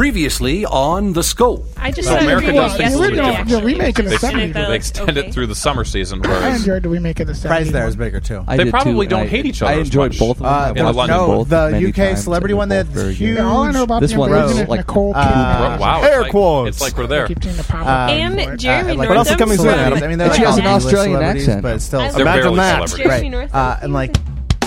Previously on The Scope. I just So America does things a little The remake in the They 70s. extend it through the summer season. I Whereas enjoyed the remake in the 70s. Price there is bigger too. They probably don't hate each other I as enjoyed much. both of them. I've in watched London. them both the many UK times, celebrity and one they're that's both very huge. good. All I know about This the one Unbreaking is is like- Nicole Wow, Air quotes. It's like we're there. Keep seeing the pop And Jeremy like, Northam. what else is coming soon, Adam? I mean, they're And she has an like Australian celebrities, accent. but it's still They're barely imagine that. celebrities. Jeremy Right. Northam. And like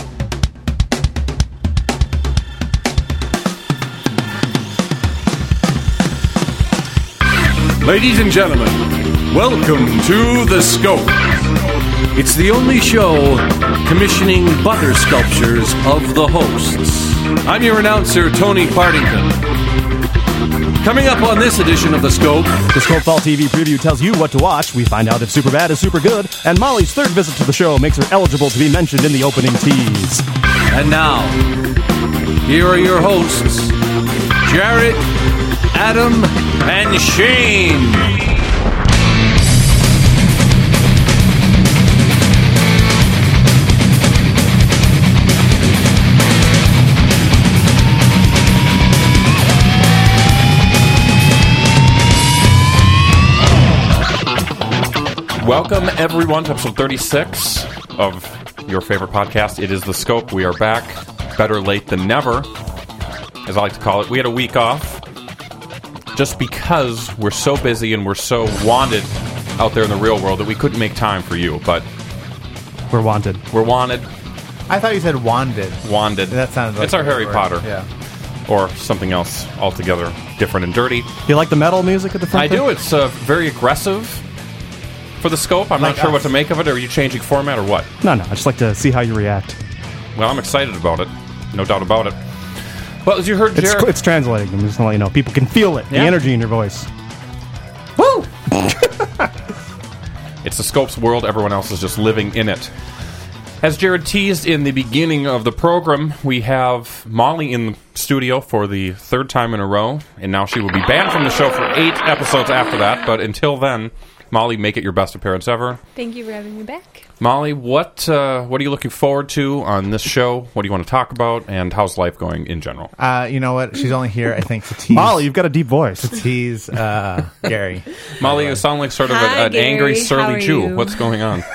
Ladies and gentlemen, welcome to The Scope. It's the only show commissioning butter sculptures of the hosts. I'm your announcer, Tony Partington. Coming up on this edition of The Scope, The Scope Fall TV preview tells you what to watch. We find out if Superbad is super good, and Molly's third visit to the show makes her eligible to be mentioned in the opening tease. and now, here are your hosts, Jared, Adam, and Shane. Welcome, everyone, to episode 36 of your favorite podcast. It is The Scope. We are back. Better late than never, as I like to call it. We had a week off just because we're so busy and we're so wanted out there in the real world that we couldn't make time for you. But We're wanted. we're wanted. I thought you said wanded. Wanted. That sounds like it's our a Harry word. Potter. Yeah. Or something else altogether different and dirty. You like the metal music at the front I do. It's very aggressive for The Scope. I'm not Like sure what us. to make of it. Are you changing format or what? No, I just like to see how you react. Well, I'm excited about it. No doubt about it. Well, as you heard, It's, Jared... it's translating. I'm just going to let you know. People can feel it, the Yeah. energy in your voice. Woo! It's The Scope's world. Everyone else is just living in it. As Jared teased in the beginning of the program, we have Molly in the studio for the third time in a row, and now she will be banned from the show for 8 episodes after that. But until then, Molly, make it your best appearance ever. Thank you for having me back. Molly, what are you looking forward to on this show? What do you want to talk about, and how's life going in general? You know what? She's only here, I think, to tease. Molly, you've got a deep voice. tease Gary. Molly, you sound like sort of Hi, an Gary. angry, How surly are Jew. you? What's going on?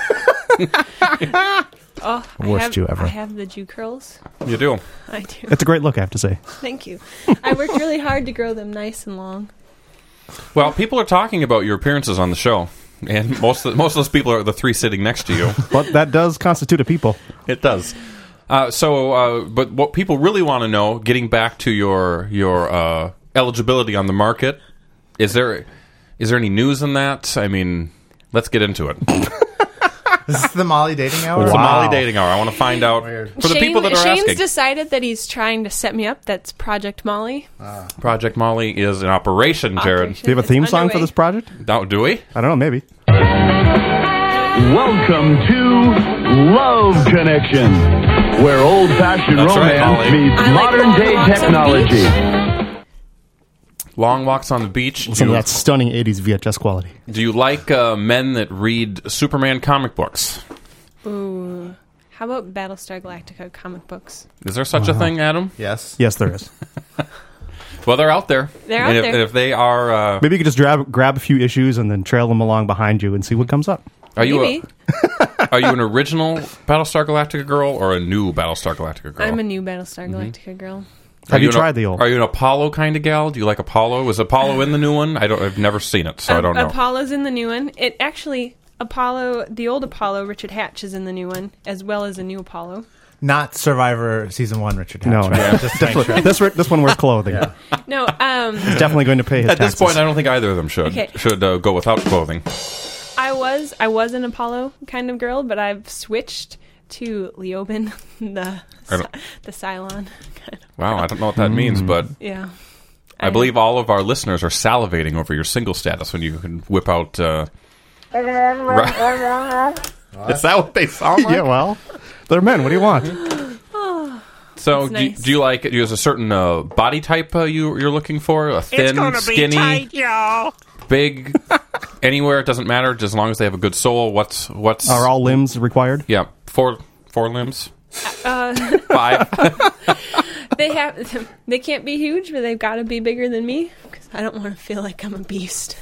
Oh, Worst Jew ever. I have the Jew curls. You do. I do. It's a great look, I have to say. Thank you. I worked really hard to grow them nice and long. Well, people are talking about your appearances on the show, and most of those people are the 3 sitting next to you. But that does constitute a people. It does. But what people really want to know, getting back to your eligibility on the market, is there any news in that? I mean, let's get into it. This is the Molly dating hour? It's a Wow. Molly dating hour. I want to find out for the people that are Shane's asking. decided that he's trying to set me up. That's Project Molly. Project Molly is an operation, Jared. Operation. Do you have a theme It's song for underway. this project? Do we? I don't know, maybe. Welcome to Love Connection, where old-fashioned That's right, romance Molly. meets I like modern-day long walks on the technology. Long walks on the beach. Some of that stunning 80s VHS quality. Do you like men that read Superman comic books? Ooh. How about Battlestar Galactica comic books? Is there such a thing, Adam? Yes. Yes, there is. Well, they're out there. They're And out there. If they are, Maybe you could just grab a few issues and then trail them along behind you and see what comes up. are you Maybe. are you an original Battlestar Galactica girl or a new Battlestar Galactica girl? I'm a new Battlestar Galactica girl. Have you an- tried the old? Are you an Apollo kind of gal? Do you like Apollo? Was Apollo in the new one? I've never seen it, so I don't know. Apollo's in the new one. It actually, the old Apollo, Richard Hatch, is in the new one, as well as a new Apollo. Not Survivor Season 1, Richard Hatch. No, right? no. Just to make sure. This one wears clothing. Yeah. No, He's definitely going to pay his At this taxes. point, I don't think either of them should Okay. go without clothing. I was an Apollo kind of girl, but I've switched to Leoben, the Cylon. Kind of. Wow, I don't know what that means, but Yeah. I believe all of our listeners are salivating over your single status when you can whip out. Is that what they sound like? Yeah, well, they're men. What do you want? So, That's nice. do you like? Do you have a certain body type you're looking for? A thin, skinny, big, anywhere? It doesn't matter, just as long as they have a good soul. What's Are all limbs required? Yeah, four limbs. 5. They can't be huge, but they've got to be bigger than me because I don't want to feel like I'm a beast.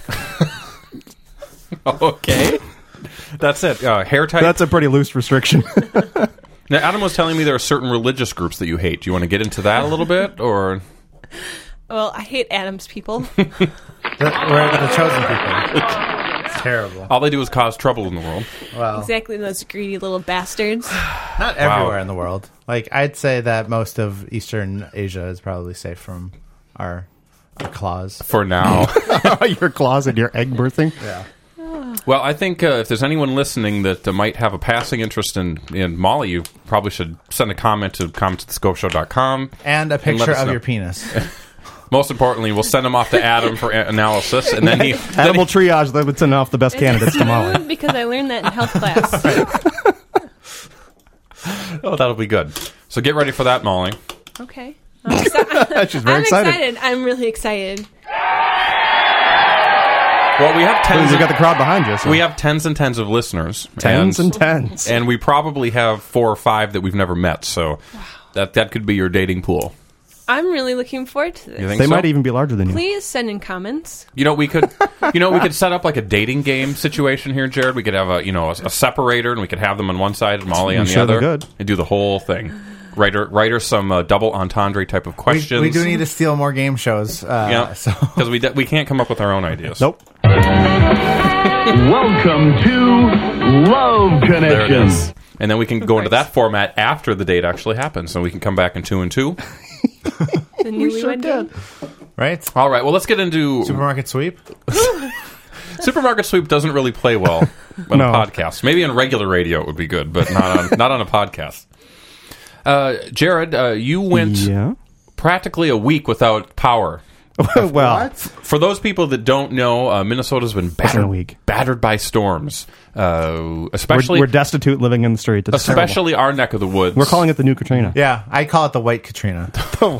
Okay. That's it. Hair type. That's a pretty loose restriction. Now, Adam was telling me there are certain religious groups that you hate. Do you want to get into that a little bit, or? Well, I hate Adam's people. We're the chosen people. It's terrible. All they do is cause trouble in the world. Well, Exactly, those greedy little bastards. not everywhere in the world. Like, I'd say that most of Eastern Asia is probably safe from our claws. For now. Your claws and your egg birthing. Yeah. Well, I think if there's anyone listening that might have a passing interest in Molly, you probably should send a comment to comment@thescopeshow.com. And a let picture us of know. your penis. Most importantly, we'll send them off to Adam for analysis, and then Adam will triage them and send off the best candidates to Molly. Because I learned that in health class. Oh, that'll be good. So get ready for that, Molly. Okay. She's very I'm excited. excited. I'm really excited. Well, we have tens. You got the crowd behind you. So. We have tens and tens of listeners. tens and tens. And we probably have 4 or 5 that we've never met, so that could be your dating pool. I'm really looking forward to this. You think They so? might even be larger than you. Please send in comments. You know, we could set up like a dating game situation here, Jared. We could have a separator, and we could have them on one side and Molly on the sure other, they could. and do the whole thing. Write her some double entendre type of questions. We do need to steal more game shows. Yeah, So because we can't come up with our own ideas. Nope. Welcome to Love There it Connection. is. And then we can go into that format after the date actually happens, so we can come back in 2 and 2. The newlywed game. right? All right. Well, let's get into Supermarket sweep. Supermarket Sweep. Doesn't really play well on No. a podcast. Maybe on regular radio it would be good, but not on a podcast. Jared, you went Yeah. practically a week without power. Well, For those people that don't know, Minnesota's been a week. battered by storms, especially we're destitute, living in the street. It's terrible. especially our neck of the woods. We're calling it the new Katrina. Yeah, I call it the White Katrina.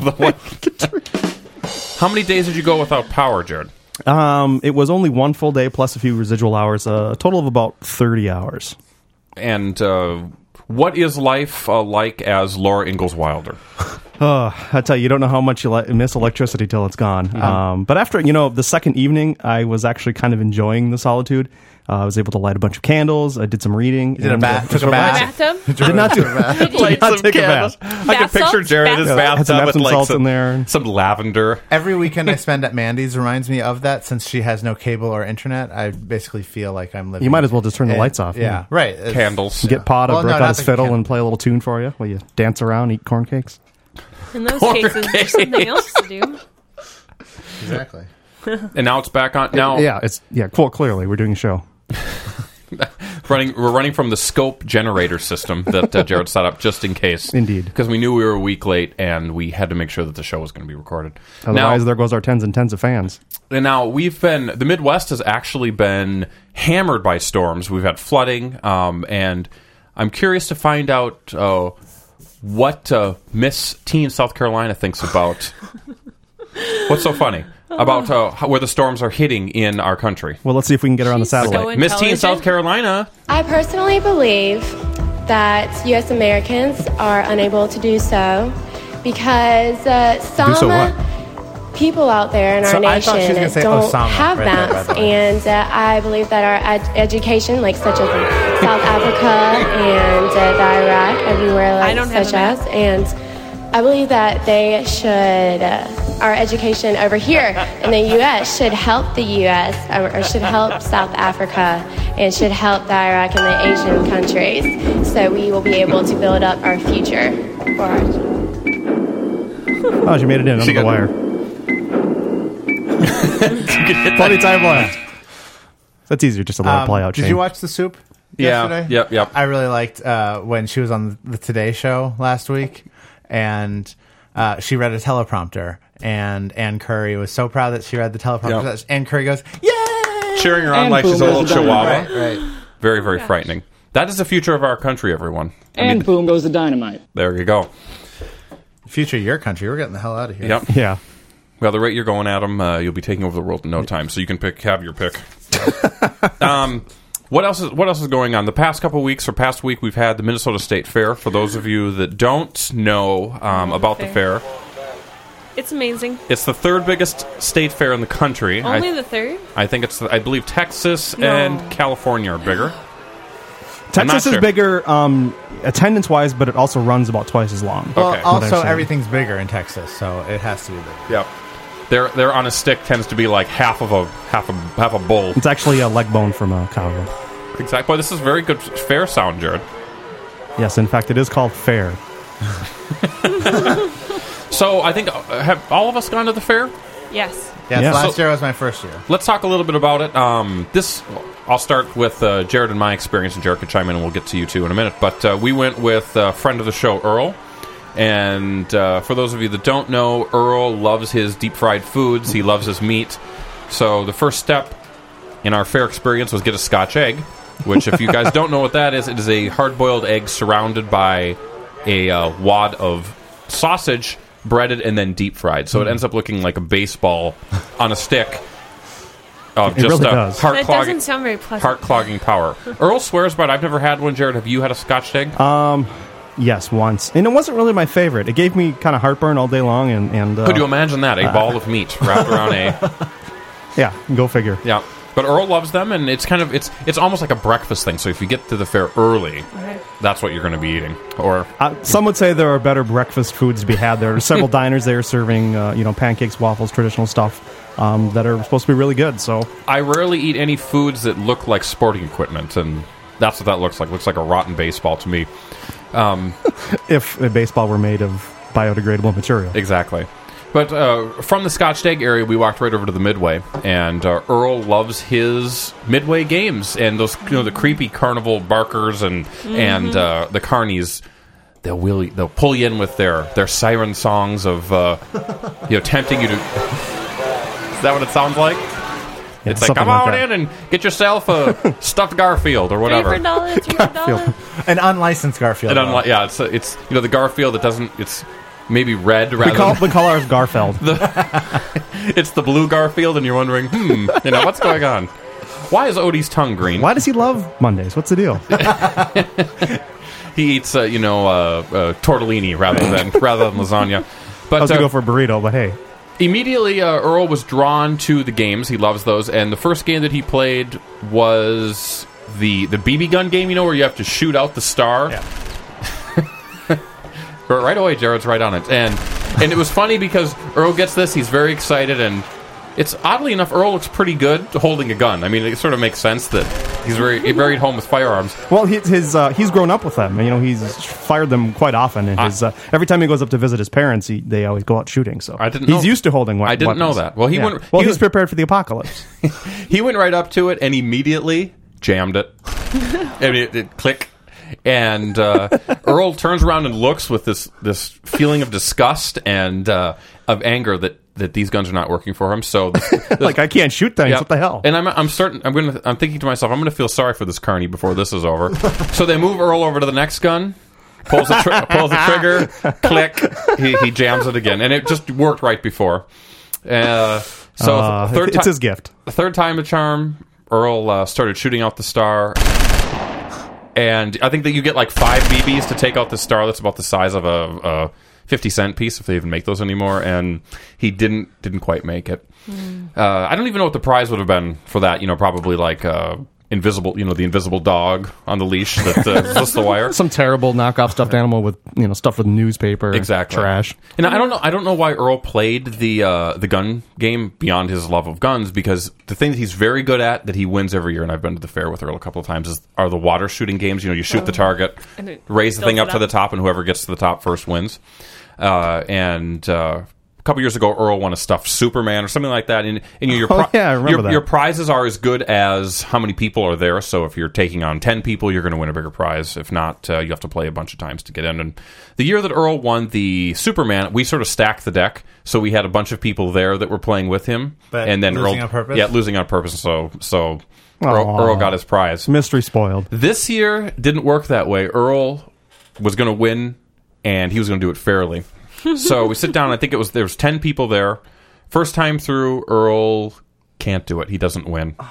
How many days did you go without power, Jared? It was only one full day plus a few residual hours, a total of about 30 hours. And what is life like as Laura Ingalls Wilder? I tell you, you don't know how much you miss electricity till it's gone. But after, the second evening, I was actually kind of enjoying the solitude. I was able to light a bunch of candles. I did some reading. Did a bath? Took a bath? Bathtub? Did not do Light not some take a candles. bath. I can Bath picture salts? Jared in his Bath Had some bathtub with Epsom like salts in there. some lavender. Every weekend I spend at Mandy's reminds me of that. Since she has no cable or internet, I basically feel like I'm living. You might as well just turn the lights off. Yeah, right. It's- Candles. Get Pa to Well, break no, out not his the fiddle candle. and play a little tune for you while you dance around, eat corn cakes. In those cases, there's something else to do. Exactly. And now it's back on. Now Well, clearly we're doing a show. we're running from the scope generator system that Jared set up just in case. Indeed. Because we knew we were a week late and we had to make sure that the show was going to be recorded. Otherwise, now, there goes our tens and tens of fans. And now the Midwest has actually been hammered by storms. We've had flooding, and I'm curious to find out what Miss Teen South Carolina thinks about. What's so funny about where the storms are hitting in our country? Well, let's see if we can get her on the She's so satellite. Miss Teen intelligent. South Carolina. I personally believe that U.S. Americans are unable to do so because some Do so what? people out there in our So I thought she was nation gonna say don't Osama have right there, by that. the way. And I believe that our education, like such as in South Africa and the Iraq, everywhere I don't have such a as, and I believe that they should, our education over here in the U.S. should help the U.S. or should help South Africa and should help the Iraq and the Asian countries, so we will be able to build up our future for our. Oh, she made it in under the got- wire. Plenty time left. That's easier just to let it play out. Did Shane. you watch The Soup yesterday? Yep. I really liked when she was on the Today Show last week, and she read a teleprompter, and Ann Curry was so proud that she read the teleprompter. Yep. That Ann Curry goes, "Yay!" Cheering her on And like she's a boom little goes the chihuahua. dynamite. Right. Very, very frightening. That is the future of our country, everyone. And boom goes the dynamite. There you go. Future of your country. We're getting the hell out of here. Yep. Yeah. Well, the rate you're going, Adam, you'll be taking over the world in no time, so you can have your pick. What else is going on? The past couple weeks or past week, we've had the Minnesota State Fair. For those of you that don't know about the fair, it's amazing. It's the third biggest state fair in the country. Only the third? I think I believe Texas and California are bigger. Texas is bigger attendance-wise, but it also runs about twice as long. Well, Okay. also everything's bigger in Texas, so it has to be bigger. Yep. Their on a stick tends to be like half a bowl. It's actually a leg bone from a cow. Exactly. Boy, this is very good fair sound, Jared. Yes, in fact, it is called fair. So I think have all of us gone to the fair? Yes. Yeah, Yeah. last year was my first year. Let's talk a little bit about it. I'll start with Jared and my experience, and Jared can chime in, and we'll get to you two in a minute. But we went with a friend of the show, Earl. And for those of you that don't know, Earl loves his deep-fried foods. He loves his meat. So the first step in our fair experience was get a Scotch egg, which, if you guys don't know what that is, it is a hard-boiled egg surrounded by a wad of sausage, breaded and then deep-fried. So it ends up looking like a baseball on a stick. Of It just really does. That doesn't sound very pleasant. heart-clogging power. Earl swears by it. I've never had one. Jared, have you had a Scotch egg? Yes, once. And it wasn't really my favorite. It gave me kind of heartburn all day long. And Could you imagine that? A ball of meat wrapped around Yeah, go figure. Yeah. But Earl loves them, and it's kind of it's almost like a breakfast thing. So if you get to the fair early, that's what you're going to be eating. Or some would say there are better breakfast foods to be had. There are several diners there serving, pancakes, waffles, traditional stuff that are supposed to be really good. So I rarely eat any foods that look like sporting equipment, and that's what that looks like. It looks like a rotten baseball to me. if a baseball were made of biodegradable material. Exactly. But from the Scotch egg area, we walked right over to the Midway, and Earl loves his Midway games and those, the creepy carnival barkers and the carnies. They'll pull you in with their siren songs of tempting you to. Is that what it sounds like? Yeah, it's like, come on in and get yourself a stuffed Garfield or whatever. $3 for $3. An unlicensed Garfield. It's the Garfield that doesn't. It's maybe red rather. We call ours Garfield. It's the blue Garfield, and you're wondering, what's going on? Why is Odie's tongue green? Why does he love Mondays? What's the deal? He eats, tortellini rather than lasagna. But I was gonna go for a burrito, but hey. Immediately, Earl was drawn to the games. He loves those. And the first game that he played was the BB gun game, where you have to shoot out the star. Yeah. But right away, Jared's right on it. And it was funny because Earl gets this. He's very excited. And it's oddly enough, Earl looks pretty good holding a gun. I mean, it sort of makes sense that he's very at home with firearms. Well, he's grown up with them. He's fired them quite often. And every time he goes up to visit his parents, they always go out shooting. So he's used to holding weapons. I didn't know that. Well, he's prepared for the apocalypse. He went right up to it and immediately jammed it. And it click. And Earl turns around and looks with this feeling of disgust and of anger that these guns are not working for him. So, like, I can't shoot things. Yeah. What the hell? And I'm thinking to myself, I'm going to feel sorry for this carny before this is over. So they move Earl over to the next gun, pulls the trigger, click, he jams it again, and it just worked right before. It's his gift. The third time the charm, Earl started shooting out the star. And I think that you get like 5 BBs to take out the star that's about the size of a 50-cent piece, if they even make those anymore. And he didn't quite make it. I don't even know what the prize would have been for that. Probably like invisible, the invisible dog on the leash that twists the wire. Some terrible knockoff stuffed animal with stuffed with newspaper, exactly, trash. And I don't know why Earl played the gun game beyond his love of guns, because the thing that he's very good at that he wins every year, and I've been to the fair with Earl a couple of times, are the water shooting games. You shoot the target, raise the thing up to the top, and whoever gets to the top first wins. A couple years ago, Earl won a stuffed Superman or something like that. And I remember that. Your prizes are as good as how many people are there. So if you're taking on 10 people, you're going to win a bigger prize. If not, you have to play a bunch of times to get in. And the year that Earl won the Superman, we sort of stacked the deck. So we had a bunch of people there that were playing with him. But and then losing Earl, on purpose? Yeah, losing on purpose. So Earl got his prize. Mystery spoiled. This year didn't work that way. Earl was going to win, and he was going to do it fairly. So we sit down. I think there was 10 people there. First time through, Earl can't do it. He doesn't win.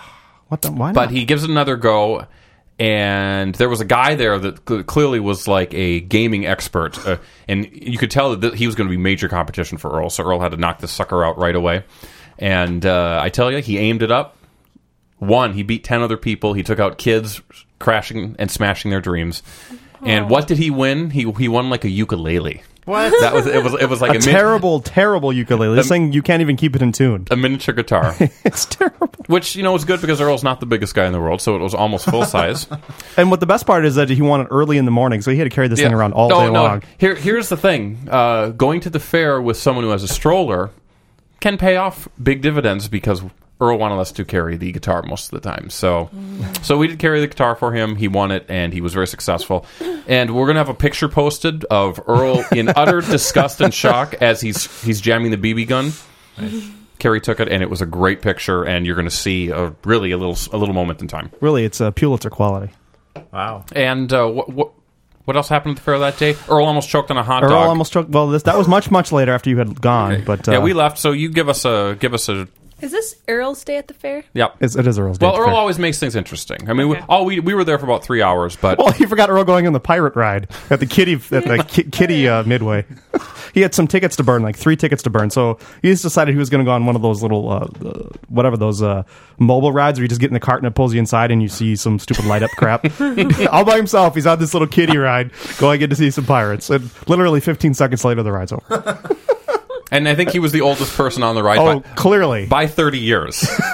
What the? Why not? But he gives it another go, and there was a guy there that clearly was like a gaming expert, and you could tell that he was going to be major competition for Earl, so Earl had to knock this sucker out right away. And I tell you, he aimed it up, won. He beat 10 other people. He took out kids crashing and smashing their dreams. And what did he win? He won like a ukulele. What? That was it was like a terrible ukulele. This thing, you can't even keep it in tune. A miniature guitar. It's terrible. Which, was good because Earl's not the biggest guy in the world, so it was almost full size. And what the best part is that he won it early in the morning, so he had to carry this thing around all day long. Here's the thing. Going to the fair with someone who has a stroller can pay off big dividends because Earl wanted us to carry the guitar most of the time. So we did carry the guitar for him. He won it, and he was very successful. And we're going to have a picture posted of Earl in utter disgust and shock as he's jamming the BB gun. Nice. Carrie took it, and it was a great picture, and you're going to see a little moment in time. Really, it's a Pulitzer quality. Wow. And what else happened at the fair that day? Earl almost choked on a hot dog. Earl almost choked. Well, that was much later after you had gone. Okay. But yeah, we left. So you give us a. Is this Earl's day at the fair? Yeah, it is Earl's day. Well, at the Earl fair. always makes things interesting. I mean, we were there for about 3 hours, but well, you forgot Earl going on the pirate ride at the Kitty Midway. He had some tickets to burn, like 3 tickets to burn. So he just decided he was going to go on one of those little mobile rides where you just get in the cart and it pulls you inside and you see some stupid light up crap. All by himself, he's on this little kiddie ride going in to see some pirates. And literally 15 seconds later, the ride's over. And I think he was the oldest person on the ride. Clearly. By 30 years.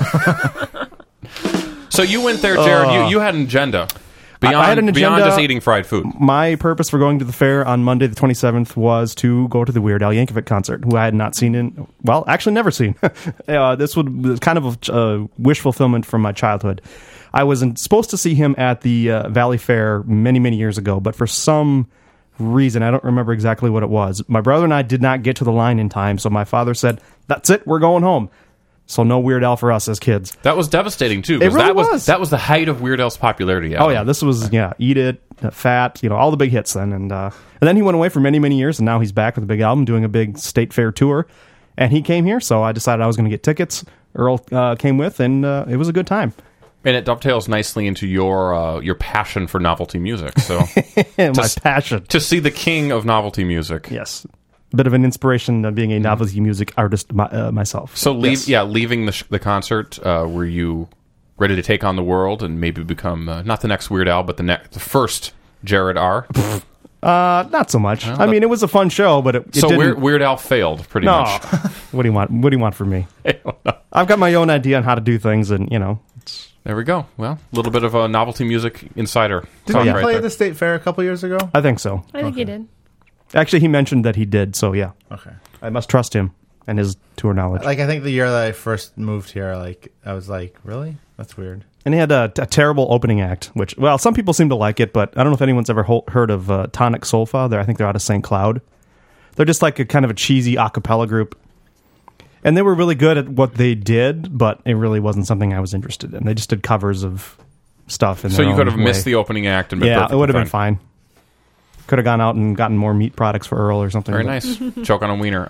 So you went there, Jared. You had an agenda. I had an agenda. Beyond just eating fried food. My purpose for going to the fair on Monday the 27th was to go to the Weird Al Yankovic concert, who I had not seen never seen. This was kind of a wish fulfillment from my childhood. I was supposed to see him at the Valley Fair many, many years ago, but for some reason, I don't remember exactly what it was. My brother and I did not get to the line in time, so my father said, "That's it, we're going home." So no Weird Al for us as kids. That was devastating too. It really was. That was the height of Weird Al's popularity. Oh yeah, this was Eat It, Fat, all the big hits then, and then he went away for many, many years, and now he's back with a big album, doing a big state fair tour, and he came here, so I decided I was going to get tickets. Earl came with, and it was a good time. And it dovetails nicely into your passion for novelty music. So my passion to see the king of novelty music. Yes, a bit of an inspiration of being a novelty music artist myself. So leaving the concert, were you ready to take on the world and maybe become not the next Weird Al, but the first Jared R? Not so much. Well, I mean, it was a fun show, but it didn't... Weird Al failed pretty much. What do you want? What do you want from me? I've got my own idea on how to do things, and There we go. Well, a little bit of a novelty music insider. Did he play at the State Fair a couple years ago? I think so. I think he did. Actually, he mentioned that he did, so yeah. Okay. I must trust him and his tour knowledge. I think the year that I first moved here, I was like, really? That's weird. And he had a terrible opening act, which, well, some people seem to like it, but I don't know if anyone's ever heard of Tonic Solfa. I think they're out of St. Cloud. They're just like a kind of a cheesy a cappella group. And they were really good at what they did, but it really wasn't something I was interested in. They just did covers of stuff. So you could have missed the opening act and been it would have been fine. Could have gone out and gotten more meat products for Earl or something. Very nice. Choke on a wiener.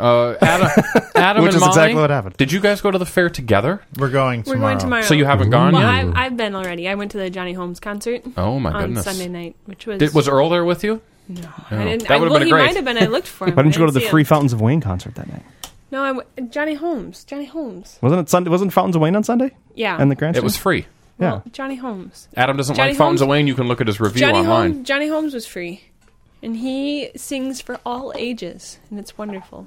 Adam Which and is Molly, exactly what happened. Did you guys go to the fair together? We're going tomorrow. So you haven't gone well, yet? I've been already. I went to the Johnny Holmes concert. Oh my goodness! On Sunday night, which was... Was Earl there with you? No. I didn't, that would have been great. He might have been. I looked for him. Why didn't you go to the Free Fountains of Wayne concert that night? No, Johnny Holmes. Wasn't it Sunday? Wasn't Fountains of Wayne on Sunday? Yeah. And the grandstand? It was free. Yeah. Well, Johnny Holmes. Adam doesn't like Fountains of Wayne. You can look at his review online. Johnny Holmes was free. And he sings for all ages. And it's wonderful.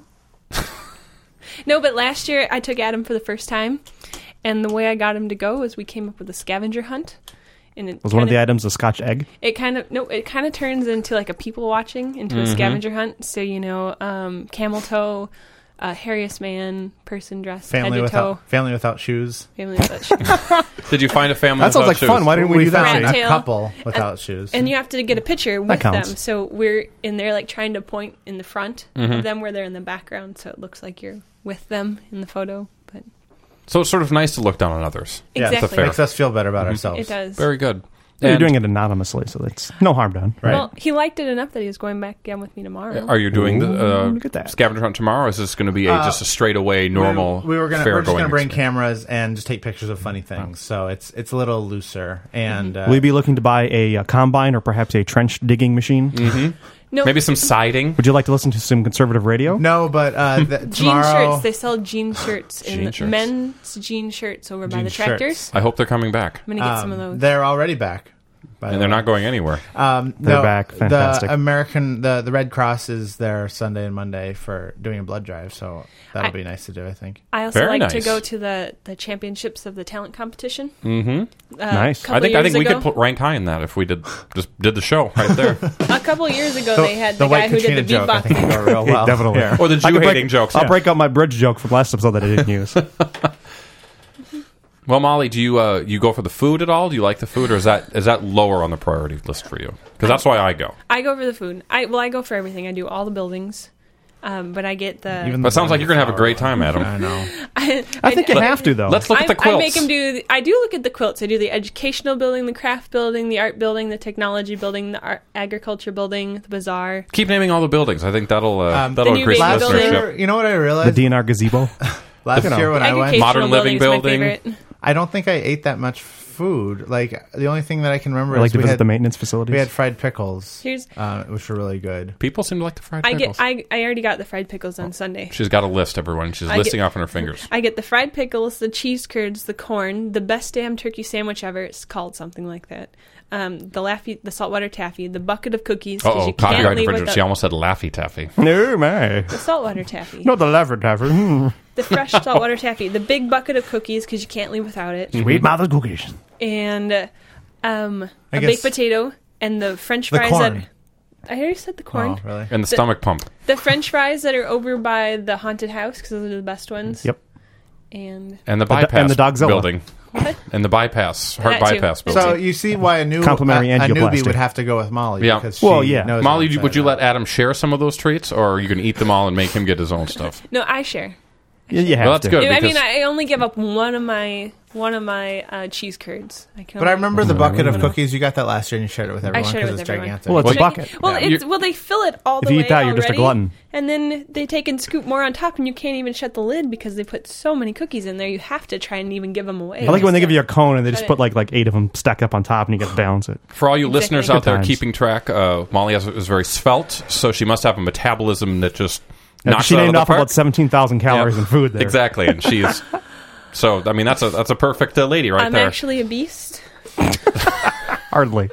No, but last year I took Adam for the first time. And the way I got him to go was we came up with a scavenger hunt. And it was one of the items a Scotch egg? It kind of turns into like a people watching, into a scavenger hunt. So, camel toe, hairiest man, person dressed head to toe. Family without shoes. Family without shoes. Did you find a family that without shoes? That sounds like fun. Why didn't we do that? A couple without shoes. And you have to get a picture with them. So we're in there like trying to point in the front of them where they're in the background. So it looks like you're with them in the photo. So it's sort of nice to look down on others. Exactly. It makes us feel better about ourselves. It does. Very good. You're And- doing it anonymously, so it's no harm done. Right. Well, he liked it enough that he was going back again with me tomorrow. Are you doing Look the at that. scavenger hunt tomorrow? Or is this going to be just a straight away normal? We're just fair-going gonna bring experience? cameras and just take pictures of funny things. So it's a little looser. And Will you be looking to buy a combine or perhaps a trench digging machine? No, Maybe some siding. Would you like to listen to some conservative radio? no, but jean tomorrow. shirts. They sell jean shirts Jean in shirts. men's jean shirts over by Jean the tractors. shirts. I hope they're coming back, I'm gonna get some of those. They're already back. by and the they're way. not going anywhere. They're back. Fantastic. The American, the Red Cross is there Sunday and Monday for doing a blood drive, so that'll be nice to do, I think. I also Very like to nice. go to the championships of the talent competition. Nice. Couple I think years we ago, could rank high in that if we did the show right there, a couple of years ago they had the, White guy who did Katrina the joke, I think, beatboxing. would go real well. Definitely. here. or the I can Jew break- hating jokes. I'll Yeah. break up my bridge joke from last episode that I didn't use. Well, Molly, do you go for the food at all? Do you like the food, or is that lower on the priority list for you? Because that's why I go. I go for the food. I go for everything. I do all the buildings, but I get the. Even But it sounds like you're going to have a great time, Adam. I know. I think you have to, though. Let's look at the I quilts. make them do. I do look at the quilts. I do the educational building, the craft building, the art building, the technology building, the agriculture building, the bazaar. Keep naming all the buildings. I think that'll the new increase baby the building. listenership. You know what I the realized? DNR gazebo. Last year when I went, Educational Modern living building is my building. favorite. I don't think I ate that much food. Like, the only thing that I can remember I like is to we visit had, the maintenance facilities. we had fried pickles, Here's- which were really good. People seem to like the fried I pickles. already got the fried pickles on Sunday. She's got a list, everyone. She's I listing get- off on her fingers. I get the fried pickles, the cheese curds, the corn, the best damn turkey sandwich ever. It's called something like that. The saltwater taffy, the bucket of cookies because you can't Copyright leave infringement. She without almost said Laffy Taffy. No, my. the saltwater taffy. Not the lever tavern. The fresh saltwater taffy, the big bucket of cookies because you can't leave without it, Sweet mother cookies. and a guess- baked potato and the French The fries. corn. I already said the corn. Oh, really? And the stomach pump. The French fries that are over by the haunted house because those are the best ones. Yep. And And the The- bypass and the Dogzilla. building. what? And the bypass. Heart That too. bypass That building. So you see why a Complimentary newbie angioplasty. would have to go with Molly. Yeah. Because she Well, yeah. knows Molly, what's would you inside let Adam share some of those treats, or are you going to eat them all and make him get his own stuff? No, I share. You have Well, that's to. good. I mean, because- I only give up one of my cheese curds. But I remember the bucket of cookies. You got that last year and you shared it with everyone shared it because with it's everyone. gigantic. Well, it's a Well, bucket. Well, Yeah. they fill it all If the you way eat that, you're just a already, glutton. and then they take and scoop more on top, and you can't even shut the lid because they put so many cookies in there. You have to try and even give them away. I like it when they give you a cone and they just Got put it. like 8 of them stacked up on top and you get to balance it. For all you Exactly. listeners Good out there times. keeping track, Molly is very svelte, so she must have a metabolism that just knocks She it out of named the off park. about 17,000 calories Yeah. in food there. Exactly, and she's so. I mean, that's a perfect lady right I'm there. actually a beast. Hardly.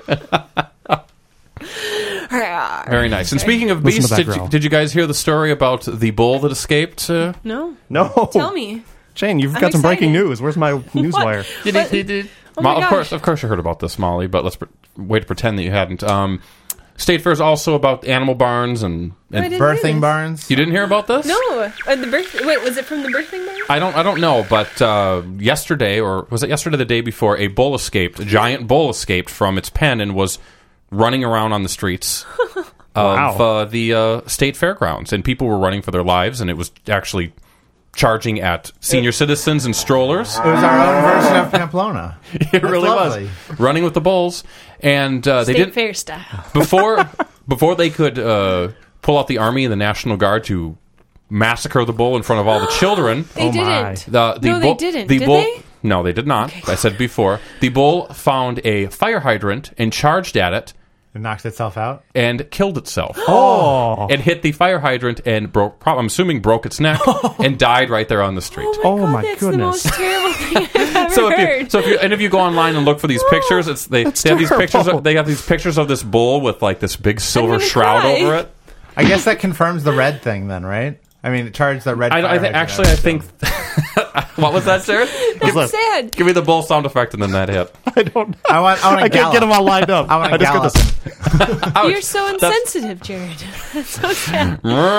Very nice. And speaking of Listen to beasts, that did growl. you guys hear the story about the bull that escaped? No, No. tell me. Shane, you've I'm got some breaking excited. news. Where's my newswire? Oh my Of gosh. course, you heard about this, Molly. But let's wait to pretend that you hadn't. State Fair is also about animal barns and I didn't hear Birthing this. barns. you didn't hear about this? No, the birth. Wait, was it from the birthing barn? I don't know, but yesterday, or was it yesterday, the day before, a bull escaped. A giant bull escaped from its pen and was running around on the streets of Wow. the state fairgrounds, and people were running for their lives, and it was actually charging at senior citizens and strollers. It was our own version of Pamplona. It really lovely. was running with the bulls, and they State didn't fair style. before they could pull out the army and the National Guard to massacre the bull in front of all the children. They Oh my. didn't. The No, they bull, didn't. The Did bull, they? No, they did not. I said before. The bull found a fire hydrant and charged at it It knocked itself out. and killed itself. Oh. It hit the fire hydrant and I'm assuming broke its neck and died right there on the street. Oh Oh my, my God, that's goodness. the most terrible thing I've ever So heard. if you go online and look for these pictures, they have these pictures. terrible. They have these pictures of this bull with like this big silver gonna shroud cry. over it. I guess that confirms the red thing then, right? I mean, it charged the red. fire hydrant I out, think. so. What was that, Jared? That's sad. Give me the bull sound effect and then that hit. I don't. I want I can't gallop. get them all lined up. I want to just got gallop. this. Ouch. You're so insensitive, Jared. That's so sad.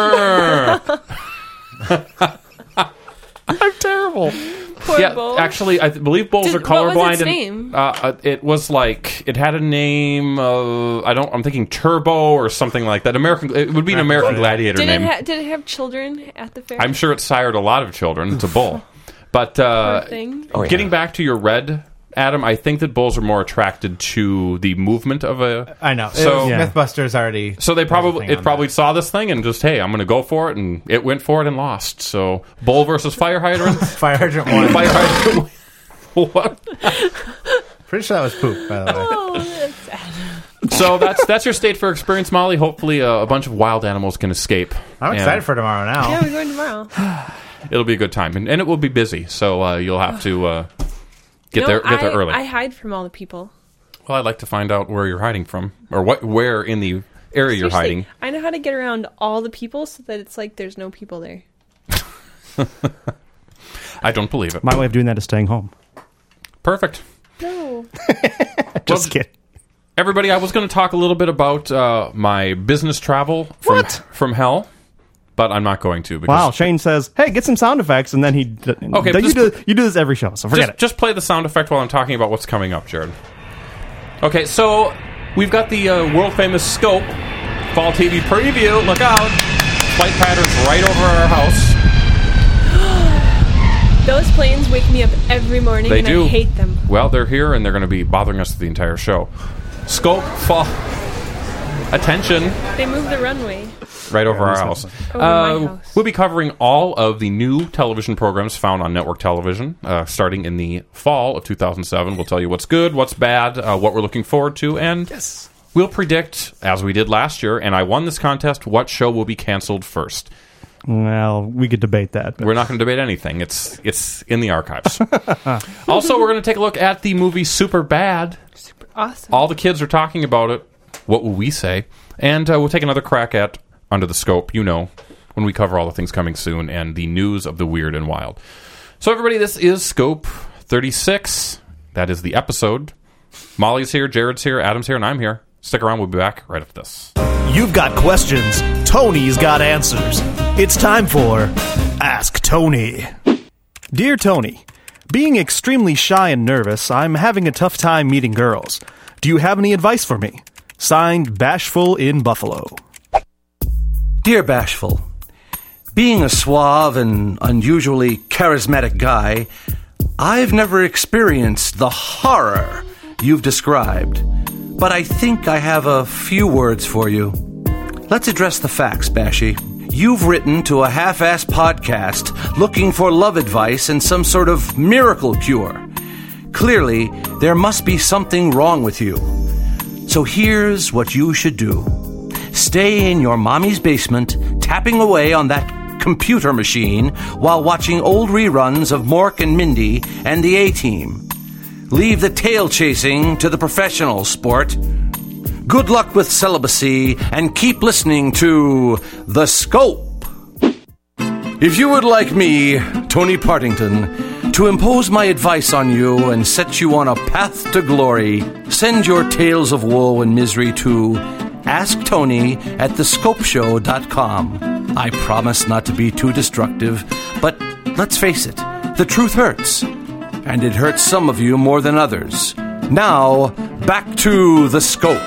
I'm terrible. Poor Yeah, bull. actually, I believe bulls are What was colorblind. its and, name? It was like it had a name. I'm thinking Turbo or something like that. It would be an American Gladiator Did name. did it have children at the fair? I'm sure it sired a lot of children. It's a bull. But Poor thing. getting back to your red Adam, I think that bulls are more attracted to the movement of a... I know. So, Mythbusters already... So they probably saw this thing and just, hey, I'm going to go for it, and it went for it and lost. So, bull versus fire hydrant? Fire hydrant won. Fire hydrant won. What? Pretty sure that was poop, by the way. Oh, that's sad. So that's your state fair experience, Molly. Hopefully a bunch of wild animals can escape. I'm excited for tomorrow now. Yeah, we're going tomorrow. It'll be a good time, and it will be busy, so you'll have to get there early. I hide from all the people. Well, I'd like to find out where you're hiding from, or where in the area you're hiding. I know how to get around all the people so that it's like there's no people there. I don't believe it. My way of doing that is staying home. Perfect. No. Just kidding. Everybody, I was going to talk a little bit about my business travel from hell, but I'm not going to. Because wow, Shane says, hey, get some sound effects, and then he... Okay, you do this every show, so forget it. Just play the sound effect while I'm talking about what's coming up, Jared. Okay, so we've got the world-famous Scope Fall TV preview. Look out. Flight patterns right over our house. Those planes wake me up every morning, They and do. I hate them. Well, they're here, and they're going to be bothering us the entire show. Scope Fall... Attention. They move the runway. Right over our house. Over my house. We'll be covering all of the new television programs found on network television, starting in the fall of 2007. We'll tell you what's good, what's bad, what we're looking forward to, and we'll predict, as we did last year, and I won this contest, what show will be canceled first. Well, we could debate that. But We're not going to debate anything. It's in the archives. Also, we're going to take a look at the movie Super Bad. Super awesome. All the kids are talking about it. What will we say? And we'll take another crack at Under the Scope, when we cover all the things coming soon and the news of the weird and wild. So, everybody, this is Scope 36. That is the episode. Molly's here, Jared's here, Adam's here, and I'm here. Stick around. We'll be back right after this. You've got questions. Tony's got answers. It's time for Ask Tony. Dear Tony, being extremely shy and nervous, I'm having a tough time meeting girls. Do you have any advice for me? Signed, Bashful in Buffalo. Dear Bashful, being a suave and unusually charismatic guy, I've never experienced the horror you've described. But I think I have a few words for you. Let's address the facts, Bashy. You've written to a half-assed podcast looking for love advice and some sort of miracle cure. Clearly, there must be something wrong with you. So here's what you should do. Stay in your mommy's basement, tapping away on that computer machine while watching old reruns of Mork and Mindy and the A-Team. Leave the tail chasing to the professionals, sport. Good luck with celibacy, and keep listening to The Scope. If you would like me, Tony Partington, to impose my advice on you and set you on a path to glory, send your tales of woe and misery to asktony@thescopeshow.com. I promise not to be too destructive, but let's face it, the truth hurts. And it hurts some of you more than others. Now, back to The Scope.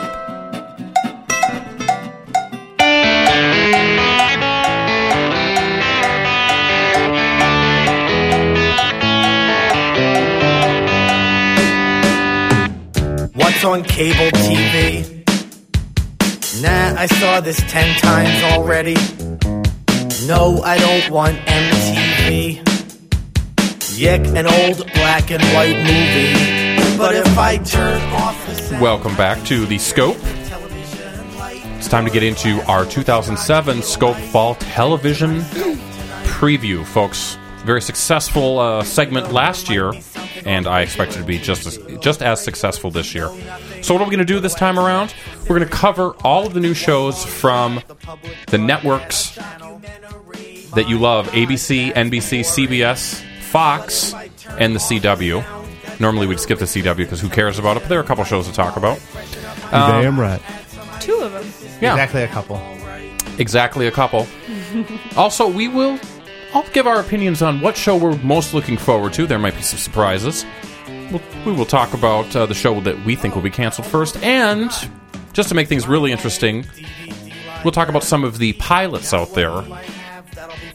What's on cable TV? Nah, I saw this 10 times already. No, I don't want MTV. Yick, an old black and white movie. But if I turn off the sound, Welcome back to The Scope. It's time to get into our 2007 Scope Fall Television preview, folks. Very successful segment last year, and I expect it to be just as successful this year. So what are we going to do this time around? We're going to cover all of the new shows from the networks that you love: ABC, NBC, CBS, Fox, and the CW. Normally we'd skip the CW because who cares about it, but there are a couple shows to talk about. Damn right. 2 of them. Yeah. Exactly a couple. Exactly a couple. Also, I'll give our opinions on what show we're most looking forward to. There might be some surprises. We will talk about the show that we think will be canceled first. And, just to make things really interesting, we'll talk about some of the pilots out there.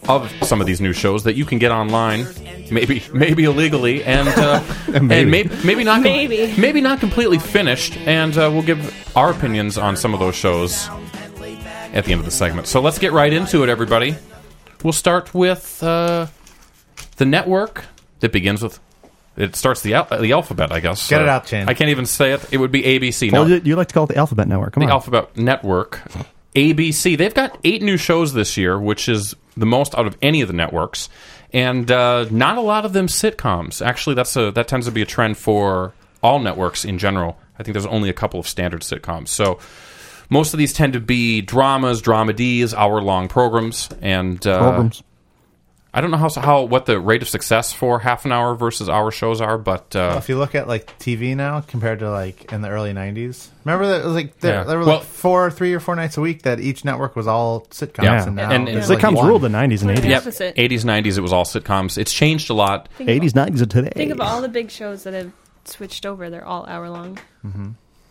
of some of these new shows that you can get online, maybe illegally, and maybe not completely finished. And we'll give our opinions on some of those shows at the end of the segment. So let's get right into it, everybody. We'll start with the network that begins with. It starts the alphabet, I guess. Get it out, Shane. I can't even say it. It would be ABC. Well, you like to call it the Alphabet Network. Come on. The Alphabet Network. ABC. They've got 8 new shows this year, which is the most out of any of the networks. And not a lot of them sitcoms. Actually, that tends to be a trend for all networks in general. I think there's only a couple of standard sitcoms. So most of these tend to be dramas, dramedies, hour-long programs. And programs. I don't know what the rate of success for half an hour versus hour shows are, but well, if you look at like TV now compared to like in the early 90s, remember that it was like there were like 3 or 4 nights a week that each network was all sitcoms. Yeah. And now and sitcoms ruled the 90s and 80s. Yep. 80s, 90s, it was all sitcoms. It's changed a lot. 80s, 90s, and today. Think of all the big shows that have switched over. They're all hour long. Mm-hmm.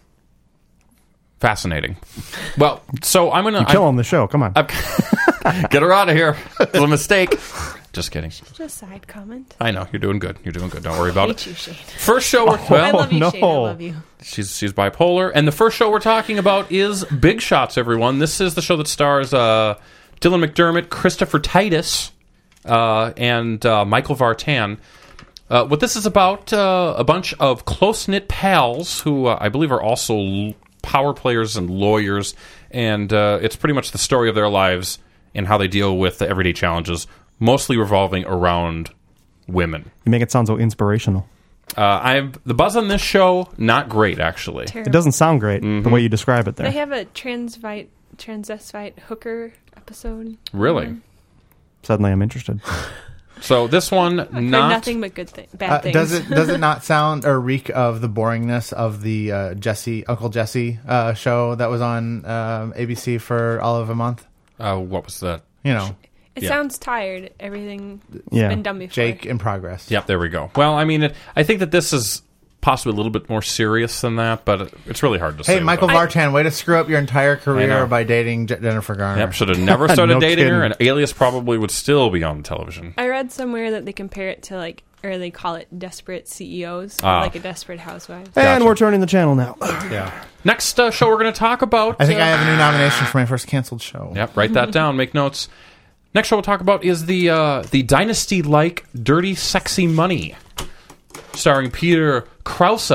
Fascinating. Well, so I'm going to... You kill on the show. Come on. Get her out of here. It's a mistake. Just kidding. Just a side comment. I know. You're doing good. Don't worry about it. You, Shane. First show... I love you, Shane. I love you. She's bipolar. And the first show we're talking about is Big Shots, everyone. This is the show that stars Dylan McDermott, Christopher Titus, and Michael Vartan. What this is about, a bunch of close-knit pals who I believe are also power players and lawyers, and it's pretty much the story of their lives and how they deal with the everyday challenges, mostly revolving around women. You make it sound so inspirational. The buzz on this show, not great, actually. Terrible. It doesn't sound great the way you describe it there. They have a transvestite hooker episode. Really? Suddenly I'm interested. So this one, I've heard nothing but bad things. Does it not sound or reek of the boringness of the Uncle Jesse show that was on ABC for all of a month? What was that? It sounds tired. Everything's been done before. Jake in progress. Yep, there we go. Well, I mean, I think that this is possibly a little bit more serious than that, but it's really hard to say. Hey, Michael Vartan, way to screw up your entire career by dating Jennifer Garner. Yep, should have never started dating her, and Alias probably would still be on television. I read somewhere that they compare it to or they call it Desperate CEOs, like a Desperate Housewives. And we're turning the channel now. Yeah. Next show we're going to talk about... I think I have a new nomination for my first canceled show. Yep, write that down, make notes. Next show we'll talk about is the Dynasty-like Dirty Sexy Money, starring Peter Krause,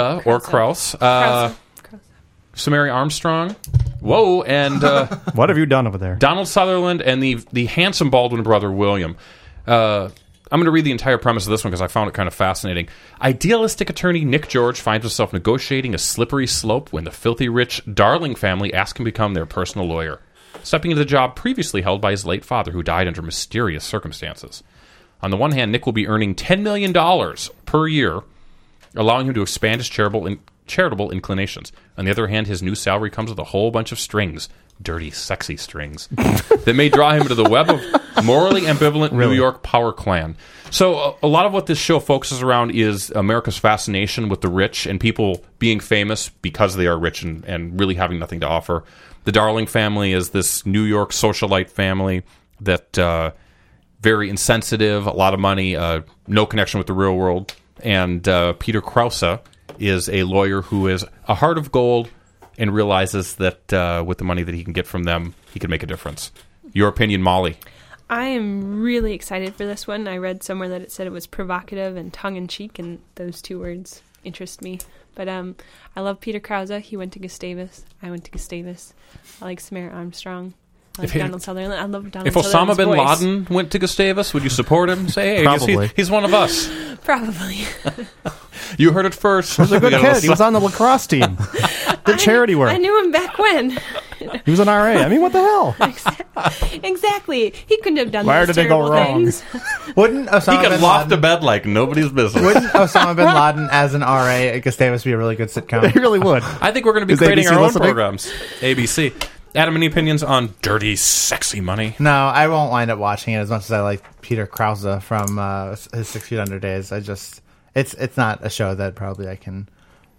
Samari Armstrong. Whoa, and... what have you done over there? Donald Sutherland and the handsome Baldwin brother, William. I'm going to read the entire premise of this one because I found it kind of fascinating. Idealistic attorney Nick George finds himself negotiating a slippery slope when the filthy rich Darling family ask him to become their personal lawyer, stepping into the job previously held by his late father, who died under mysterious circumstances. On the one hand, Nick will be earning $10 million per year, allowing him to expand his charitable inclinations. On the other hand, his new salary comes with a whole bunch of strings, dirty, sexy strings, that may draw him into the web of morally ambivalent New York power clan. So a lot of what this show focuses around is America's fascination with the rich and people being famous because they are rich and really having nothing to offer. The Darling family is this New York socialite family that very insensitive, a lot of money, no connection with the real world. And Peter Krause is a lawyer who is a heart of gold and realizes that with the money that he can get from them, he can make a difference. Your opinion, Molly? I am really excited for this one. I read somewhere that it said it was provocative and tongue-in-cheek, and those two words interest me. But I love Peter Krause. He went to Gustavus. I went to Gustavus. I like Samara Armstrong. I like Donald Sutherland. I love Donald Sutherland's Osama bin voice. Laden went to Gustavus, would you support him? Say, hey, he's one of us. Probably. You heard it first. He was a good kid. He was on the lacrosse team. Did charity work. I knew him back when. He was an RA. I mean, what the hell? Exactly. He couldn't have done Where those did they go terrible wrong? things. Wouldn't Osama He could loft to bed like nobody's business. Wouldn't Osama bin Laden as an RA at Gustavus be a really good sitcom? He really would. I think we're going to be creating our own programs. ABC. Adam, any opinions on Dirty Sexy Money? No, I won't wind up watching it as much as I like Peter Krause from his 6 Feet Under days. It's not a show that probably I can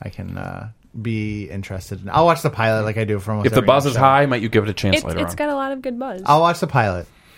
be interested in. I'll watch the pilot like I do for almost If the every buzz is show. high, might you give it a chance later on? It's got a lot of good buzz. I'll watch the pilot.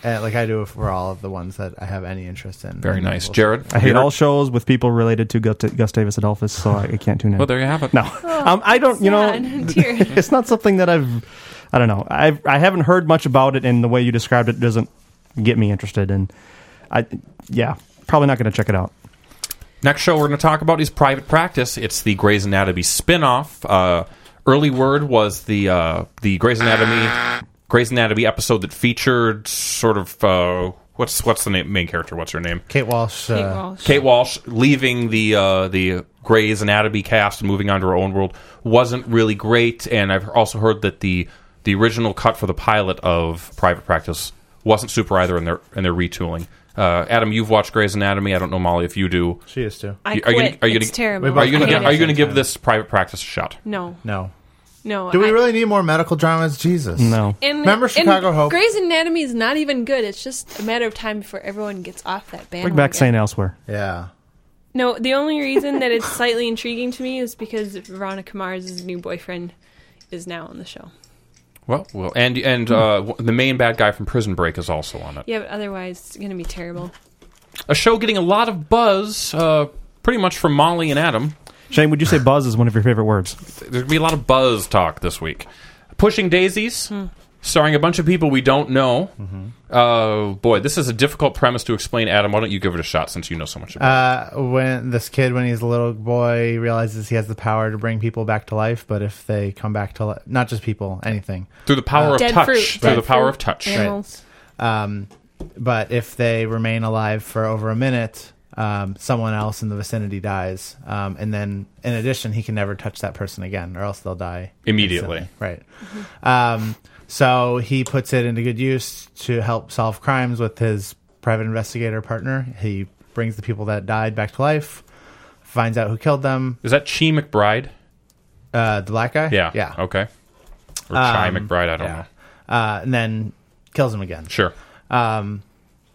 like I do for all of the ones that I have any interest in. Very nice. Jared? I hate all shows with people related to Gus Davis Adolphus, so I can't tune in. Well, there you have it. No. I don't, it's not something that I don't know. I haven't heard much about it, and the way you described it doesn't get me interested. And probably not going to check it out. Next show we're going to talk about is Private Practice. It's the Grey's Anatomy spinoff. Early word was the Grey's Anatomy episode that featured sort of what's the main character? What's her name? Kate Walsh. Kate Walsh leaving the Grey's Anatomy cast and moving on to her own world wasn't really great. And I've also heard that the original cut for the pilot of Private Practice wasn't super either in their retooling. Adam, you've watched Grey's Anatomy. I don't know, Molly, if you do. She is too. It's terrible. Are you going to give this Private Practice a shot? No. Do we really need more medical dramas? Jesus. No. Remember Chicago Hope? Grey's Anatomy is not even good. It's just a matter of time before everyone gets off that bandwagon. Bring back St. Elsewhere. Yeah. No, the only reason that it's slightly intriguing to me is because Veronica Mars' new boyfriend is now on the show. Well, and the main bad guy from Prison Break is also on it. Yeah, but otherwise it's going to be terrible. A show getting a lot of buzz, pretty much from Molly and Adam. Shane, would you say buzz is one of your favorite words? There's going to be a lot of buzz talk this week. Pushing Daisies, starring a bunch of people we don't know. Boy, this is a difficult premise to explain. Adam, why don't you give it a shot since you know so much about it? When this kid, when he's a little boy, realizes he has the power to bring people back to life, but if they come back to life, not just people, anything. Through the power of touch. Through the power of touch. Animals. Right. But if they remain alive for over a minute, someone else in the vicinity dies. And then, in addition, he can never touch that person again, or else they'll die immediately. Right. So he puts it into good use to help solve crimes with his private investigator partner. He brings the people that died back to life, finds out who killed them. Is that Chi McBride? The black guy? Yeah. Okay. Or Chi McBride, I don't know. And then kills him again. Sure. And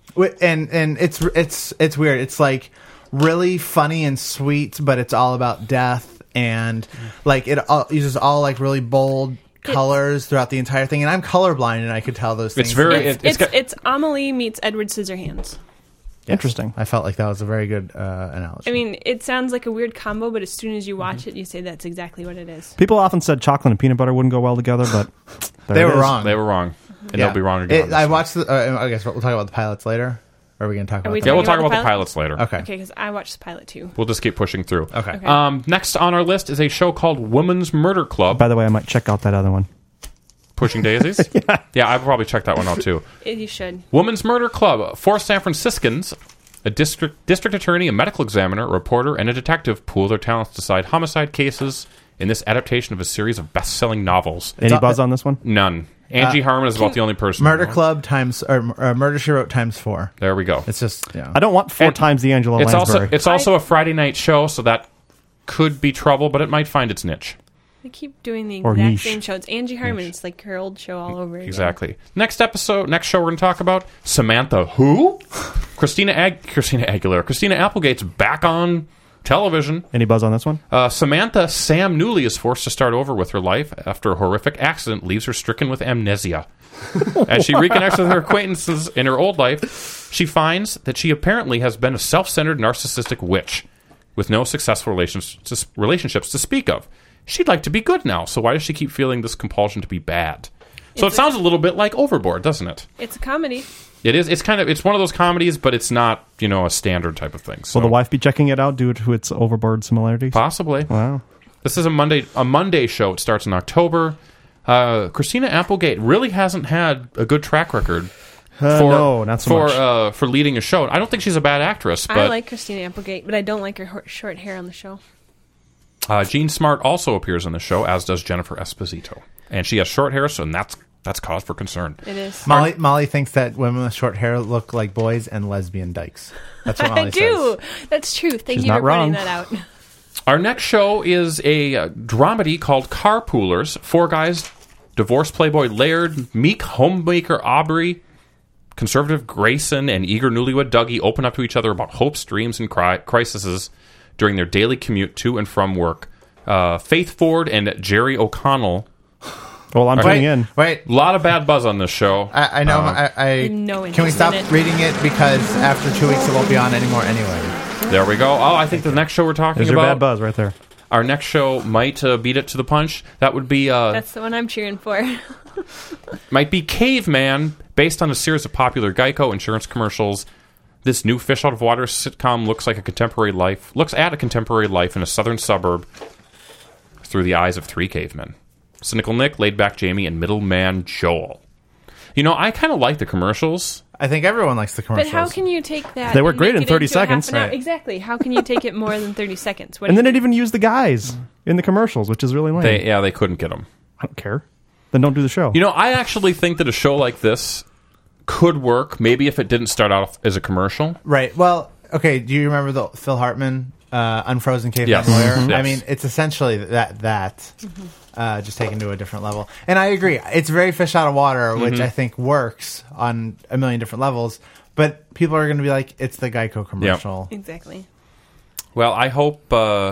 it's weird. It's like really funny and sweet, but it's all about death, and like it uses all like really bold colors throughout the entire thing. And I'm colorblind, and I could tell those things. It's Amelie meets Edward Scissorhands. Interesting. I felt like that was a very good analogy. I mean, it sounds like a weird combo, but as soon as you watch it, you say that's exactly what it is. People often said chocolate and peanut butter wouldn't go well together, but they were wrong. They were wrong. And they'll be wrong again. I watched I guess we'll talk about the pilots later. Or are we going to talk about we'll talk about the pilots later. Okay. Okay, because I watched the pilot too. We'll just keep pushing through. Okay. Next on our list is a show called Women's Murder Club. By the way, I might check out that other one. Pushing Daisies? Yeah, I'll probably check that one out too. You should. Women's Murder Club. 4 San Franciscans, a district attorney, a medical examiner, a reporter, and a detective pool their talents to decide homicide cases in this adaptation of a series of best-selling novels. Any buzz on this one? None. Angie Harmon is about the only person. Murder Club times Murder She Wrote times 4. There we go. It's just I don't want 4 times the Angela Lansbury. It's also a Friday night show, so that could be trouble, but it might find its niche. They keep doing the Or exact niche. same show. It's Angie Harmon. It's like her old show all over again. Exactly. Next show we're going to talk about Samantha. Who? Christina Aguilera. Christina Applegate's back on television. Any buzz on this one? Samantha Sam Newley is forced to start over with her life after a horrific accident leaves her stricken with amnesia. As she reconnects with her acquaintances in her old life, she finds that she apparently has been a self-centered narcissistic witch with no successful relationships to speak of. She'd like to be good now, so why does she keep feeling this compulsion to be bad? So it sounds a little bit like Overboard, doesn't it? It's a comedy. It is. It's one of those comedies, but it's not, a standard type of thing. So. Will the wife be checking it out due to its Overboard similarities? Possibly. Wow. This is a Monday show. It starts in October. Christina Applegate really hasn't had a good track record. No, not so much. For leading a show. I don't think she's a bad actress. But I like Christina Applegate, but I don't like her short hair on the show. Jean Smart also appears in the show, as does Jennifer Esposito. And she has short hair, so that's cause for concern. It is. Molly thinks that women with short hair look like boys and lesbian dykes. That's what Molly I do. That's true. Thank you for pointing that out. Our next show is a dramedy called Carpoolers. 4 guys, divorced playboy Laird, meek homemaker Aubrey, conservative Grayson, and eager newlywed Dougie open up to each other about hopes, dreams, and crises during their daily commute to and from work. Faith Ford and Jerry O'Connell Well, I'm tuning in. Wait, A lot of bad buzz on this show. I know. I no can we interest stop in it. reading it because after 2 weeks it won't be on anymore anyway. There we go. Oh, I think the next show we're talking There's your about. bad buzz right there. Our next show might beat it to the punch. That would be That's the one I'm cheering for. might be Caveman, based on a series of popular Geico insurance commercials. This new fish out of water sitcom looks at a contemporary life in a southern suburb through the eyes of three cavemen: cynical Nick, laid back Jamie, and middleman Joel. You know, I kind of like the commercials. I think everyone likes the commercials. But how can you take that? They were and great make in it 30 into a half seconds. an hour? Right. Exactly. How can you take it more than 30 seconds? What And do then you it even used the guys in the commercials, which is really lame. They couldn't get them. I don't care. Then don't do the show. You know, I actually think that a show like this could work. Maybe if it didn't start out as a commercial. Right. Well, okay. Do you remember the Phil Hartman Unfrozen Caveman Yes. Lawyer? Mhm. I Yes. mean, it's essentially that just taken to a different level. And I agree. It's very fish out of water, which I think works on a million different levels. But people are going to be like, it's the Geico commercial. Exactly. Well, I hope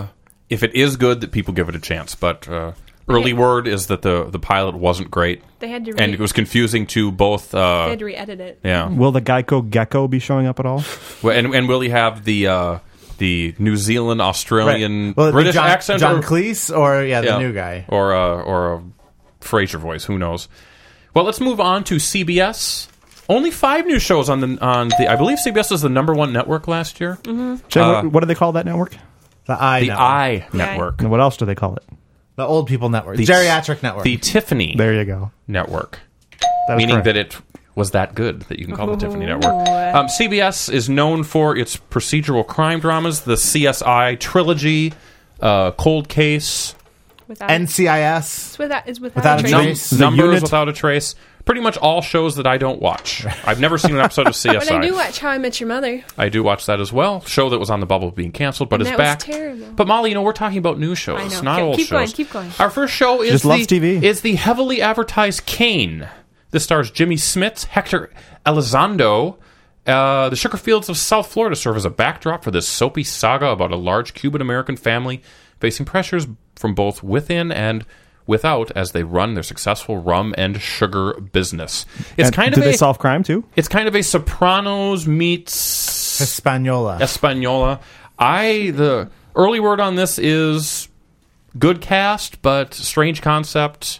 if it is good that people give it a chance. But early word is that the pilot wasn't great. They had to and it was confusing to both. they had to re-edit it. Yeah. Will the Geico Gecko be showing up at all? Well, and will he have the New Zealand, Australian, Well, British John, accent? John or, Cleese or the new guy. or a Frasier voice? Who knows? Well, let's move on to CBS. Only 5 new shows on the. I believe CBS was the #1 network last year. Jen, what do they call that network? The I The Network. I Network. And what else do they call it? The Old People Network. The Geriatric Network. The Tiffany There you go. Network. That is Meaning correct. that it was that good that you can call it the Tiffany Network. CBS is known for its procedural crime dramas, the CSI trilogy, Cold Case, Without NCIS. it's without Without a a trace. trace. The Numbers Unit. Without a Trace. Pretty much all shows that I don't watch. I've never seen an episode of CSI. But I do watch How I Met Your Mother. I do watch that as well. Show that was on the bubble of being canceled, but And is that was back. terrible. But Molly, we're talking about new shows, I know. not Okay, old keep shows. going, keep going. Our first show is Just loves TV. is the heavily advertised Kane. This stars Jimmy Smits, Hector Elizondo. The sugar fields of South Florida serve as a backdrop for this soapy saga about a large Cuban-American family facing pressures from both within and without as they run their successful rum and sugar business. It's And kind do of they a solve crime too? it's kind of a Sopranos meets Hispaniola. Española. The early word on this is good cast, but strange concept.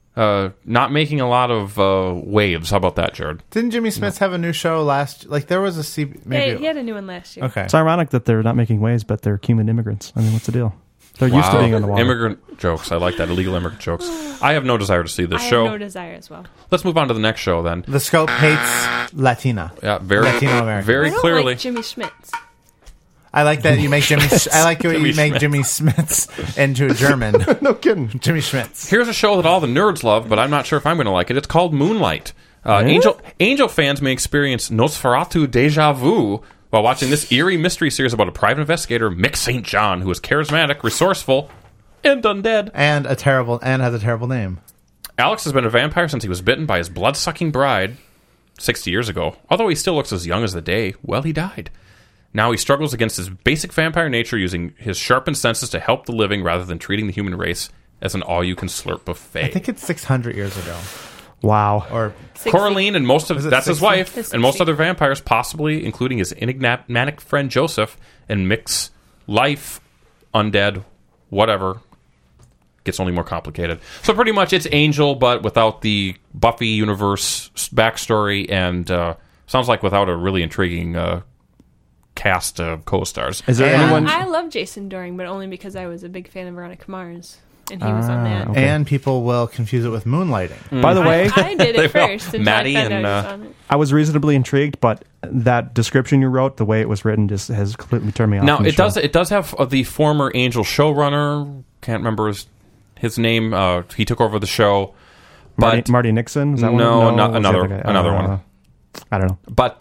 Not making a lot of waves. How about that, Jared? Didn't Jimmy Smith have a new show last? Like there was a Yeah, he had a new one last year. Okay. It's ironic that they're not making waves, but they're Cuban immigrants. I mean, what's the deal? They're used to being on the water. Immigrant jokes. I like that. Illegal immigrant jokes. I have no desire to see this I show. have no desire as well. Let's move on to the next show then. The Scope hates Latina. Yeah, very, Latino American. very I don't clearly. like Jimmy Schmitz. I like that you make Jimmy. I like the way you make Jimmy Smits into a German. No kidding. Jimmy Schmitz. Here's a show that all the nerds love, but I'm not sure if I'm going to like it. It's called Moonlight. Angel fans may experience Nosferatu deja vu while watching this eerie mystery series about a private investigator, Mick St. John, who is charismatic, resourceful, and undead. And has a terrible name. Alex has been a vampire since he was bitten by his blood-sucking bride 60 years ago. Although he still looks as young as the day, well, he died. Now he struggles against his basic vampire nature, using his sharpened senses to help the living rather than treating the human race as an all-you-can-slurp buffet. I think it's 600 years ago. Wow. Or Coraline and most of Was it that's his 60? wife, It's and most 60. other vampires, possibly including his enigmatic friend Joseph, and Mick's life, undead, whatever, gets only more complicated. So pretty much it's Angel, but without the Buffy universe backstory, and sounds like without a really intriguing cast of co-stars. Is there And- anyone? I love Jason Doring, but only because I was a big fan of Veronica Mars, and he was on that. okay. and people will confuse it with moonlighting. By the way, I did They it will. first. Until Maddie I found and, out he was on it. I was reasonably intrigued, but that description you wrote, the way it was written, just has completely turned me off. Now from the show. it does have the former Angel showrunner, can't remember his name. He took over the show, but Marty Nixon. Is that No, one? not what's the another- other guy? another one. I don't know. But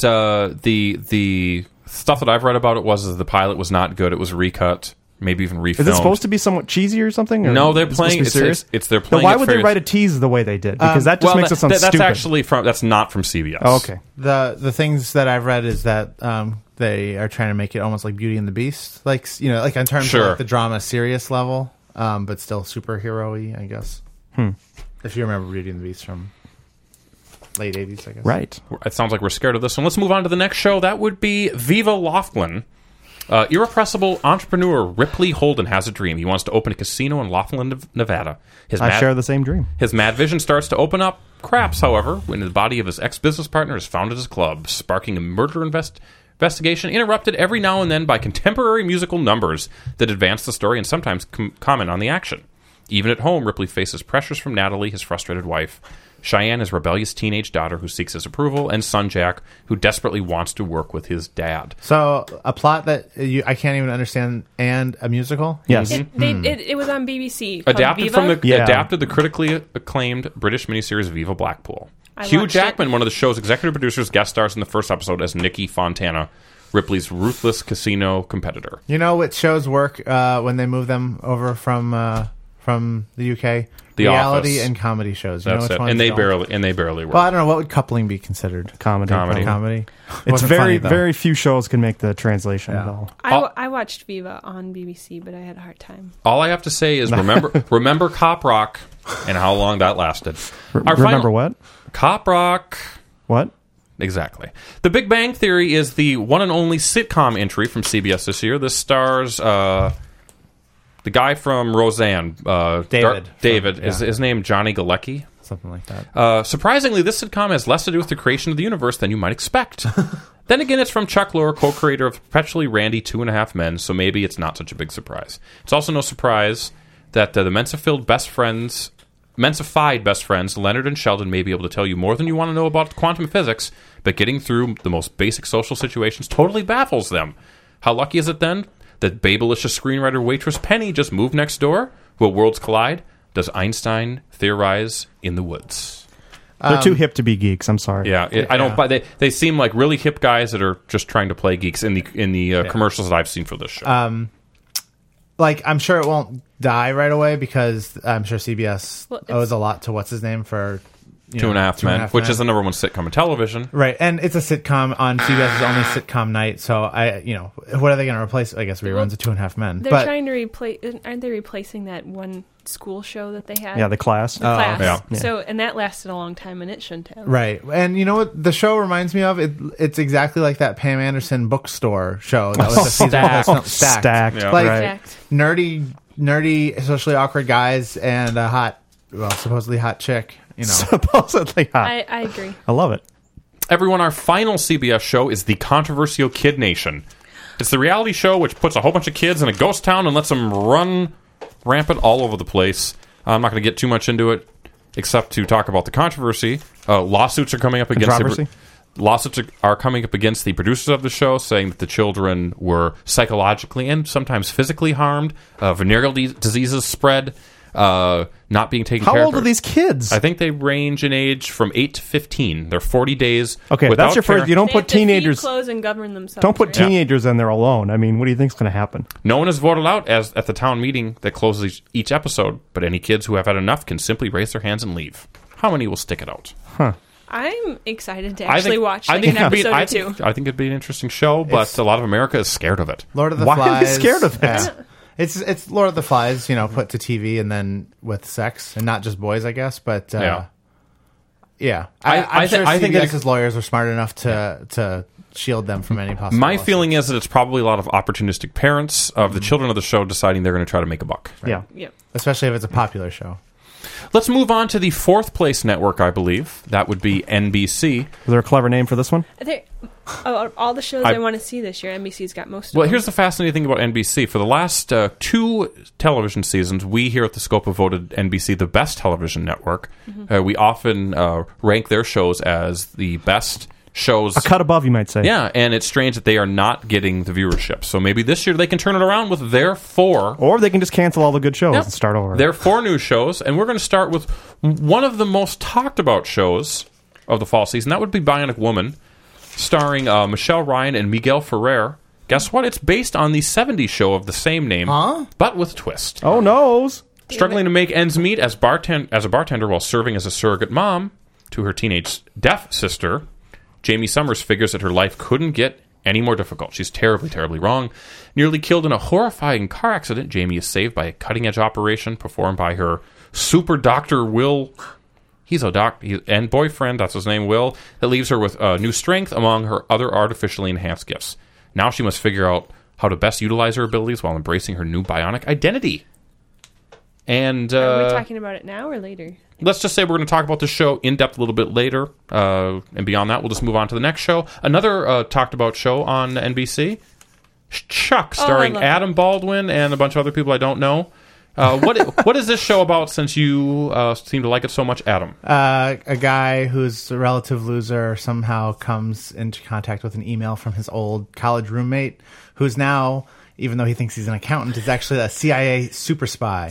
the stuff that I've read about it was the pilot was not good. It was recut, maybe even refilmed. Is it supposed to be somewhat cheesy or something? Or No, they're is it supposed to playing. be serious? It's they're Then playing. why it would they very- write a tease the way they did? Because that just makes it sound that's stupid. actually that's not from CBS. Oh, okay. The things that I've read is that they are trying to make it almost like Beauty and the Beast, like like in terms Sure. of like the drama serious level, but still superhero-y, I guess. If you remember Beauty and the Beast from late 80s, I guess. Right. It sounds like we're scared of this one. Let's move on to the next show. That would be Viva Laughlin. Irrepressible entrepreneur Ripley Holden has a dream. He wants to open a casino in Laughlin, Nevada. I share the same dream. His mad vision starts to open up craps, however, when the body of his ex-business partner is found at his club, sparking a murder investigation interrupted every now and then by contemporary musical numbers that advance the story and sometimes comment on the action. Even at home, Ripley faces pressures from Natalie, his frustrated wife, Cheyenne, his rebellious teenage daughter who seeks his approval, and son Jack, who desperately wants to work with his dad. So a plot that I can't even understand, and a musical? Yes. It was on BBC. called Adapted Viva. adapted the critically acclaimed British miniseries Viva Blackpool. I Hugh watched Jackman, one of the show's executive producers, guest stars in the first episode as Nicky Fontana, Ripley's ruthless casino competitor. You know what shows work when they move them over from the UK? The Reality Office. and comedy shows. You That's know which it. ones And they don't? barely work. Well, I don't know. What would coupling be considered? Comedy. Comedy. It's Wasn't very, funny, though. very few shows can make the translation at all. I watched Viva on BBC, but I had a hard time. All I have to say is remember Cop Rock and how long that lasted. Remember what? Cop Rock. What? Exactly. The Big Bang Theory is the one and only sitcom entry from CBS this year. This stars the guy from Roseanne. David. Is his name Johnny Galecki? Something like that. Surprisingly, this sitcom has less to do with the creation of the universe than you might expect. Then again, it's from Chuck Lorre, co-creator of Perpetually Randy 2.5 Men, so maybe it's not such a big surprise. It's also no surprise that the Mensa-fied best friends, Leonard and Sheldon, may be able to tell you more than you want to know about quantum physics, but getting through the most basic social situations totally baffles them. How lucky is it then that babelicious screenwriter waitress Penny just moved next door? Will worlds collide? Does Einstein theorize in the woods? They're too hip to be geeks. I'm sorry. Yeah, I don't buy. They seem like really hip guys that are just trying to play geeks in the commercials that I've seen for this show. I'm sure it won't die right away because I'm sure CBS owes a lot to what's his name for 2.5 Men, which is the number one sitcom on television. Right, and it's a sitcom on CBS's only sitcom night. So what are they going to replace? I guess reruns of 2.5 Men. They're trying to replace. Aren't they replacing that one school show that they had? Yeah, The Class. The Class. Yeah. So, and that lasted a long time, and it shouldn't have. Right, and you know what the show reminds me of? It's exactly like that Pam Anderson bookstore show that was a season Stacked. Yeah. Like nerdy, socially awkward guys and a supposedly hot chick. Supposedly hot. I agree. I love it. Everyone, our final CBS show is the controversial Kid Nation. It's the reality show which puts a whole bunch of kids in a ghost town and lets them run rampant all over the place. I'm not going to get too much into it, except to talk about the controversy. Lawsuits are coming up against the producers of the show, saying that the children were psychologically and sometimes physically harmed. Venereal diseases spread. Not being taken care of. How old are these kids? I think they range in age from 8 to 15. They're 40 days. Okay, that's your first. You don't put teenagers. Clothes and govern themselves. Don't put teenagers in there alone. I mean, what do you think's going to happen? No one is voted out at the town meeting that closes each episode, but any kids who have had enough can simply raise their hands and leave. How many will stick it out? Huh. I'm excited to actually watch an episode or two. I think it'd be an interesting show, but a lot of America is scared of it. Lord of the Why Flies. are they scared of it? Yeah. It's Lord of the Flies, put to TV and then with sex and not just boys, I guess. But I'm sure CBS's lawyers were smart enough to shield them from any possible. My feeling is that it's probably a lot of opportunistic parents of the children of the show deciding they're going to try to make a buck. Right? Yeah, especially if it's a popular show. Let's move on to the fourth place network, I believe. That would be NBC. Is there a clever name for this one? All the shows I want to see this year, NBC's got most of them. Well, here's the fascinating thing about NBC. For the last 2 television seasons, we here at The Scope have voted NBC the best television network. Mm-hmm. We often rank their shows as the best shows. A cut above, you might say. Yeah, and it's strange that they are not getting the viewership. So maybe this year they can turn it around with their 4. Or they can just cancel all the good shows and start over. Their 4 new shows, and we're going to start with one of the most talked about shows of the fall season. That would be Bionic Woman, starring Michelle Ryan and Miguel Ferrer. Guess what? It's based on the 70s show of the same name, but with a twist. Oh, no. Struggling to make ends meet as a bartender while serving as a surrogate mom to her teenage deaf sister, Jamie Summers figures that her life couldn't get any more difficult. She's terribly, terribly wrong. Nearly killed in a horrifying car accident, Jamie is saved by a cutting-edge operation performed by her super doctor Will. He's a and boyfriend, that's his name, Will, that leaves her with new strength among her other artificially enhanced gifts. Now she must figure out how to best utilize her abilities while embracing her new bionic identity. And are we talking about it now or later? let's just say we're going to talk about the show in depth a little bit later. And beyond that, we'll just move on to the next show. Another talked about show on NBC, Chuck, starring Adam Baldwin and a bunch of other people I don't know. What is this show about, since you seem to like it so much, Adam? A guy who's a relative loser somehow comes into contact with an email from his old college roommate, who's now, even though he thinks he's an accountant, is actually a CIA super spy.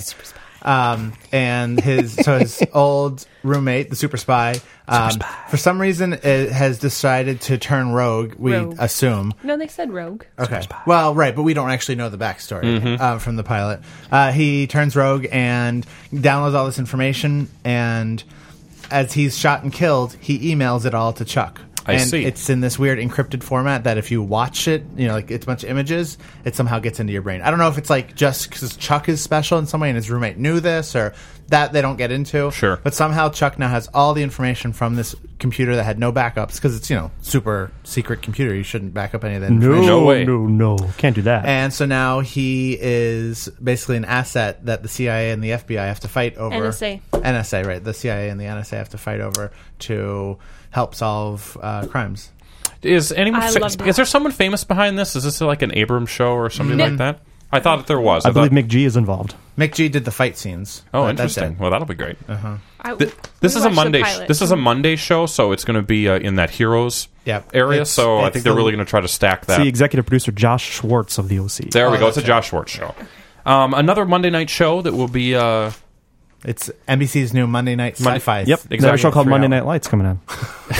And his old roommate, the super spy, for some reason has decided to turn rogue. Assume. No, they said rogue. Okay. Well, right, but we don't actually know the backstory from the pilot. He turns rogue and downloads all this information, and as he's shot and killed, he emails it all to Chuck. I see. It's in this weird encrypted format that if you watch it, like it's a bunch of images, it somehow gets into your brain. I don't know if it's like just because Chuck is special in some way and his roommate knew this, or that they don't get into. Sure. But somehow Chuck now has all the information from this computer that had no backups, because it's, super secret computer. You shouldn't back up any of that information. No way. No. Can't do that. And so now he is basically an asset that the CIA and the FBI have to fight over. NSA, right. The CIA and the NSA have to fight over to help solve crimes. Is there someone famous behind this? Is this like an Abrams show or something like that? I thought that there was. I believe McG is involved. McG did the fight scenes. Oh, interesting. Well, that'll be great. This is a Monday. This is a Monday show, so it's going to be in that Heroes area. So I think they're really going to try to stack that. See, executive producer Josh Schwartz of the OC. There we go. It's a Josh Schwartz show. Another Monday night show that will be. It's NBC's new Monday night sci-fi. Yep, exactly. There's a show called Monday Night Lights coming on.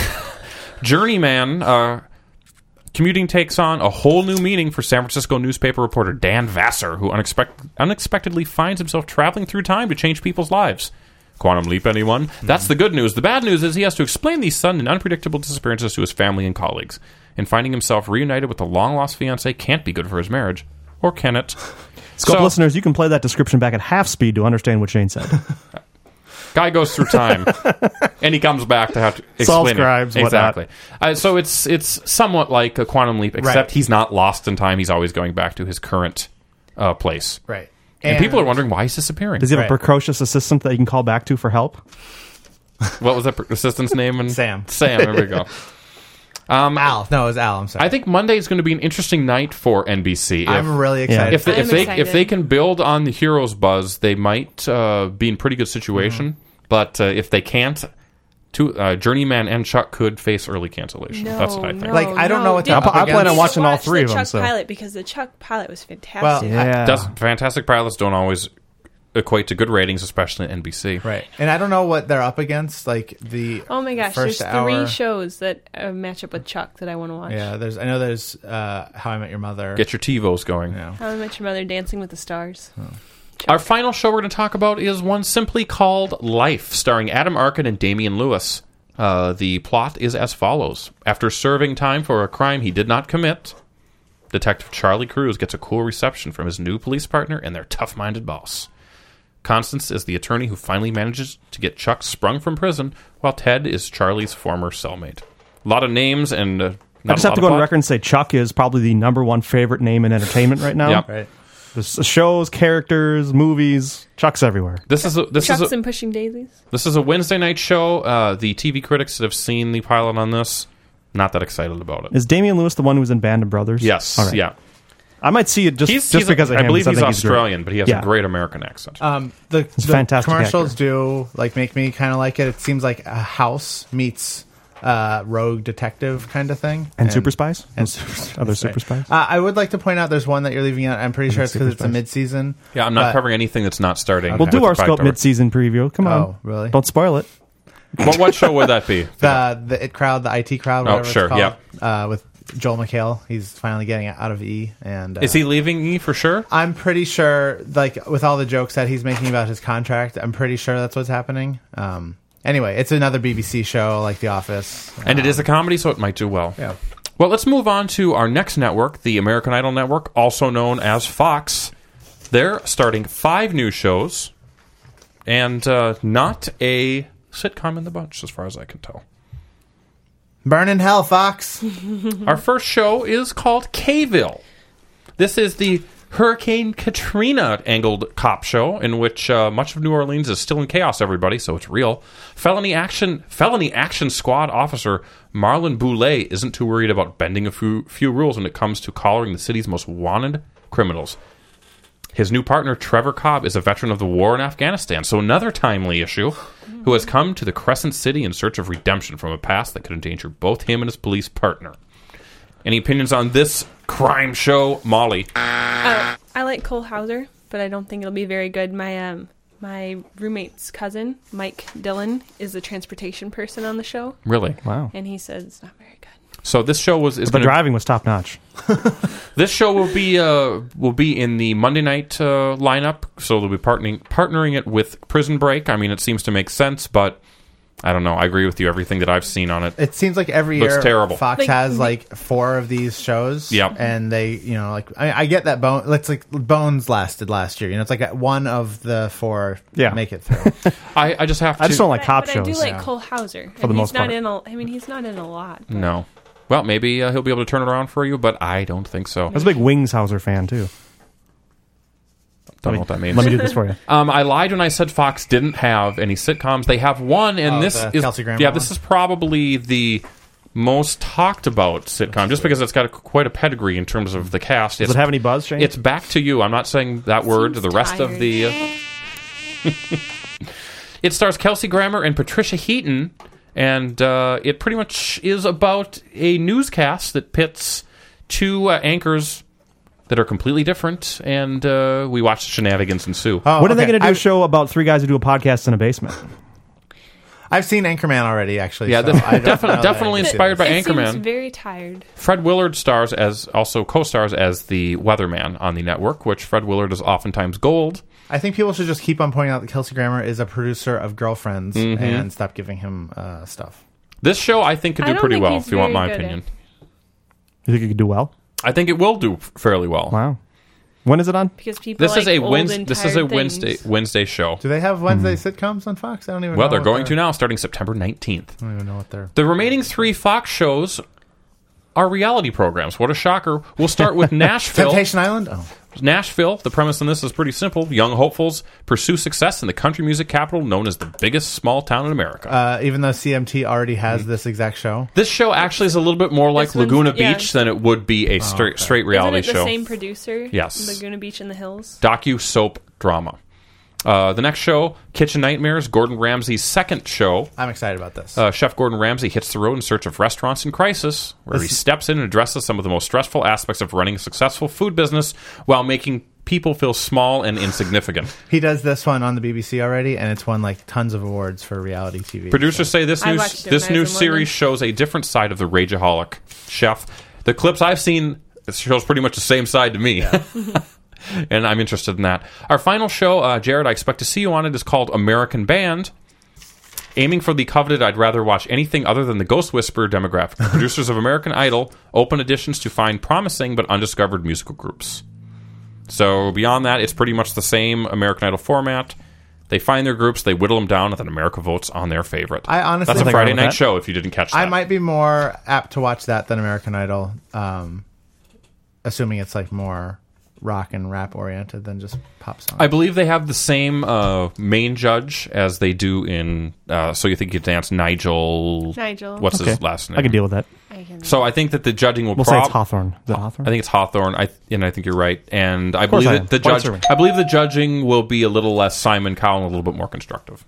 Journeyman. Commuting takes on a whole new meaning for San Francisco newspaper reporter Dan Vassar, who unexpectedly finds himself traveling through time to change people's lives. Quantum leap, anyone? That's the good news. The bad news is he has to explain these sudden and unpredictable disappearances to his family and colleagues. And finding himself reunited with a long-lost fiancée can't be good for his marriage. Or can it? Scope listeners, you can play that description back at half speed to understand what Shane said. Guy goes through time, and he comes back to have to explain scribes, it. Exactly. So it's somewhat like a quantum leap, except he's not lost in time. He's always going back to his current place. Right. And people are wondering why he's disappearing. Does he have a precocious assistant that he can call back to for help? What was that assistant's name? Sam. There we go. Al. No, it was Al. I'm sorry. I think Monday is going to be an interesting night for NBC. I'm really excited. If they can build on the Heroes buzz, they might be in pretty good situation. But if they can't, Journeyman and Chuck could face early cancellation. That's what I think. I don't know what I plan on watching all three of them. The Chuck pilot, because the Chuck pilot was fantastic. Fantastic pilots don't always equate to good ratings, especially at NBC. Right. And I don't know what they're up against. Oh my gosh, there's 3 shows that match up with Chuck that I want to watch. Yeah, I know there's How I Met Your Mother. Get your TiVos going. Yeah. How I Met Your Mother, Dancing with the Stars. Oh. Our final show we're going to talk about is one simply called Life, starring Adam Arkin and Damian Lewis. The plot is as follows. After serving time for a crime he did not commit, Detective Charlie Cruz gets a cool reception from his new police partner and their tough-minded boss. Constance is the attorney who finally manages to get Chuck sprung from prison, while Ted is Charlie's former cellmate. A lot of names and I just have to go on record and say Chuck is probably the #1 favorite name in entertainment right now. Yep. Right. There's shows, characters, movies. Chuck's everywhere. Chuck's and Pushing Daisies. This is a Wednesday night show. The TV critics that have seen the pilot on this, not that excited about it. Is Damian Lewis the one who was in Band of Brothers? Yes. Right. Yeah. I might see it just because of him. I believe he's think Australian, but he has a great American accent. The fantastic commercials actor. do make me kind of like it. It seems like a House meets rogue detective kind of thing, and super spies and other super spies. I would like to point out there's one that you're leaving out. I'm pretty sure it's because it's a mid-season. Yeah, I'm not covering anything that's not starting. We'll do our Scope mid-season preview. Come on, really? Don't spoil it. What show would that be? The IT crowd, whatever sure, it's called. Yeah. With Joel McHale, he's finally getting out of E. And is he leaving E for sure? I'm pretty sure, with all the jokes that he's making about his contract, I'm pretty sure that's what's happening. Anyway, it's another BBC show like The Office. And it is a comedy, so it might do well. Yeah. Well, let's move on to our next network, the American Idol Network, also known as Fox. They're starting 5 new shows. and not a sitcom in the bunch, as far as I can tell. Burn in hell, Fox. Our first show is called K-ville. This is the Hurricane Katrina angled cop show in which much of New Orleans is still in chaos, everybody, so it's real. Felony action squad officer Marlon Boulay isn't too worried about bending a few rules when it comes to collaring the city's most wanted criminals. His new partner, Trevor Cobb, is a veteran of the war in Afghanistan, so another timely issue, who has come to the Crescent City in search of redemption from a past that could endanger both him and his police partner. Any opinions on this crime show, Molly? I like Cole Hauser, but I don't think it'll be very good. My roommate's cousin, Mike Dillon, is the transportation person on the show. Really? Wow. And he said it's not very good. So this show the driving was top notch. This show will be in the Monday night lineup, so they'll be partnering it with Prison Break. I mean, it seems to make sense, but I don't know. I agree with you. Everything that I've seen on it, it seems like every looks year terrible. Fox has like 4 of these shows. Yep. And they, I get that It's like Bones lasted last year. It's like one of the 4 make it through. I just have to. I just don't like cop but shows. I do like Cole Hauser. For the most part. He's not in a lot. But. No. Well, maybe he'll be able to turn it around for you, but I don't think so. I was a big Wings Hauser fan, too. Don't know what that means. Let me do this for you. I lied when I said Fox didn't have any sitcoms. They have one, and this is Kelsey Grammer yeah, one? this is probably the most talked about sitcom, just because it's got quite a pedigree in terms of the cast. Does it have any buzz, Shane? It's Back to You. I'm not saying that word. The rest of the it stars Kelsey Grammer and Patricia Heaton, and it pretty much is about a newscast that pits 2 anchors that are completely different, and we watch the shenanigans ensue. When are they going to do a show about 3 guys who do a podcast in a basement? I've seen Anchorman already, actually. Yeah, so this definitely inspired by It Anchorman. seems very tired. Fred Willard co-stars as the weatherman on the network, which Fred Willard is oftentimes gold. I think people should just keep on pointing out that Kelsey Grammer is a producer of Girlfriends and stop giving him stuff. This show, I think, could do pretty well, if you want my opinion. You think it could do well? I think it will do fairly well. Wow. When is it on? Because people This is a Wednesday show. Do they have Wednesday sitcoms on Fox? I don't even know. Well, they're going to now, starting September 19th. I don't even know what they're... The remaining 3 Fox shows are reality programs. What a shocker. We'll start with Nashville. Temptation Island? Oh. Nashville, the premise on this is pretty simple. Young hopefuls pursue success in the country music capital known as the biggest small town in America. Even though CMT already has this exact show. This show actually is a little bit more like Laguna Beach than it would be a straight reality Isn't it show. the same producer? Yes. Laguna Beach in the Hills? Docu-soap drama. The next show, Kitchen Nightmares, Gordon Ramsay's second show. I'm excited about this. Chef Gordon Ramsay hits the road in search of restaurants in crisis, where he steps in and addresses some of the most stressful aspects of running a successful food business while making people feel small and insignificant. He does this one on the BBC already, and it's won like tons of awards for reality TV. Producers say this new series shows a different side of the rageaholic chef. The clips I've seen, it shows pretty much the same side to me. Yeah. And I'm interested in that. Our final show, Jared, I expect to see you on it, is called American Band. Aiming for the coveted, I'd rather watch anything other than the Ghost Whisperer demographic. The producers of American Idol open auditions to find promising but undiscovered musical groups. So beyond that, it's pretty much the same American Idol format. They find their groups, they whittle them down, and then America votes on their favorite. I honestly That's a Friday night show, if you didn't catch that. I might be more apt to watch that than American Idol, assuming it's like more rock and rap oriented than just pop songs. I believe they have the same main judge as they do in So You Think You Can Dance. Nigel. What's his last name? I can deal with that. So I think that the judging will say it's Hawthorne. Is it Hawthorne? I think it's Hawthorne. I think you're right, and I believe that I believe the judging will be a little less Simon Cowell and a little bit more constructive.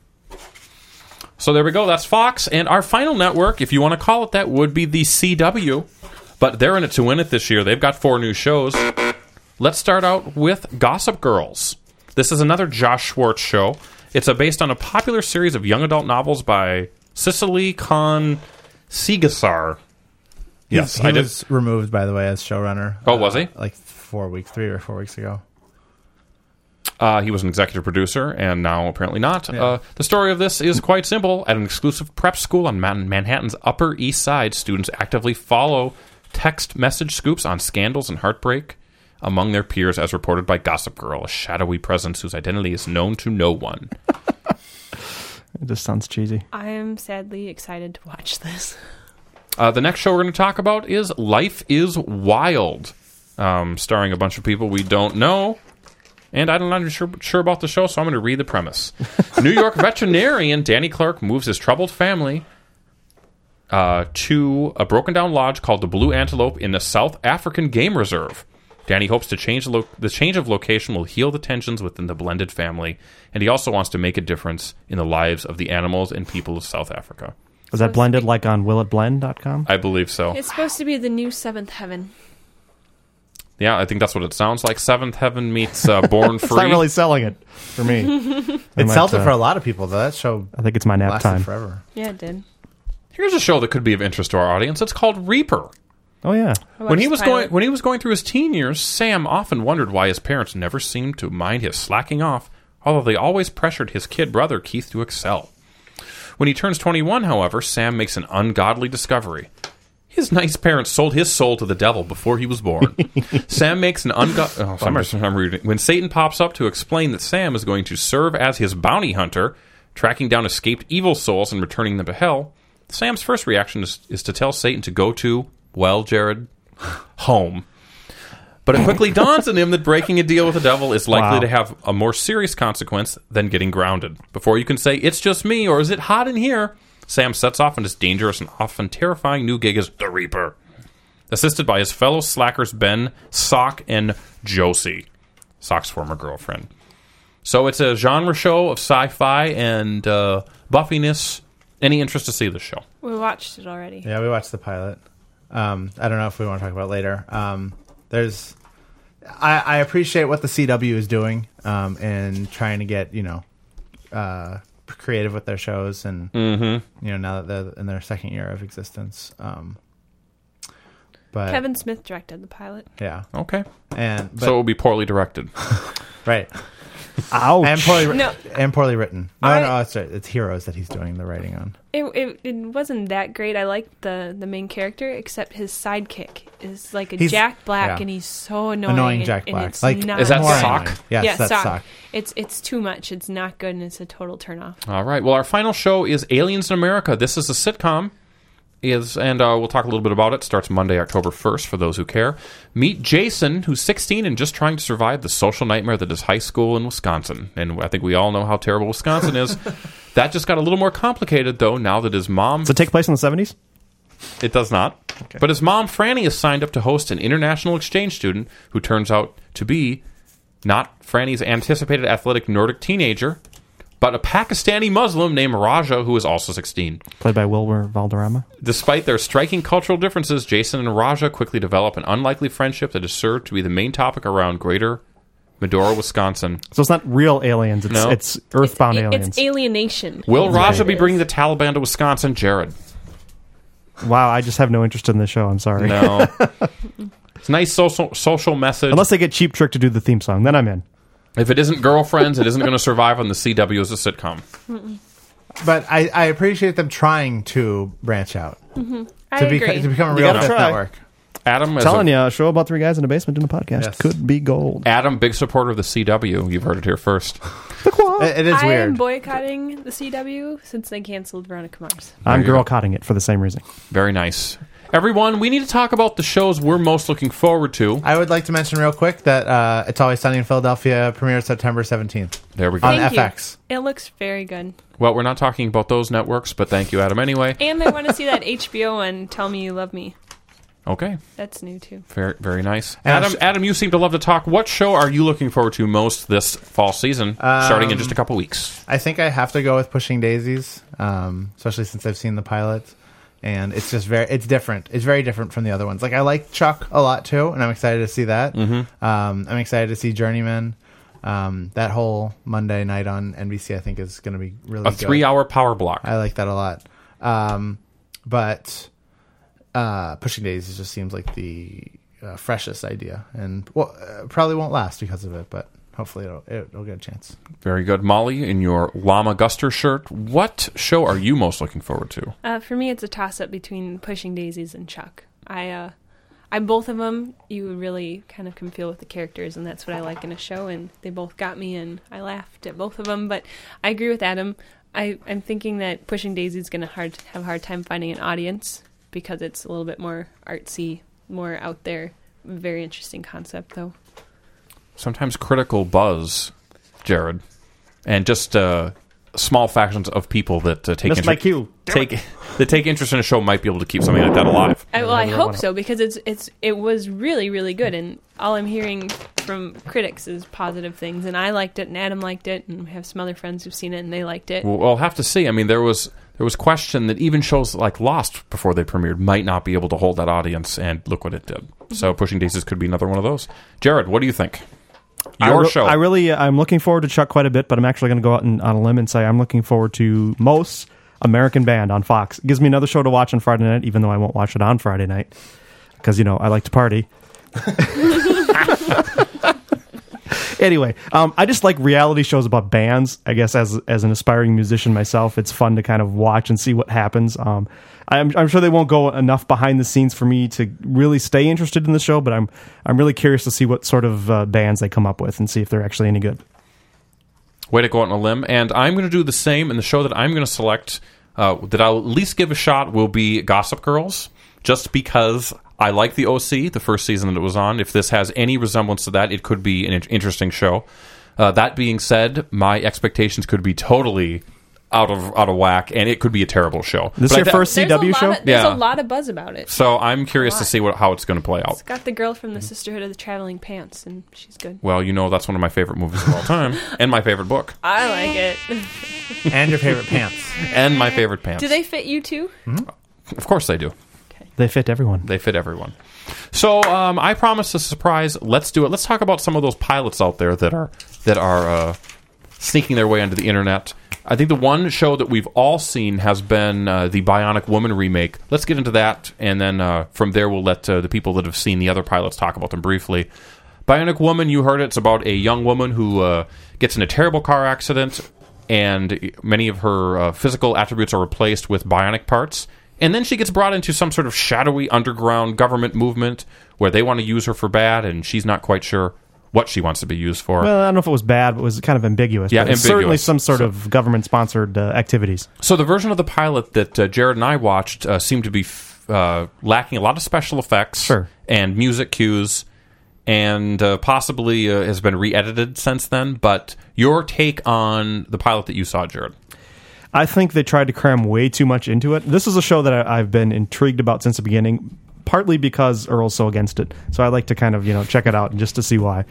So there we go. That's Fox, and our final network, if you want to call it that, would be the CW. But they're in it to win it this year. They've got 4 new shows. Let's start out with Gossip Girls. This is another Josh Schwartz show. It's based on a popular series of young adult novels by Cicely Kahn Segasar. Yes, he was removed, by the way, as showrunner. Oh, was he? Like 3 or 4 weeks ago. He was an executive producer, and now apparently not. Yeah. The story of this is quite simple. At an exclusive prep school on Manhattan's Upper East Side, students actively follow text message scoops on scandals and heartbreak among their peers, as reported by Gossip Girl, a shadowy presence whose identity is known to no one. It just sounds cheesy. I am sadly excited to watch this. The next show we're going to talk about is Life is Wild, starring a bunch of people we don't know. And I'm not sure about the show, so I'm going to read the premise. New York veterinarian Danny Clark moves his troubled family to a broken-down lodge called the Blue Antelope in the South African Game Reserve. Danny hopes to change the change of location will heal the tensions within the blended family, and he also wants to make a difference in the lives of the animals and people of South Africa. Was that blended like on willitblend.com? I believe so. It's supposed to be the new Seventh Heaven. Yeah, I think that's what it sounds like. Seventh Heaven meets Born Free. It's not really selling it for me. It sold it for a lot of people, though. That show I think it's my nap lasted time. forever. Yeah, it did. Here's a show that could be of interest to our audience. It's called Reaper. Oh, yeah. When he was going through his teen years, Sam often wondered why his parents never seemed to mind his slacking off, although they always pressured his kid brother Keith to excel. When he turns 21, however, Sam makes an ungodly discovery. His nice parents sold his soul to the devil before he was born. Sam makes an I'm reading. When Satan pops up to explain that Sam is going to serve as his bounty hunter, tracking down escaped evil souls and returning them to hell, Sam's first reaction is to tell Satan to go to, well, Jared, home. But it quickly dawns on him that breaking a deal with the devil is likely to have a more serious consequence than getting grounded. Before you can say, it's just me, or is it hot in here, Sam sets off on his dangerous and often terrifying new gig as the Reaper, assisted by his fellow slackers Ben, Sock, and Josie, Sock's former girlfriend. So it's a genre show of sci-fi and buffiness. Any interest to see this show? We watched it already. Yeah, we watched the pilot. I don't know if we want to talk about it later. I appreciate what the CW is doing and trying to get, creative with their shows, and now that they're in their second year of existence. But Kevin Smith directed the pilot. Yeah. Okay. So it will be poorly directed. Right. Ouch. And poorly written. No, it's right. It's Heroes that he's doing the writing on. It wasn't that great. I liked the main character, except his sidekick is like he's Jack Black, and he's so annoying. Annoying Jack Black. It's not is that good. Sock? Yes, that's Sock. Sock. It's too much. It's not good, and it's a total turnoff. All right. Well, our final show is Aliens in America. This is a sitcom. And we'll talk a little bit about it. Starts Monday, October 1st, for those who care. Meet Jason, who's 16 and just trying to survive the social nightmare that is high school in Wisconsin. And I think we all know how terrible Wisconsin is. That just got a little more complicated, though, now that his mom... Does it take place in the 70s? It does not. Okay. But his mom, Franny, is signed up to host an international exchange student who turns out to be not Franny's anticipated athletic Nordic teenager, but a Pakistani Muslim named Raja, who is also 16. Played by Wilmer Valderrama. Despite their striking cultural differences, Jason and Raja quickly develop an unlikely friendship that is served to be the main topic around greater Medora, Wisconsin. So it's not real aliens, it's earthbound aliens. It's alienation. Will Raja be bringing the Taliban to Wisconsin, Jared? Wow, I just have no interest in this show, I'm sorry. No. It's a nice social message. Unless they get Cheap Trick to do the theme song, then I'm in. If it isn't Girlfriends, it isn't going to survive on the CW as a sitcom. But I appreciate them trying to branch out. I agree. To become a real fifth network. Adam, I'm telling you, a show about three guys in a basement doing a podcast could be gold. Adam, big supporter of the CW. You've heard it here first. It is weird. I am boycotting the CW since they canceled Veronica Mars. I'm girl-cotting it for the same reason. Very nice. Everyone, we need to talk about the shows we're most looking forward to. I would like to mention real quick that It's Always Sunny in Philadelphia premieres September 17th. There we go. On Thank FX. You. It looks very good. Well, we're not talking about those networks, but thank you, Adam, anyway. And I want to see that HBO one, Tell Me You Love Me. Okay. That's new, too. Very, very nice. Adam, you seem to love to talk. What show are you looking forward to most this fall season, starting in just a couple weeks? I think I have to go with Pushing Daisies, especially since I've seen the pilot. And it's just it's different. It's very different from the other ones. Like, I like Chuck a lot, too, and I'm excited to see that. I'm excited to see Journeyman. That whole Monday night on NBC, I think, is going to be really good. A 3-hour power block. I like that a lot. But Pushing Daisies just seems like the freshest idea. And probably won't last because of it, but hopefully it'll get a chance. Very good. Molly, in your Llama Guster shirt, what show are you most looking forward to? For me, it's a toss-up between Pushing Daisies and Chuck. I both of them, you really kind of can feel with the characters, and that's what I like in a show, and they both got me, and I laughed at both of them. But I agree with Adam. I'm thinking that Pushing Daisy is going to have a hard time finding an audience because it's a little bit more artsy, more out there. Very interesting concept, though. Sometimes critical buzz, Jared, and just small factions of people that take Just like you. take interest in a show might be able to keep something like that alive. I hope so, because it was really, really good, and all I'm hearing from critics is positive things, and I liked it, and Adam liked it, and we have some other friends who've seen it, and they liked it. Well, I'll have to see. I mean, there was question that even shows like Lost before they premiered might not be able to hold that audience, and look what it did. So Pushing Daisies could be another one of those. Jared, what do you think? Your show. I'm looking forward to Chuck quite a bit, but I'm actually going to go out on a limb and say I'm looking forward to Most American Band on Fox. It gives me another show to watch on Friday night, even though I won't watch it on Friday night because, I like to party. Anyway, I just like reality shows about bands. I guess as an aspiring musician myself, it's fun to kind of watch and see what happens. I'm sure they won't go enough behind the scenes for me to really stay interested in the show, but I'm really curious to see what sort of bands they come up with and see if they're actually any good. Way to go out on a limb. And I'm going to do the same, and the show that I'm going to select that I'll at least give a shot will be Gossip Girls, just because I like the OC, the first season that it was on. If this has any resemblance to that, it could be an interesting show. That being said, my expectations could be totally out of whack, and it could be a terrible show. This is your first CW show? There's a lot of buzz about it. So I'm curious to see how it's going to play out. It's got the girl from the Sisterhood of the Traveling Pants, and she's good. Well, that's one of my favorite movies of all time, and my favorite book. I like it. And your favorite pants. And my favorite pants. Do they fit you too? Mm-hmm. Of course they do. They fit everyone. They fit everyone. So I promised a surprise. Let's do it. Let's talk about some of those pilots out there that are sneaking their way onto the internet. I think the one show that we've all seen has been the Bionic Woman remake. Let's get into that, and then from there we'll let the people that have seen the other pilots talk about them briefly. Bionic Woman, you heard it. It's about a young woman who gets in a terrible car accident, and many of her physical attributes are replaced with bionic parts. And then she gets brought into some sort of shadowy underground government movement where they want to use her for bad, and she's not quite sure what she wants to be used for. Well, I don't know if it was bad, but it was kind of ambiguous. Yeah, ambiguous. Certainly some sort of government-sponsored activities. So the version of the pilot that Jared and I watched seemed to be lacking a lot of special effects and music cues, and possibly has been re-edited since then. But your take on the pilot that you saw, Jared? I think they tried to cram way too much into it. This is a show that I've been intrigued about since the beginning, partly because Earl's so against it. So I like to kind of, check it out just to see why.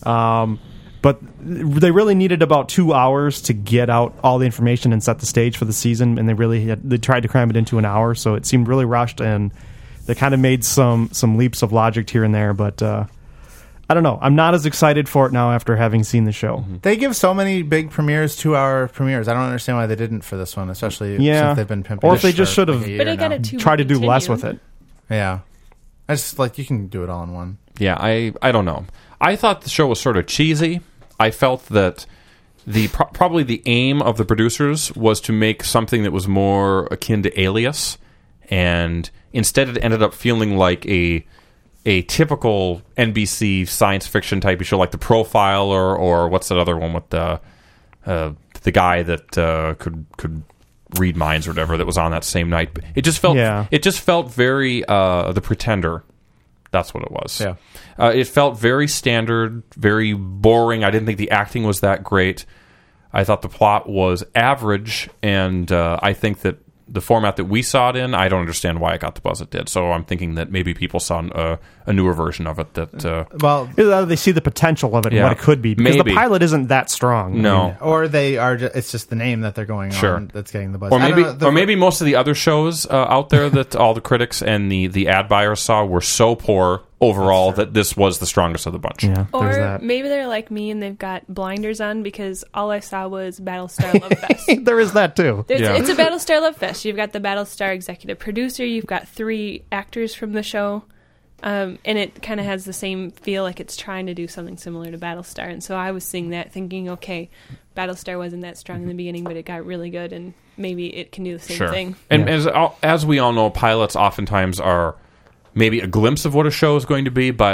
But they really needed about 2 hours to get out all the information and set the stage for the season, and they tried to cram it into an hour, so it seemed really rushed, and they kind of made some leaps of logic here and there, but I don't know. I'm not as excited for it now after having seen the show. Mm-hmm. They give so many big premieres, 2-hour premieres. I don't understand why they didn't for this one, especially since they've been pimping. Or if they just should have tried to do less with it. Yeah. I just you can do it all in one. Yeah, I don't know. I thought the show was sort of cheesy. I felt that probably the aim of the producers was to make something that was more akin to Alias, and instead it ended up feeling like a typical NBC science fiction type of show, like The Profile, or what's that other one with the guy that could read minds or whatever that was on that same night. It just felt very The Pretender. That's what it was. Yeah. It felt very standard, very boring. I didn't think the acting was that great. I thought the plot was average, and I think that the format that we saw it in, I don't understand why it got the buzz it did. So I'm thinking that maybe people saw a newer version of it. That they see the potential of it and what it could be. Because the pilot isn't that strong. No. Or they are. It's just the name that they're going on that's getting the buzz. Or maybe most of the other shows out there that all the critics and the ad buyers saw were so poor overall that this was the strongest of the bunch. Yeah, or maybe they're like me and they've got blinders on because all I saw was Battlestar Love Fest. There is that too. It's a Battlestar Love Fest. You've got the Battlestar executive producer. You've got 3 actors from the show. And it kind of has the same feel, like it's trying to do something similar to Battlestar. And so I was seeing that thinking, okay, Battlestar wasn't that strong in the beginning, but it got really good, and maybe it can do the same thing. And as we all know, pilots oftentimes are maybe a glimpse of what a show is going to be, but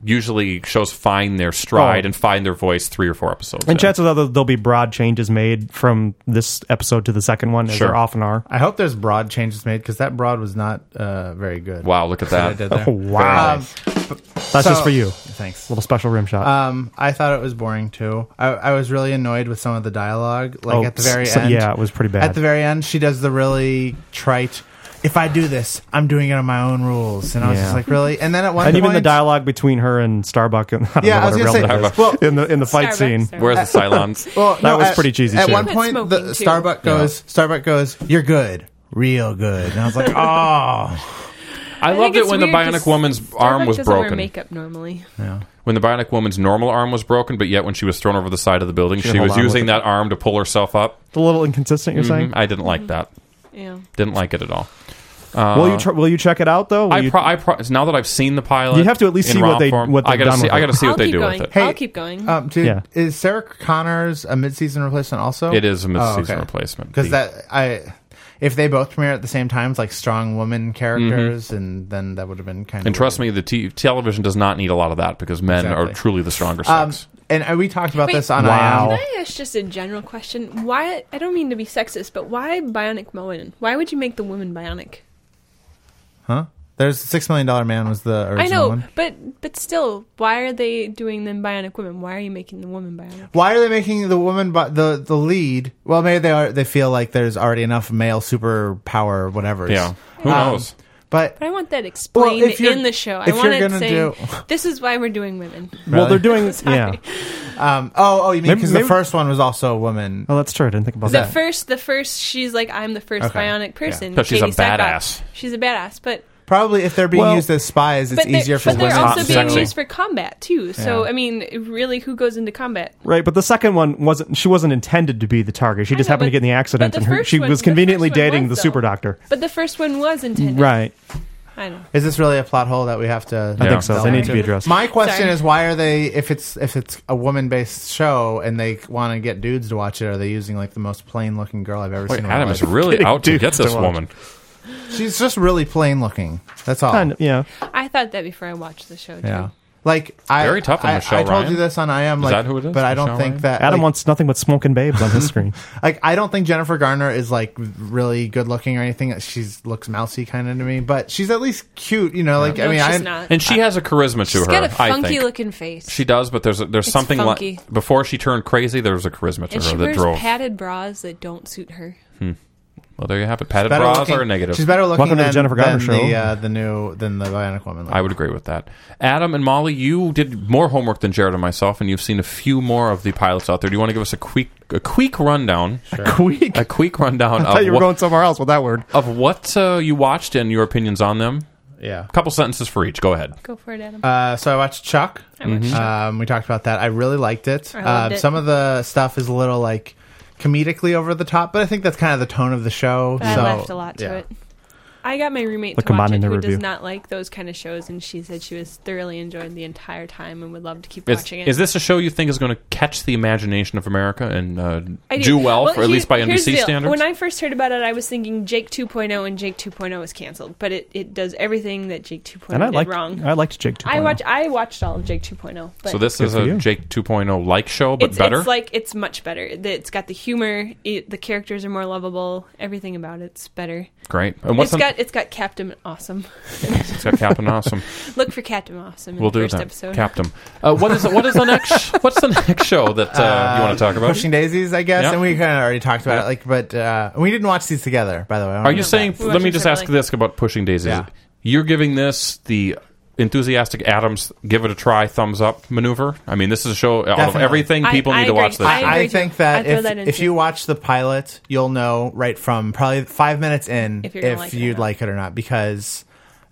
usually shows find their stride and find their voice 3 or 4 episodes. And chances are there'll be broad changes made from this episode to the second one, as there often are. I hope there's broad changes made because that broad was not very good. Wow, look at that. I did there. Oh, wow. That's just for you. Thanks. Little special rim shot. I thought it was boring too. I was really annoyed with some of the dialogue. Like at the very end. Yeah, it was pretty bad. At the very end, she does the really trite, if I do this, I'm doing it on my own rules. And I was just like, really? And then at one point... even the dialogue between her and Starbuck... I was going to say... in the fight scene. Where's the Cylons? That was pretty cheesy At shit. one point, Starbuck goes, you're good. Real good. And I was like, oh... I loved it when the Bionic Woman's arm was broken. Wear makeup normally. Yeah. When the Bionic Woman's normal arm was broken, but yet when she was thrown over the side of the building, she was using that arm to pull herself up. It's a little inconsistent, you're saying? I didn't like that. Yeah. Didn't like it at all. Will you check it out though? Now that I've seen the pilot, you have to at least see what they've done. I got to see what they do with it. I'll keep going. Is Sarah Connor's a mid-season replacement also? It is a mid-season replacement. Because if they both premiere at the same time, it's like strong woman characters, and then that would have been kind of. And trust me, the television does not need a lot of that because men are truly the stronger sex. And we talked about this on Can IM. I ask just a general question? Why? I don't mean to be sexist, but why Bionic Woman? Why would you make the woman bionic? Huh? There's $6 Million Man was the original I know, one. but still, why are they doing them bionic women? Why are you making the woman bionic? Why are they making the woman the lead? Well, maybe they feel like there's already enough male superpower or whatever. Yeah, who knows? But I want that explained in the show. I want to say this is why we're doing women. Well, they're doing you mean because the first one was also a woman? Oh, that's true. I didn't think about that. The first, she's like, I'm the first bionic person. Because she's a badass. She's a badass, but. Probably if they're being used as spies, it's easier for women. But they're also being sexy. used for combat too. So I mean, really, who goes into combat? Right, but the second one wasn't intended to be the target. She just happened to get in the accident, and she was conveniently dating the super doctor. But the first one was intended, right? I know. Is this really a plot hole that we have to? I think so. They need to be addressed. My question is, why are they? If it's a woman-based show and they want to get dudes to watch it, are they using like the most plain-looking girl I've ever seen? Adam is really out to get this woman. She's just really plain looking. That's all. Yeah. I thought that before I watched the show too. Yeah. Like very tough on Michelle I told Ryan. you this on IM. Is that who it is? But I don't Michelle think Ryan? that Adam wants nothing but smoking babes on his screen. Like I don't think Jennifer Garner is like really good looking or anything. She looks mousy kind of to me, but she's at least cute. You know, like No, I mean, she's not. And she has a charisma to her. She's got a funky I think. looking face. She does, but there's something funky. like before she turned crazy, there was a charisma to and her she that wears drove. padded bras that don't suit her. Well, there you have it. Padded bras are a negative. She's better looking Welcome to than the Jennifer Garner show. than the Bionic Woman. I would agree with that. Adam and Molly, you did more homework than Jared and myself, and you've seen a few more of the pilots out there. Do you want to give us a quick rundown? Sure. A quick rundown. I thought you were going somewhere else with that word. Of what you watched and your opinions on them. Yeah. A couple sentences for each. Go ahead. Go for it, Adam. So I watched Chuck. I watched Chuck. We talked about that. I really liked it. I loved it. Some of the stuff is a little like comedically over the top, but I think that's kind of the tone of the show. But I laughed a lot to it. I got my roommate to watch it who does not like those kind of shows, and she said she was thoroughly enjoying the entire time and would love to keep watching it. Is this a show you think is going to catch the imagination of America and do well, or at least by NBC standards? When I first heard about it, I was thinking Jake 2.0, and Jake 2.0 was canceled, but it does everything that Jake 2.0 did wrong. I liked Jake 2.0. I watched all of Jake 2.0. So this is a Jake 2.0 like show, but better? It's much better. It's got the humor, the characters are more lovable, everything about it's better. Great. And it's got Captain Awesome. It's got Captain Awesome. Look for Captain Awesome in we'll the do first that. episode. Captain. What is the next? What's the next show that you want to talk about? Pushing Daisies, I guess. Yep. And we kind of already talked about it. But we didn't watch these together, by the way. Are you saying? Let me just ask this about Pushing Daisies. Yeah. You're giving this the enthusiastic Adams give it a try thumbs up maneuver. I mean, this is a show out of everything people need to watch this. I think that if you watch the pilot, you'll know right from probably 5 minutes in if you'd like it or not, because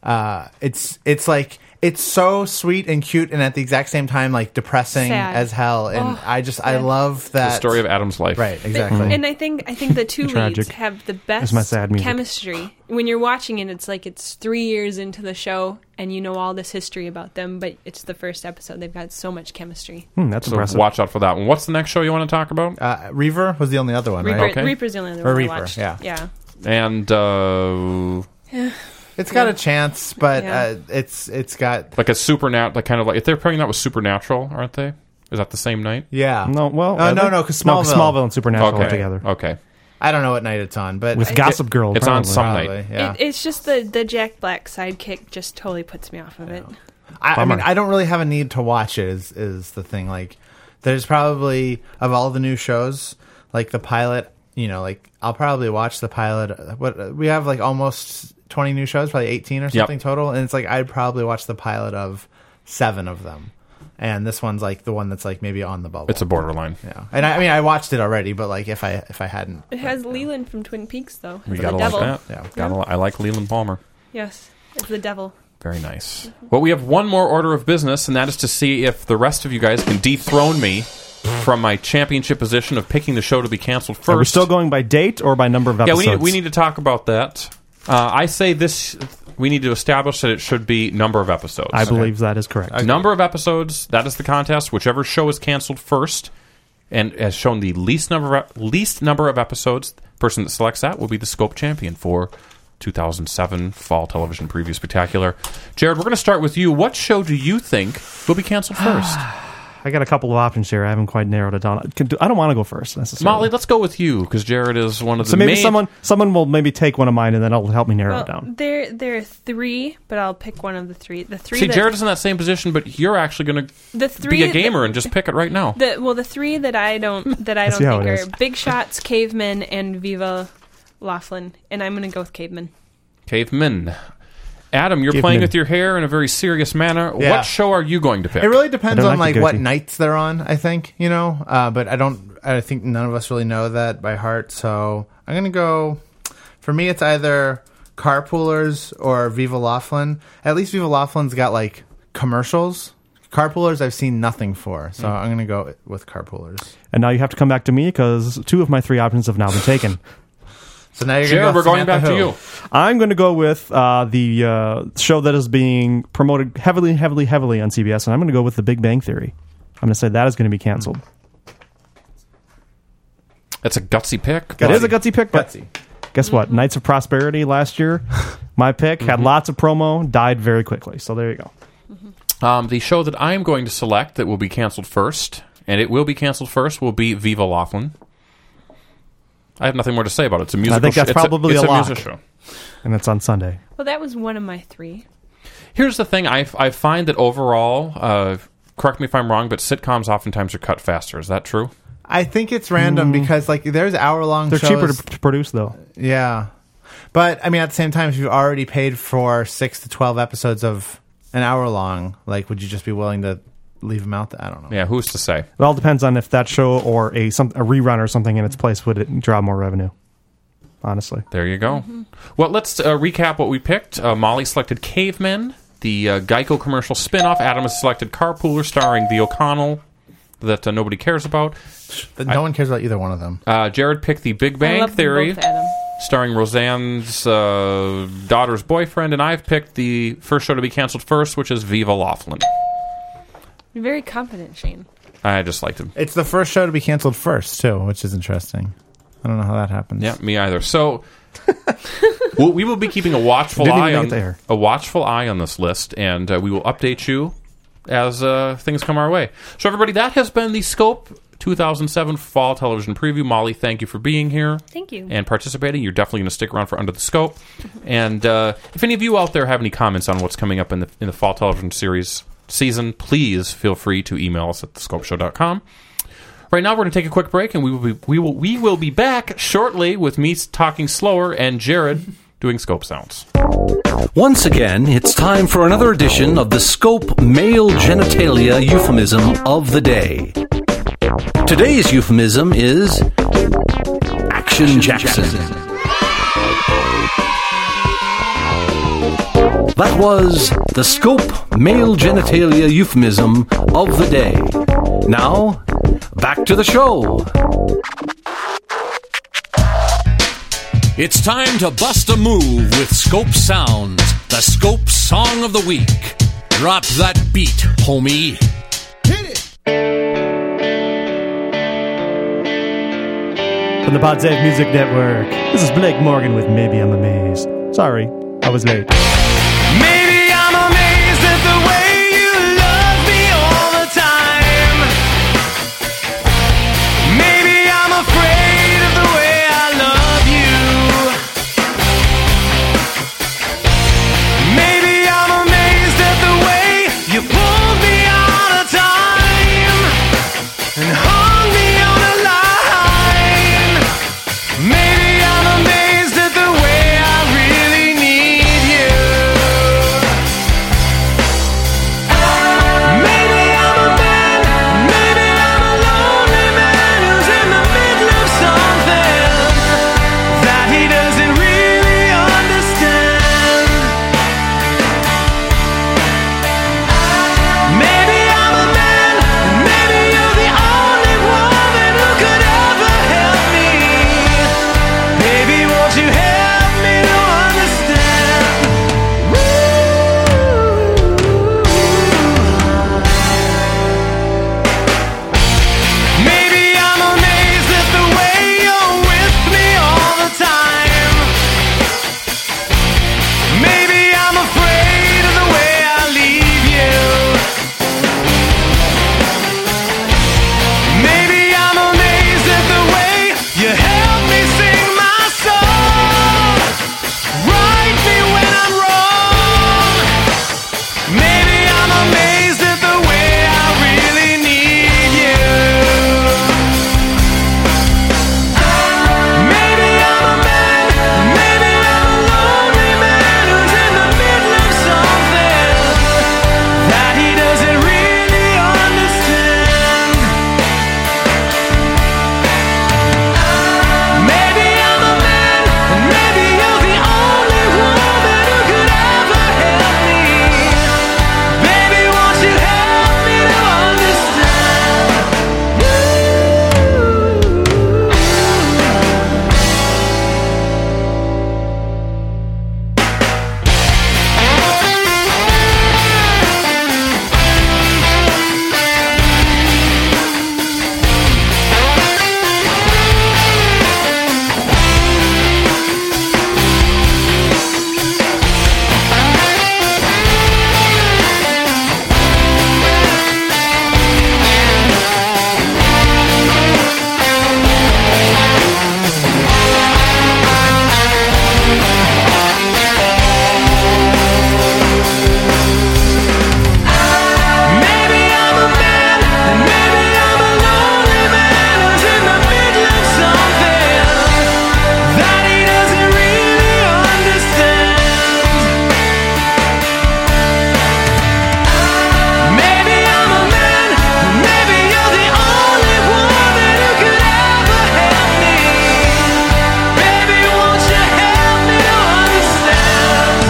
it's like it's so sweet and cute and at the exact same time like depressing as hell, and I love that the story of Adam's life. Right, exactly. And I think the two leads have the best chemistry. When you're watching it, it's like it's 3 years into the show and you know all this history about them, but it's the first episode. They've got so much chemistry. That's impressive. Watch out for that one. What's the next show you want to talk about? Reaver was the only other one, right? Reaper's the only other one I watched. Yeah. Yeah. And It's got a chance, but Yeah. it's got like a Supernatural, like kind of like if they're pairing that with Supernatural, aren't they? Is that the same night? yeah. No, well, no, because Smallville. and Supernatural Okay. are together Okay. I don't know what night it's on, but with Gossip Girl. It's on probably. some probably, night. yeah. It's just the Jack Black sidekick just totally puts me off of it. I mean, I don't really have a need to watch it. Is the thing. Like, there's probably of all the new shows, like the pilot. Like I'll probably watch the pilot. What we have like almost 20 new shows, probably 18 or something total, and it's like I'd probably watch the pilot of 7 of them, and this one's like the one that's like maybe on the bubble. It's a borderline. Yeah, and I mean I watched it already, but like if I hadn't, It has Leland from Twin Peaks, though. We It's gotta the like devil. that. Yeah, I like Leland Palmer. Yes, it's the devil. Very nice. Well, we have one more order of business, and that is to see if the rest of you guys can dethrone me from my championship position of picking the show to be canceled first. Are we still going by date or by number of episodes? Yeah, we need to talk about that. I say this. We need to establish that it should be number of episodes. I believe that is correct. Okay. Number of episodes. That is the contest. Whichever show is canceled first and has shown the least number of episodes, the person that selects that will be the Scope champion for 2007 Fall Television Preview Spectacular. Jared, we're going to start with you. What show do you think will be canceled first? I got a couple of options here. I haven't quite narrowed it down. I don't want to go first necessarily. Molly, let's go with you because Jared is one of the So maybe main... someone will maybe take one of mine and then it'll help me narrow it down. There are 3, but I'll pick one of the 3. The 3. See, Jared is in that same position, but you're actually going to be a gamer and just pick it right now. The 3 that I don't think see how it are is. Big Shots, Cavemen, and Viva Laughlin, and I'm going to go with Cavemen. Cavemen. Adam, you're Cavemen. playing with your hair in a very serious manner. Yeah. What show are you going to pick? it really depends on like like what Goki. nights they're on. I think but I think none of us really know that by heart. So I'm gonna go. For me, it's either Carpoolers or Viva Laughlin. At least Viva Laughlin's got like commercials. Carpoolers I've seen nothing for, so I'm gonna go with Carpoolers. And now you have to come back to me because 2 of my 3 options have now been taken. So now you're Jared, gonna go we're going Samantha back to Who. you. I'm going to go with the show that is being promoted heavily on CBS, and I'm going to go with The Big Bang Theory. I'm going to say that is going to be canceled. It's a gutsy pick. It is a gutsy pick, but Gutsy. guess what? Knights of Prosperity last year, my pick, had lots of promo, died very quickly. So there you go. The show that I'm going to select that will be canceled first, and it will be canceled first, will be Viva Laughlin. I have nothing more to say about it. It's a musical. I think that's probably it's a lock. music show. And it's on Sunday. Well, that was one of my 3. Here's the thing: I find that overall, correct me if I'm wrong, but sitcoms oftentimes are cut faster. Is that true? I think it's random because like there's hour-long They're shows. cheaper to produce, though. Yeah. But I mean, at the same time, if you've already paid for 6 to 12 episodes of an hour long, like, would you just be willing to leave them out? I don't know. Yeah, who's to say? It all depends on if that show or a rerun or something in its place would it draw more revenue. Honestly, there you go. Well, let's recap what we picked. Molly selected Cavemen, the Geico commercial spinoff. Adam has selected Carpooler, starring the O'Connell that nobody cares about. No one cares about either one of them. Jared picked the Big I Bang love them Theory, both, Adam. starring Roseanne's daughter's boyfriend, and I've picked the first show to be canceled first, which is Viva Laughlin. You're very confident, Shane. I just liked him. It's the first show to be canceled first, too, which is interesting. I don't know how that happens. Yeah, me either. So we will be keeping a watchful Didn't even eye make on it there. this list, and we will update you as things come our way. So, everybody, that has been the Scope 2007 Fall Television Preview. Molly, thank you for being here. Thank you. And participating. You're definitely going to stick around for Under the Scope. And if any of you out there have any comments on what's coming up in the Fall Television season, please feel free to email us at thescopeshow.com. Right now, we're going to take a quick break, and we will be back shortly with me talking slower and Jared doing scope sounds. Once again, it's time for another edition of the Scope Male Genitalia Euphemism of the Day. Today's euphemism is Action Jackson. That was the Scope Male Genitalia Euphemism of the Day. Now, back to the show. It's time to bust a move with Scope Sounds, the Scope Song of the Week. Drop that beat, homie. Hit it! From the Podsave Music Network, this is Blake Morgan with Maybe I'm Amazed. Sorry, I was late. Maybe I'm amazed at the way you love me all the time. Maybe I'm afraid of the way I love you. Maybe I'm amazed at the way you pulled me out of time and hung me on a line. Maybe I'm amazed at the way I really need you. Maybe I'm a man, maybe I'm a lonely man who's in the middle of something that he doesn't really understand. Maybe I'm a man, and maybe you're the only woman who could ever help me. Baby, won't you help me to understand? Maybe I'm amazed at the way you're with me all the time. Maybe I'm afraid of the way I leave you. Maybe I'm amazed at the way you help me sing my song. Right me when I'm wrong. Maybe I'm amazed at the way I really need you. Maybe I'm a man, maybe I'm a lonely man who's in the middle of something that he doesn't really understand. Maybe I'm a man, and maybe you're the only woman who could ever help me. Baby, won't you help me to understand? Maybe I'm a man, and maybe I'm a lonely man who's in the middle of something that he doesn't really understand. Maybe I'm a man, and maybe you're the only woman who could ever help me. Baby, won't you help me to understand?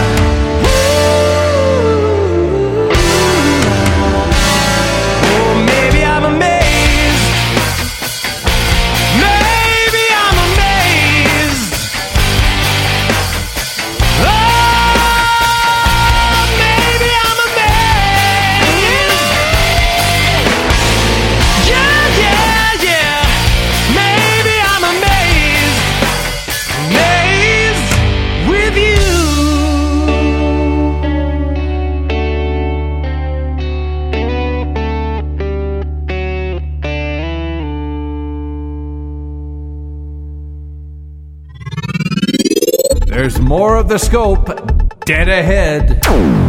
Oh, maybe I'm amazed. Maybe I'm amazed. Oh, maybe I'm amazed. Yeah, yeah, yeah. Maybe I'm amazed. Amazed with you. There's more of the Scope dead ahead.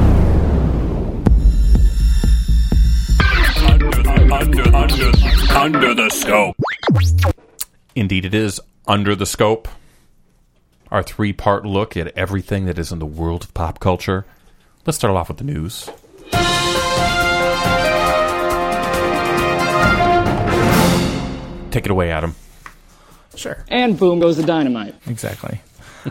Under the Scope. Indeed, it is Under the Scope. Our 3-part look at everything that is in the world of pop culture. Let's start off with the news. Take it away, Adam. Sure. And boom goes the dynamite. Exactly.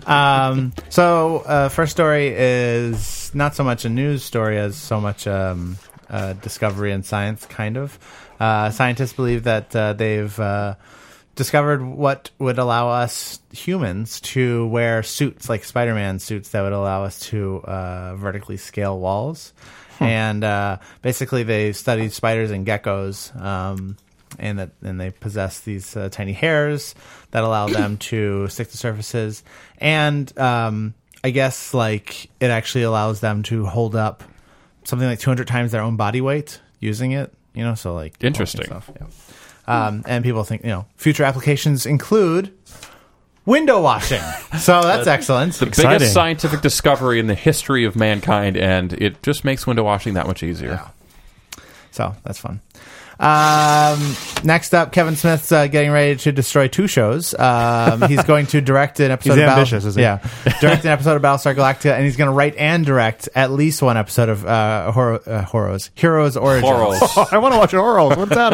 First story is not so much a news story as so much discovery in science, kind of. Scientists believe that they've discovered what would allow us humans to wear suits like Spider-Man suits that would allow us to vertically scale walls. And basically they studied spiders and geckos, and they possess these tiny hairs that allow them to stick to surfaces. And I guess like it actually allows them to hold up something like 200 times their own body weight using it. You know, so like Interesting. Stuff, yeah. And people think future applications include window washing. So that's excellent. The biggest scientific discovery in the history of mankind, and it just makes window washing that much easier. Yeah. So that's fun. Next up, Kevin Smith's getting ready to destroy 2 shows. He's going to direct an episode. He's ambitious, isn't he? Yeah, direct an episode of Battlestar Galactica, and he's going to write and direct at least one episode of Heroes Origins. I want to watch Horrors. What's that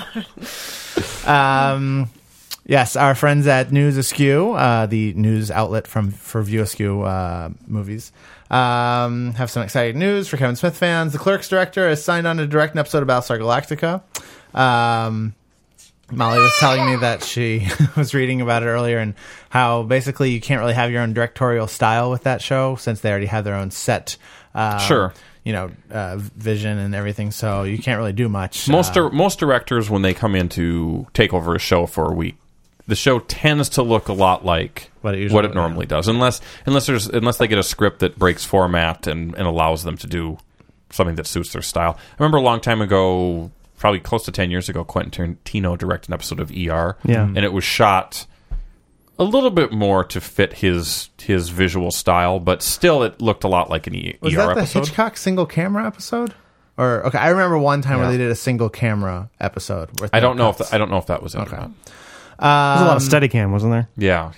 on? Yes, our friends at News Askew, the news outlet for View Askew movies, have some exciting news for Kevin Smith fans. The Clerks director has signed on to direct an episode of Battlestar Galactica. Molly was telling me that she was reading about it earlier and how basically you can't really have your own directorial style with that show since they already have their own set. Vision and everything, so you can't really do much. Most directors, when they come in to take over a show for a week, the show tends to look a lot like what it normally does, unless they get a script that breaks format and allows them to do something that suits their style. I remember a long time ago, probably close to 10 years ago, Quentin Tarantino directed an episode of ER, and it was shot a little bit more to fit his visual style, but still it looked a lot like an ER episode. Was that the Hitchcock single camera episode? Or I remember one time where they did a single camera episode. I don't know if that was it or not. There's a lot of Steadicam, wasn't there? Yeah.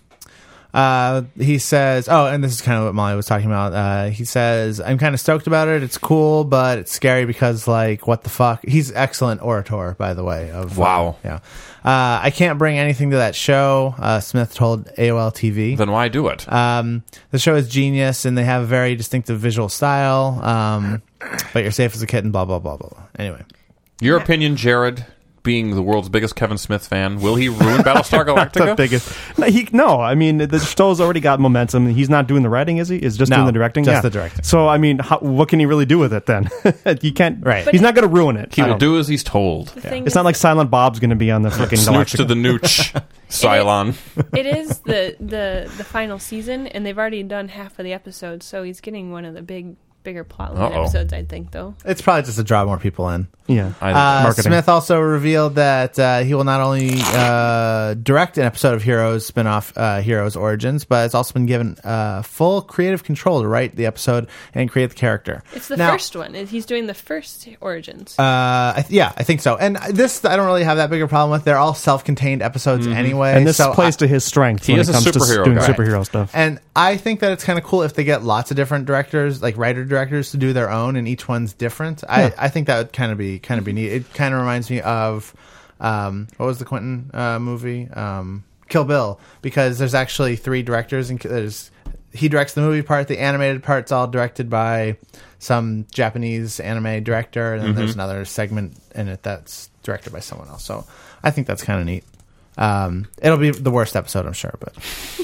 He says, and this is kind of what Molly was talking about. He says, I'm kind of stoked about it. It's cool, but it's scary because, like, what the fuck? He's excellent orator, by the way. Wow. I can't bring anything to that show, Smith told AOL TV. Then why do it? The show is genius, and they have a very distinctive visual style, but you're safe as a kitten, blah, blah, blah, blah. Anyway. Your opinion, Jared? Being the world's biggest Kevin Smith fan, will he ruin Battlestar Galactica? The biggest. No, I mean, the show's already got momentum. He's not doing the writing, is he? Is just doing the directing? Just the directing. So, I mean, what can he really do with it then? He can't. Right. He's not going to ruin it. He will do as he's told. It's not like Silent Bob's going to be on the freaking Snooch to the Nooch, Cylon. It is the final season, and they've already done half of the episodes, so he's getting one of the bigger plotline episodes, I think, though. It's probably just to draw more people in. Yeah. Marketing. Smith also revealed that he will not only direct an episode of Heroes spin-off Heroes Origins, but has also been given full creative control to write the episode and create the character. It's the first one. He's doing the first Origins. I think so. And this I don't really have that big a problem with. They're all self-contained episodes anyway. And this plays to his strength when it comes to doing superhero stuff. And I think that it's kind of cool if they get lots of different directors, like writer directors, to do their own, and each one's different. Yeah. I think that would kind of be neat. It kind of reminds me of what was the Quentin movie? Kill Bill, because there's actually 3 directors, and he directs the movie part, the animated part's all directed by some Japanese anime director, and then there's another segment in it that's directed by someone else. So I think that's kind of neat. It'll be the worst episode, I'm sure, but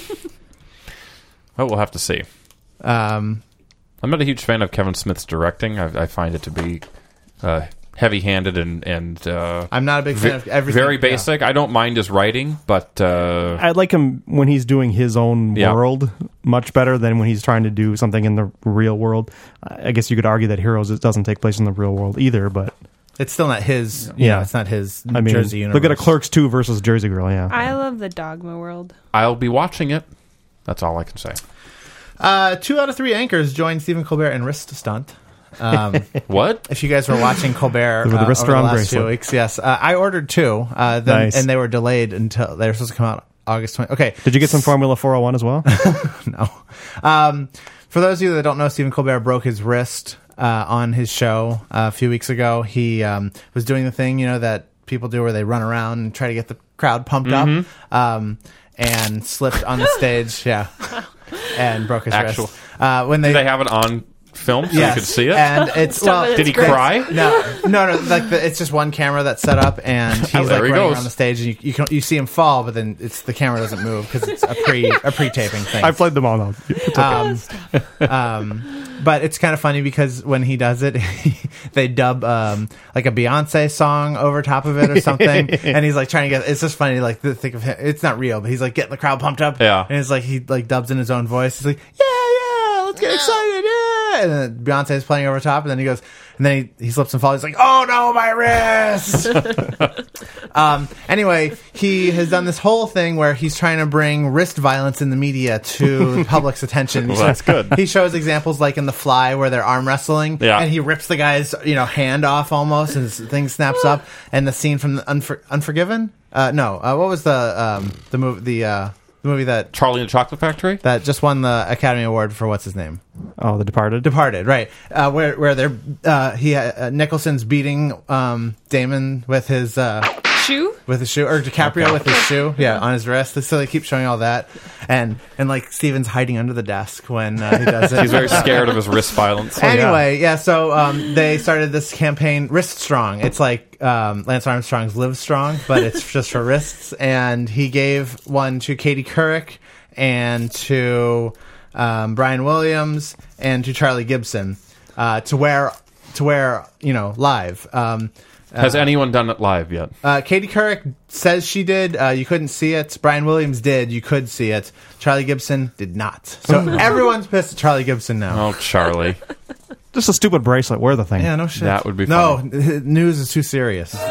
we'll have to see. I'm not a huge fan of Kevin Smith's directing. I find it to be heavy-handed and I'm not a big fan of everything. Very basic. Yeah. I don't mind his writing, but I like him when he's doing his own world much better than when he's trying to do something in the real world. I guess you could argue that Heroes doesn't take place in the real world either, but it's still not his. Yeah, it's not his Jersey universe. Look at a Clerks 2 versus Jersey Girl. Yeah, I love the Dogma world. I'll be watching it. That's all I can say. 2 out of 3 anchors joined Stephen Colbert in wrist stunt. What? If you guys were watching Colbert over the last bracelet. Few weeks, yes, I ordered 2, nice. And they were delayed until they were supposed to come out August 20. Okay, did you get some Formula 401 as well? No. For those of you that don't know, Stephen Colbert broke his wrist on his show a few weeks ago. He was doing the thing that people do where they run around and try to get the crowd pumped up, and slipped on the stage. Yeah. And broke his wrist. When they have it on filmed so Yes. you could see it? And it's Stop it, Did he it's great. cry? no. Like it's just one camera that's set up, and he's like there he running goes. around the stage, and you see him fall, but then the camera doesn't move because it's a pre-taping thing. I've played them all now. But it's kind of funny because when he does it, they dub like a Beyonce song over top of it or something, and he's like trying to get. It's just funny, like to think of him. It's not real, but he's like getting the crowd pumped up. Yeah. And it's like he like dubs in his own voice. He's like, yeah, let's get excited, yeah. And then Beyonce's playing over top, and then he goes, and then he slips and falls. He's like, oh no, my wrist. Anyway, he has done this whole thing where he's trying to bring wrist violence in the media to the public's attention. Well, that's good. He shows examples like in The Fly where they're arm wrestling, and he rips the guy's hand off almost, and his thing snaps up. And the scene from the Unforgiven? What was the movie that Charlie and the Chocolate Factory that just won the Academy Award for what's his name? Oh, The Departed. Departed, right? Where they're Nicholson's beating Damon with his shoe, or DiCaprio with his shoe, on his wrist. So they keep showing all that, and like Steven's hiding under the desk when he does it. He's very scared of his wrist violence. Anyway, so they started this campaign, Wrist Strong. It's like Lance Armstrong's Live Strong, but it's just for wrists. And he gave one to Katie Couric and to Brian Williams and to Charlie Gibson to wear live. Has anyone done it live yet? Katie Couric says she did. You couldn't see it. Brian Williams did. You could see it. Charlie Gibson did not. So everyone's pissed at Charlie Gibson now. Oh, Charlie. Just a stupid bracelet. Wear the thing. Yeah, no shit. That would be no, funny. news is too serious. Boo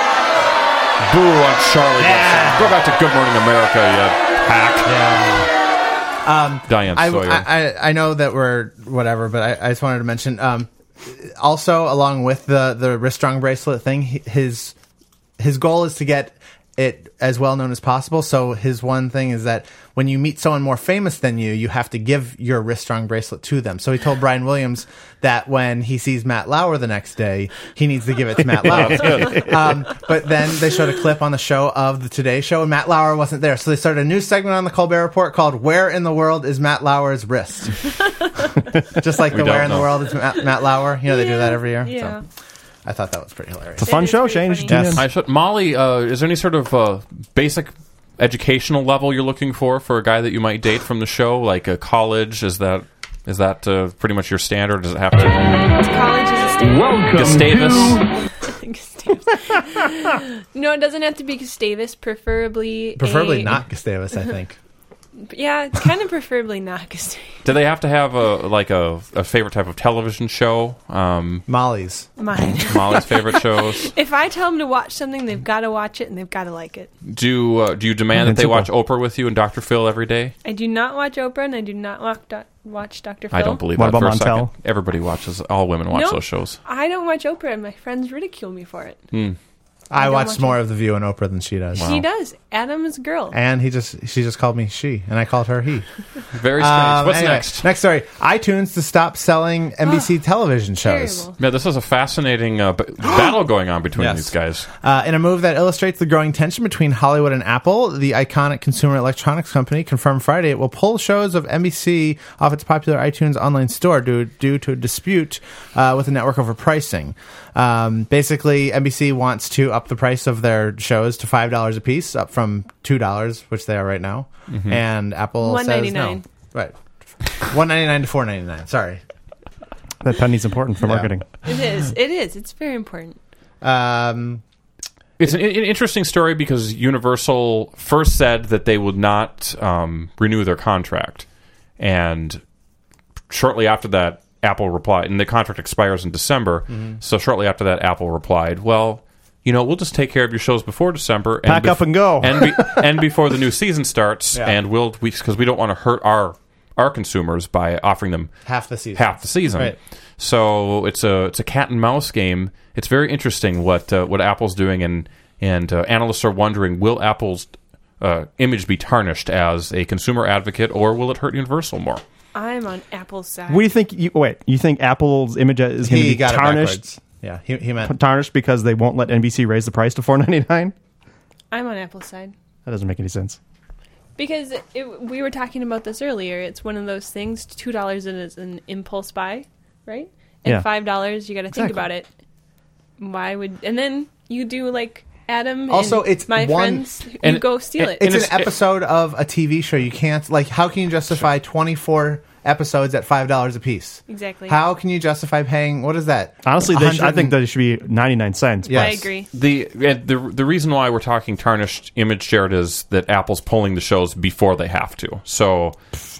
on Charlie Gibson. Go back to Good Morning America, you hack. Diane Sawyer. I know that we're whatever, but I just wanted to mention also, along with the wrist strong bracelet thing, his goal is to get it as well known as possible. So his one thing is that when you meet someone more famous than you have to give your wrist strong bracelet to them. So he told Brian Williams that when he sees Matt Lauer the next day, he needs to give it to Matt Lauer. But then they showed a clip on the show of the Today Show, and Matt Lauer wasn't there. So they started a new segment on the Colbert Report called "Where in the World is Matt Lauer's Wrist?" Just like the "Where in the World is Matt Lauer?" They do that every year. Yeah. So I thought that was pretty hilarious. It's a fun show, Shane. Yes. I should. Molly, is there any sort of basic educational level you're looking for a guy that you might date from the show, like a college? Is that pretty much your standard? Does it have to? College is a standard. Gustavus. No, it doesn't have to be Gustavus. Preferably not Gustavus, I think. Yeah, it's kind of preferably not Gustavus. Do they have to have a favorite type of television show? Molly's. Mine. Molly's favorite shows. If I tell them to watch something, they've got to watch it and they've got to like it. Do you demand that they watch Oprah with you and Dr. Phil every day? I do not watch Oprah and I do not watch Dr. Phil. I don't believe What that about for a Montel? second. Everybody watches. All women watch those shows. I don't watch Oprah and my friends ridicule me for it. I watched more of The View and Oprah than she does. She does. Adam is a girl. And she just called me she, and I called her he. Very strange. What's anyway, next? Next story. iTunes to stop selling NBC television shows. Terrible. Yeah, this is a fascinating battle going on between Yes. these guys. In a move that illustrates the growing tension between Hollywood and Apple, the iconic consumer electronics company confirmed Friday it will pull shows of NBC off its popular iTunes online store due to a dispute with the network over pricing. Basically, NBC wants to up the price of their shows to $5 a piece, up from $2, which they are right now. Mm-hmm. And Apple says no. Right. $1.99 to $4.99. Sorry. That penny's important for marketing. It is. It's very important. It's an interesting story because Universal first said that they would not renew their contract. And shortly after that, Apple replied, and the contract expires in December. Mm-hmm. So shortly after that, Apple replied, well, we'll just take care of your shows before December. And Pack up and go. and before the new season starts. Yeah. And because we don't want to hurt our consumers by offering them half the season. Right. So it's a cat and mouse game. It's very interesting what Apple's doing, and analysts are wondering, will Apple's image be tarnished as a consumer advocate, or will it hurt Universal more? I'm on Apple's side. What do you think? You think Apple's image is going to be tarnished? Yeah, he meant tarnished because they won't let NBC raise the price to $4.99. I'm on Apple's side. That doesn't make any sense. Because we were talking about this earlier. It's one of those things. $2 is an impulse buy. right? And Yeah. $5, you got to think Exactly. about it. Why would... And then you do like Adam Also, and it's my one- friends, you and- go steal it. It's an episode of a TV show. You can't, like, how can you justify 24 episodes at $5 a piece? Exactly. How can you justify paying, what is that? Honestly, I think that it should be 99 cents. Yes. I agree. The reason why we're talking tarnished image, Jared, is that Apple's pulling the shows before they have to. So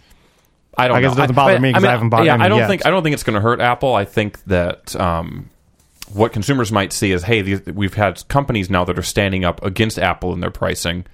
I don't. I guess know. it doesn't bother me 'cause I haven't bought Yeah, any I don't yet. think it's going to hurt Apple. I think that what consumers might see is, hey, we've had companies now that are standing up against Apple in their pricing.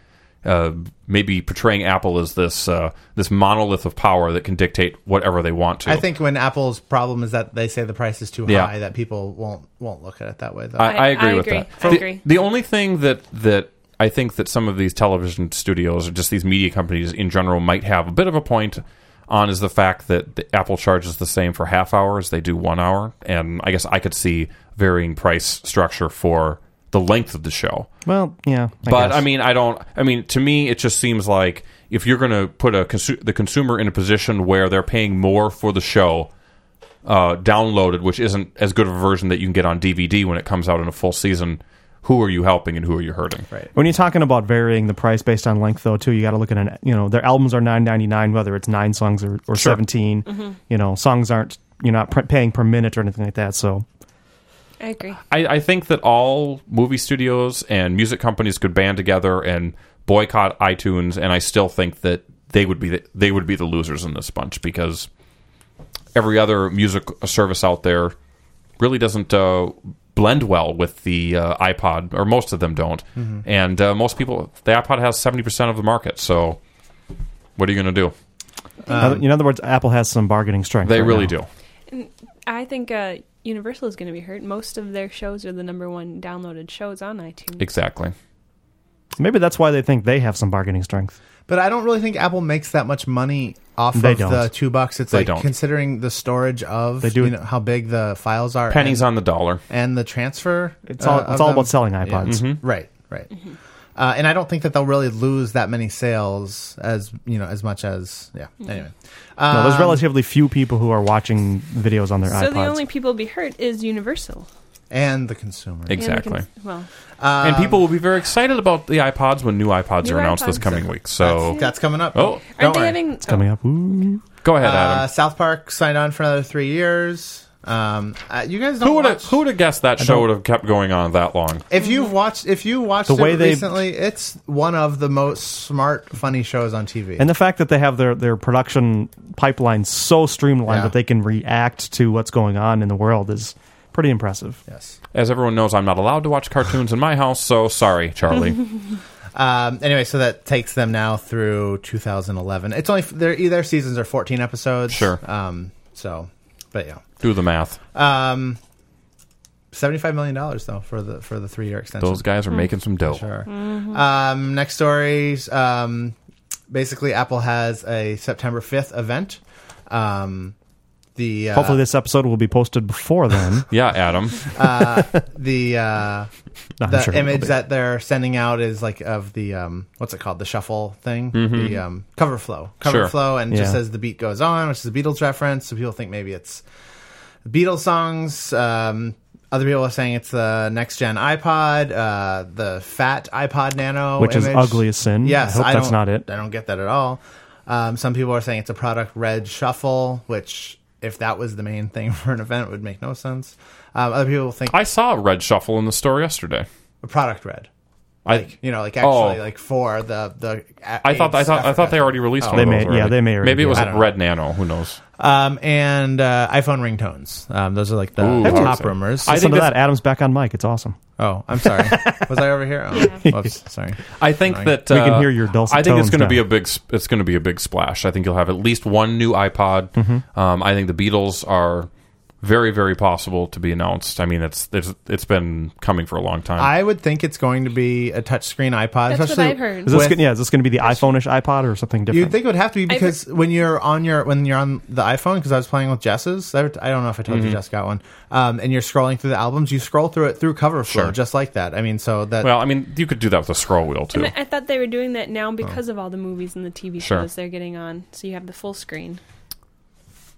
Maybe portraying Apple as this monolith of power that can dictate whatever they want to. I think when Apple's problem is that they say the price is too high, that people won't look at it that way. Though. I agree with that. I agree. The only thing that I think that some of these television studios or just these media companies in general might have a bit of a point on is the fact that Apple charges the same for half hour as they do 1 hour, and I guess I could see varying price structure for the length of the show. Well, yeah. But guess. to me, it just seems like if you're going to put the consumer in a position where they're paying more for the show downloaded, which isn't as good of a version that you can get on DVD when it comes out in a full season, who are you helping and who are you hurting? Right. When you're talking about varying the price based on length, though, too, you got to look at their albums are $9.99, whether it's 9 songs or Sure. 17. Mm-hmm. Songs aren't you're not paying per minute or anything like that. So I agree. I think that all movie studios and music companies could band together and boycott iTunes, and I still think that they would be the losers in this bunch because every other music service out there really doesn't blend well with the iPod, or most of them don't. Mm-hmm. And most people, the iPod has 70% of the market. So what are you going to do? in other words, Apple has some bargaining strength. They right really now. do. And I think Universal is going to be hurt. Most of their shows are the #1 downloaded shows on iTunes. Exactly. Maybe that's why they think they have some bargaining strength. But I don't really think Apple makes that much money off They of don't. the $2. It's They like don't. considering the storage of They do. how big the files are, Pennies on the dollar. and the transfer. It's all of about them. selling iPods. Yeah. Right. And I don't think that they'll really lose that many sales as much as Anyway, No, there's relatively few people who are watching videos on their So iPods. the only people to be hurt is Universal. and the consumer. Exactly. Well, And people will be very excited about the iPods when new iPods are announced this iPods. coming week. So That's coming up. Oh. Don't aren't they worry. having... It's coming up. Ooh. go ahead, Adam. South Park signed on for another 3 years. You guys don't Who watch. would have guessed that show would have kept going on that long? If you watched The way it they- recently, it's one of the most smart, funny shows on TV. And the fact that they have their production pipeline so streamlined Yeah. that they can react to what's going on in the world is pretty impressive. Yes. As everyone knows, I'm not allowed to watch cartoons in my house, so sorry, Charlie. Anyway, so that takes them now through 2011. It's only their seasons are 14 episodes. Sure. But yeah. Do the math. $75 million though for the 3-year extension. Those guys are making some dough. Sure. Next stories. Basically, Apple has a September 5th event. Hopefully this episode will be posted before then. Yeah, Adam. The I'm the sure it will image be. that they're sending out is like of the what's it called, the shuffle thing, the cover flow, Sure. and it just Yeah. says the beat goes on, which is a Beatles reference. So people think maybe it's Beatles songs. Other people are saying it's the next gen iPod, the fat iPod Nano, Which is image. ugly as sin. Yes, I hope that's don't- not it. I don't get that at all. Some people are saying it's a product red shuffle, which if that was the main thing for an event, would make no sense. Other people think I saw a red shuffle in the store yesterday. a product red. I For the. I thought they already released one They of may- those already. yeah, they may already Maybe it do. was I a don't know. red Nano. Who knows? And iPhone ringtones. Those are like the Ooh, top awesome. rumors. I Listen think to that's- that. Adam's back on mic. It's awesome. Oh, I'm sorry. Was I over here? Oh, whoops. Sorry. I think Annoying. that We can hear your dulcet I think it's tones going to be now. a big. It's going to be a big splash. I think you'll have at least one new iPod. I think the Beatles are very, very possible to be announced. I mean, it's been coming for a long time. I would think it's going to be a touchscking iPod. That's what especially I've heard. Is this, with- is this going to be the iPhone-ish iPod or something different? You'd think it would have to be because when you're on the iPhone, because I was playing with Jess's, I don't know if I told you Jess got one, and you're scrolling through the albums, you scroll through it through cover flow, Sure. just like that. I mean, so that well, I mean, you could do that with a scroll wheel too. And I thought they were doing that now because of all the movies and the TV Sure. shows they're getting on. So you have the full screen.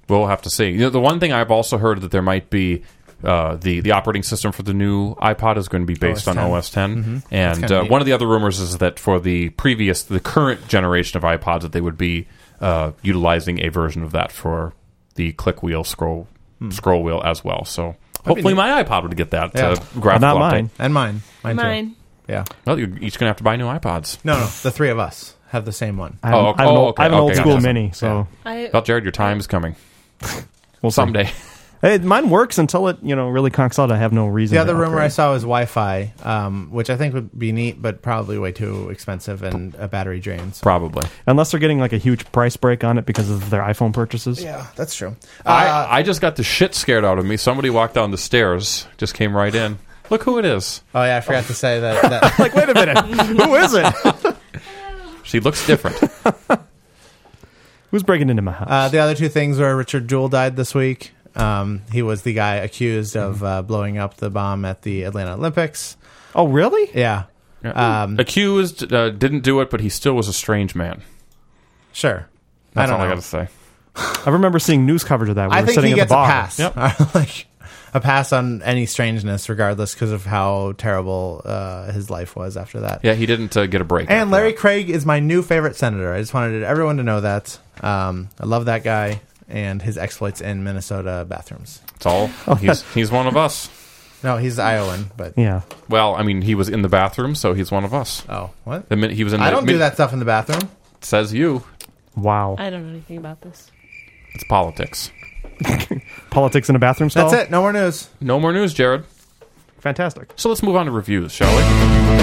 We'll have to see. The one thing I've also heard that there might be the operating system for the new iPod is going to be based on OS 10. Mm-hmm. And one of the other rumors is that for the current generation of iPods, that they would be utilizing a version of that for the click wheel, scroll wheel as well. So hopefully my iPod would get that graphical not update. mine. And mine. Too. Yeah. Well, you're each going to have to buy new iPods. No, the three of us have the same one. I have an old school gotcha. Mini, so... Well, Jared, your time is coming. Well, someday. Hey, mine works until it, really conks out. I have no reason. The other to rumor upgrade. I saw was Wi-Fi, which I think would be neat, but probably way too expensive and battery drains. Probably. Unless they're getting like a huge price break on it because of their iPhone purchases. Yeah, that's true. I just got the shit scared out of me. Somebody walked down the stairs, just came right in. Look who it is. Oh, yeah, I forgot to say that. Like, wait a minute. Who is it? She looks different. Who's breaking into my house? The other two things were Richard Jewell died this week. He was the guy accused of blowing up the bomb at the Atlanta Olympics. Oh, really? Yeah. Accused, didn't do it, but he still was a strange man. Sure. That's I don't all I know. got to say. I remember seeing news coverage of that. We I were think sitting he at gets the a bar. pass. Yep. Like, a pass on any strangeness, regardless, because of how terrible his life was after that. Yeah, he didn't get a break. And Larry Craig is my new favorite senator. I just wanted everyone to know that. I love that guy and his exploits in Minnesota bathrooms. It's all. He's one of us. No, he's Iowan, but yeah. Well, I mean, he was in the bathroom, so he's one of us. Oh, what? The minute he was in, I don't do that stuff in the bathroom. Says you. Wow. I don't know anything about this. It's politics. Politics in a bathroom stall? That's it. No more news. No more news, Jared. Fantastic. So let's move on to reviews, shall we?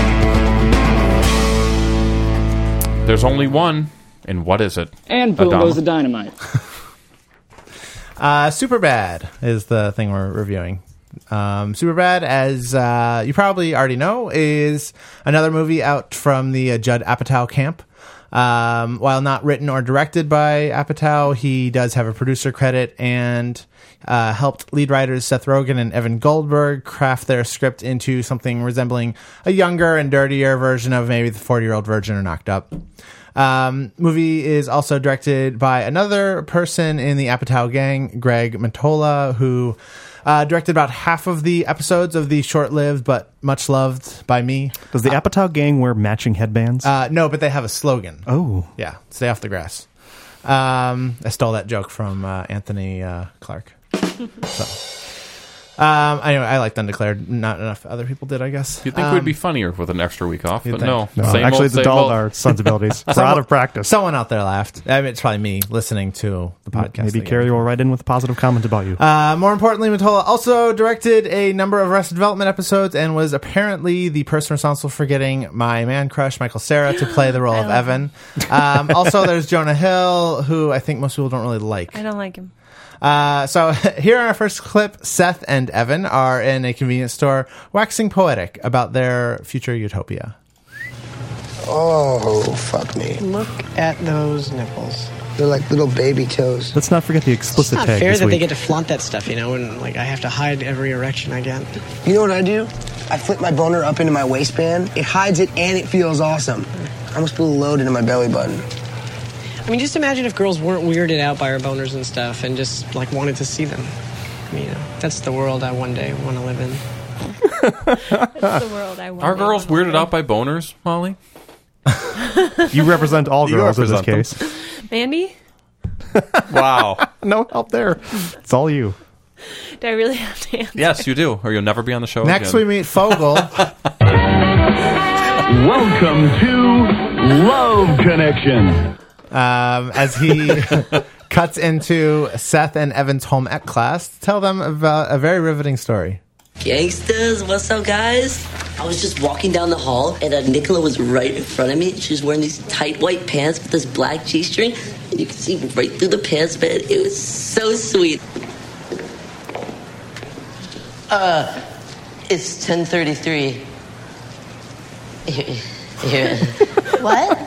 There's only one, and what is it? And boom goes the dynamite. Superbad is the thing we're reviewing. Superbad, as you probably already know, is another movie out from the Judd Apatow camp. While not written or directed by Apatow, he does have a producer credit and helped lead writers Seth Rogen and Evan Goldberg craft their script into something resembling a younger and dirtier version of maybe the 40-year-old virgin or Knocked Up. Movie is also directed by another person in the Apatow gang, Greg Mottola, who directed about half of the episodes of the short-lived but much loved by me. Does the Apatow gang wear matching headbands? No, but they have a slogan. Oh. Yeah, stay off the grass. I stole that joke from Anthony Clark. Anyway, I liked Undeclared. Not enough other people did, I guess. You'd think we'd be funnier with an extra week off, but no. No, Same actually, old, the same dulled old. our sensibilities. We're out of practice. Someone out there laughed. I mean, it's probably me listening to the podcast. Maybe again. Carrie will write in with a positive comment about you. More importantly, Mottola also directed a number of Arrested Development episodes and was apparently the person responsible for getting my man crush, Michael Cera, to play the role of Evan. Also, there's Jonah Hill, who I think most people don't really like. I don't like him. So here in our first clip, Seth and Evan are in a convenience store waxing poetic about their future utopia. Oh, fuck me. Look at those nipples. They're like little baby toes. Let's not forget the explicit It's not tag fair this that they week. get to flaunt that stuff, and like I have to hide every erection I get. You know what I do? I flip my boner up into my waistband. It hides it and it feels awesome. I almost put a load into my belly button. I mean, just imagine if girls weren't weirded out by our boners and stuff and just, like, wanted to see them. I mean, that's the world I one day want to live in. That's the world I want. Are girls weirded out by boners, Molly? You represent all girls in this represent case. Mandy? Wow. No help there. It's all you. Do I really have to answer? Yes, you do, or you'll never be on the show Next again. we meet Fogel. Welcome to Love Connection. As he cuts into Seth and Evan's home ec class to tell them about a very riveting story. Gangsters, what's up, guys? I was just walking down the hall, and Nicola was right in front of me. She was wearing these tight white pants with this black G-string, and you could see right through the pants, man. It was so sweet. It's 10:33. Here. What?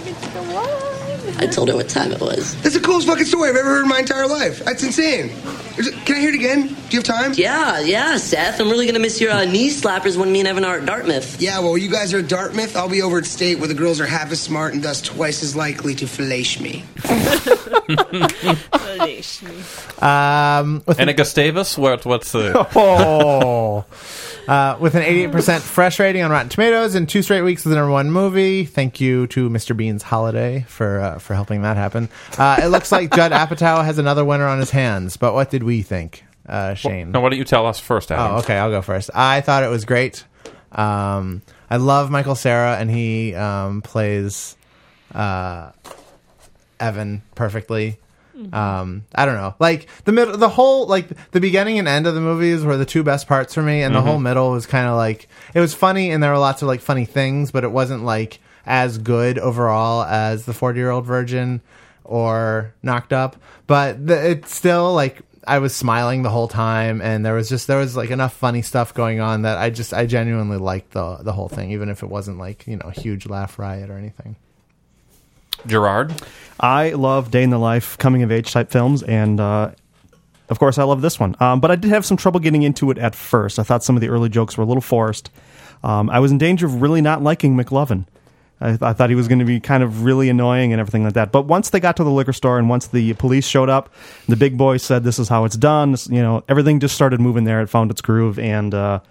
I told her what time it was. That's the coolest fucking story I've ever heard in my entire life. That's insane. Can I hear it again? Do you have time? Yeah, Seth. I'm really gonna miss your knee slappers when me and Evan are at Dartmouth. Yeah, well, you guys are at Dartmouth. I'll be over at State, where the girls are half as smart and thus twice as likely to fillet me. And a Gustavus? What's the... With an 88% fresh rating on Rotten Tomatoes and 2 straight weeks with the #1 movie. Thank you to Mr. Bean's Holiday for helping that happen. It looks like Judd Apatow has another winner on his hands, but what did we think, Shane? No, why don't you tell us first, Adam? Oh, okay, I'll go first. I thought it was great. I love Michael Cera, and he plays Evan perfectly. I don't know, like the whole, like the beginning and end of the movies were the 2 best parts for me, and the whole middle was kind of like, it was funny and there were lots of like funny things, but it wasn't like as good overall as the 40-Year-Old Virgin or Knocked Up. But it's still like, I was smiling the whole time, and there was like enough funny stuff going on that I genuinely liked the whole thing, even if it wasn't like, a huge laugh riot or anything. Gerard? I love day in the life, coming of age type films, and of course I love this one. But I did have some trouble getting into it at first. I thought some of the early jokes were a little forced. I was in danger of really not liking McLovin. I thought he was going to be kind of really annoying and everything like that. But once they got to the liquor store and once the police showed up, the big boy said, "This is how it's done." Everything just started moving there. It found its groove, and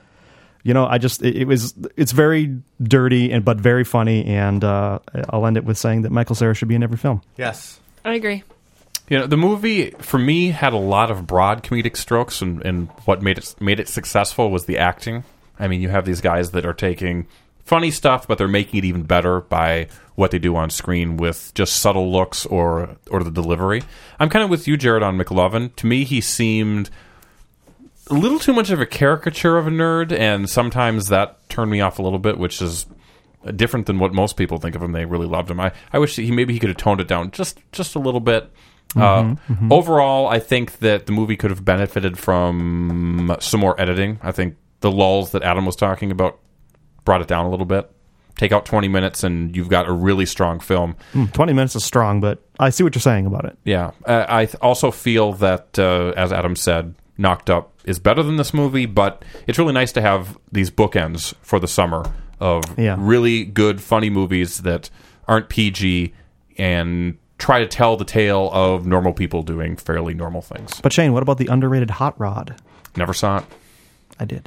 it's very dirty but very funny, and I'll end it with saying that Michael Cera should be in every film. Yes. I agree. The movie, for me, had a lot of broad comedic strokes, and what made it successful was the acting. I mean, you have these guys that are taking funny stuff, but they're making it even better by what they do on screen with just subtle looks or the delivery. I'm kind of with you, Jared, on McLovin. To me, he seemed a little too much of a caricature of a nerd, and sometimes that turned me off a little bit, which is different than what most people think of him. They really loved him. I wish he could have toned it down just a little bit. Overall, I think that the movie could have benefited from some more editing. I think the lulls that Adam was talking about brought it down a little bit. Take out 20 minutes and you've got a really strong film. 20 minutes is strong, but I see what you're saying about it. Yeah. I also feel that, as Adam said, Knocked Up is better than this movie, but it's really nice to have these bookends for the summer of really good, funny movies that aren't PG and try to tell the tale of normal people doing fairly normal things. But Shane, what about the underrated Hot Rod? Never saw it. I did.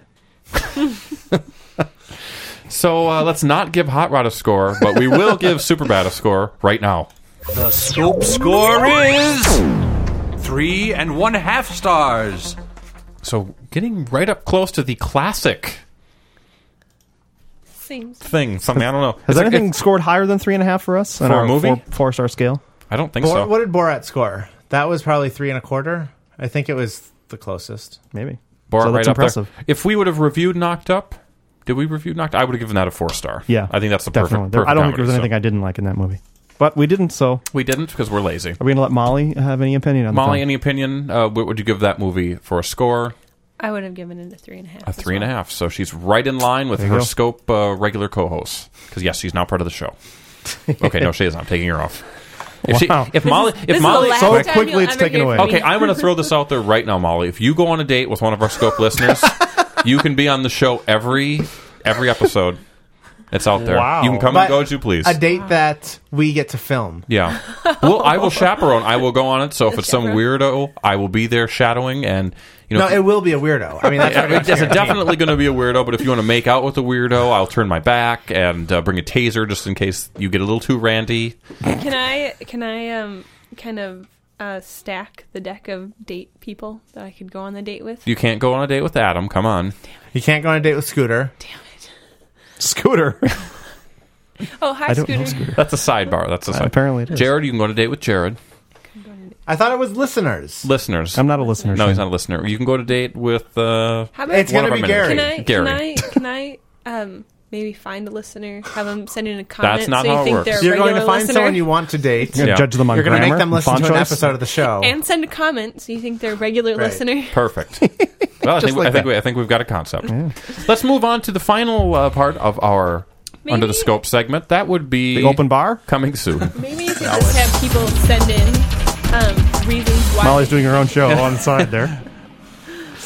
So let's not give Hot Rod a score, but we will give Superbad a score right now. The Scope score is 3 1/2 stars. So getting right up close to the classic thing. Something, I don't know. Has anything scored higher than 3.5 for us on for our a movie? 4-star scale? I don't think so. What did Borat score? That was probably 3 1/4. I think it was the closest. Maybe. Borat So right that's up impressive. there. If we would have reviewed Knocked Up, did we review Knocked Up? I would have given that a 4-star. Yeah. I think that's the definitely. perfect I don't think comedy, there was anything I didn't like in that movie. But we didn't, so... We didn't because we're lazy. Are we going to let Molly have any opinion on the Molly, film? any opinion? What would you give that movie for a score? I would have given it a 3.5. A 3.5. So she's right in line with There you her go. Scope regular co-host. Because yes, she's not part of the show. Okay, no, she is. I'm taking her off. Wow. If Molly, This is the last so time quickly you'll it's ever taken hear away. from me. Okay, I'm going to throw this out there right now, Molly. If you go on a date with one of our Scope listeners, you can be on the show every episode. It's out there. Wow. You can come But and go as you please. A date that we get to film. Yeah. Well, I will chaperone. I will go on it. So if it's some weirdo, I will be there shadowing. And No, it will be a weirdo. I mean, that's it's definitely going to be a weirdo. But if you want to make out with a weirdo, I'll turn my back and bring a taser just in case you get a little too randy. Can I kind of stack the deck of date people that I could go on the date with? You can't go on a date with Adam. Come on. You can't go on a date with Scooter. Damn it. Scooter. Oh, hi, I don't Scooter. know Scooter. That's a sidebar. That's a sidebar. Apparently it is. Jared, you can go on a date with Jared. I thought it was listeners. Listeners. I'm not a listener. No, Shane. he's not a listener. You can go to date with How about It's one gonna of our be Gary. managers. Can I maybe find a listener, have them send in a comment That's not so you how it think works. they're a You're regular going to find listener? someone you want to date. You're gonna judge them on You're going to make grammar them listen and to font an choice? episode of the show. And send a comment so you think they're a regular Right. listener. Perfect. Well, I think we've got a concept. Yeah. Let's move on to the final part of our Under the Scope segment. That would be The open bar? coming soon. Maybe you could just have people send in reasons why. Molly's doing her own show on the side there.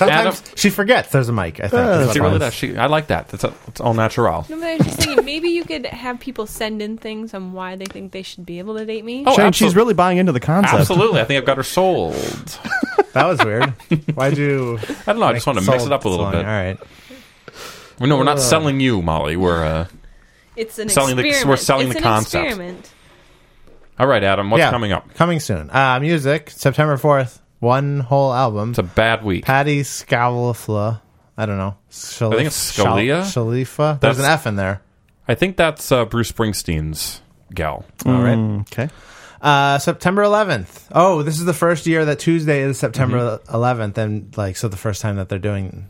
Sometimes she forgets there's a mic, I think. She really does. I like that. It's all natural. No, but I was just thinking, maybe you could have people send in things on why they think they should be able to date me. Oh, Shane, she's really buying into the concept. Absolutely. I think I've got her sold. That was weird. Why'd you... I don't know. I just want to mix it up a little bit. All right. Well, no, we're not selling you, Molly. We're it's an selling experiment. we're selling it's the an concept. Experiment. All right, Adam. What's coming up? Coming soon. Music, September 4th. One whole album. It's a bad week. Patty Scaulifla. I don't know. I think it's Scalia. Shalifa. There's an F in there. I think that's Bruce Springsteen's gal. All right. Okay. September 11th. Oh, this is the first year that Tuesday is September 11th, and so the first time that they're doing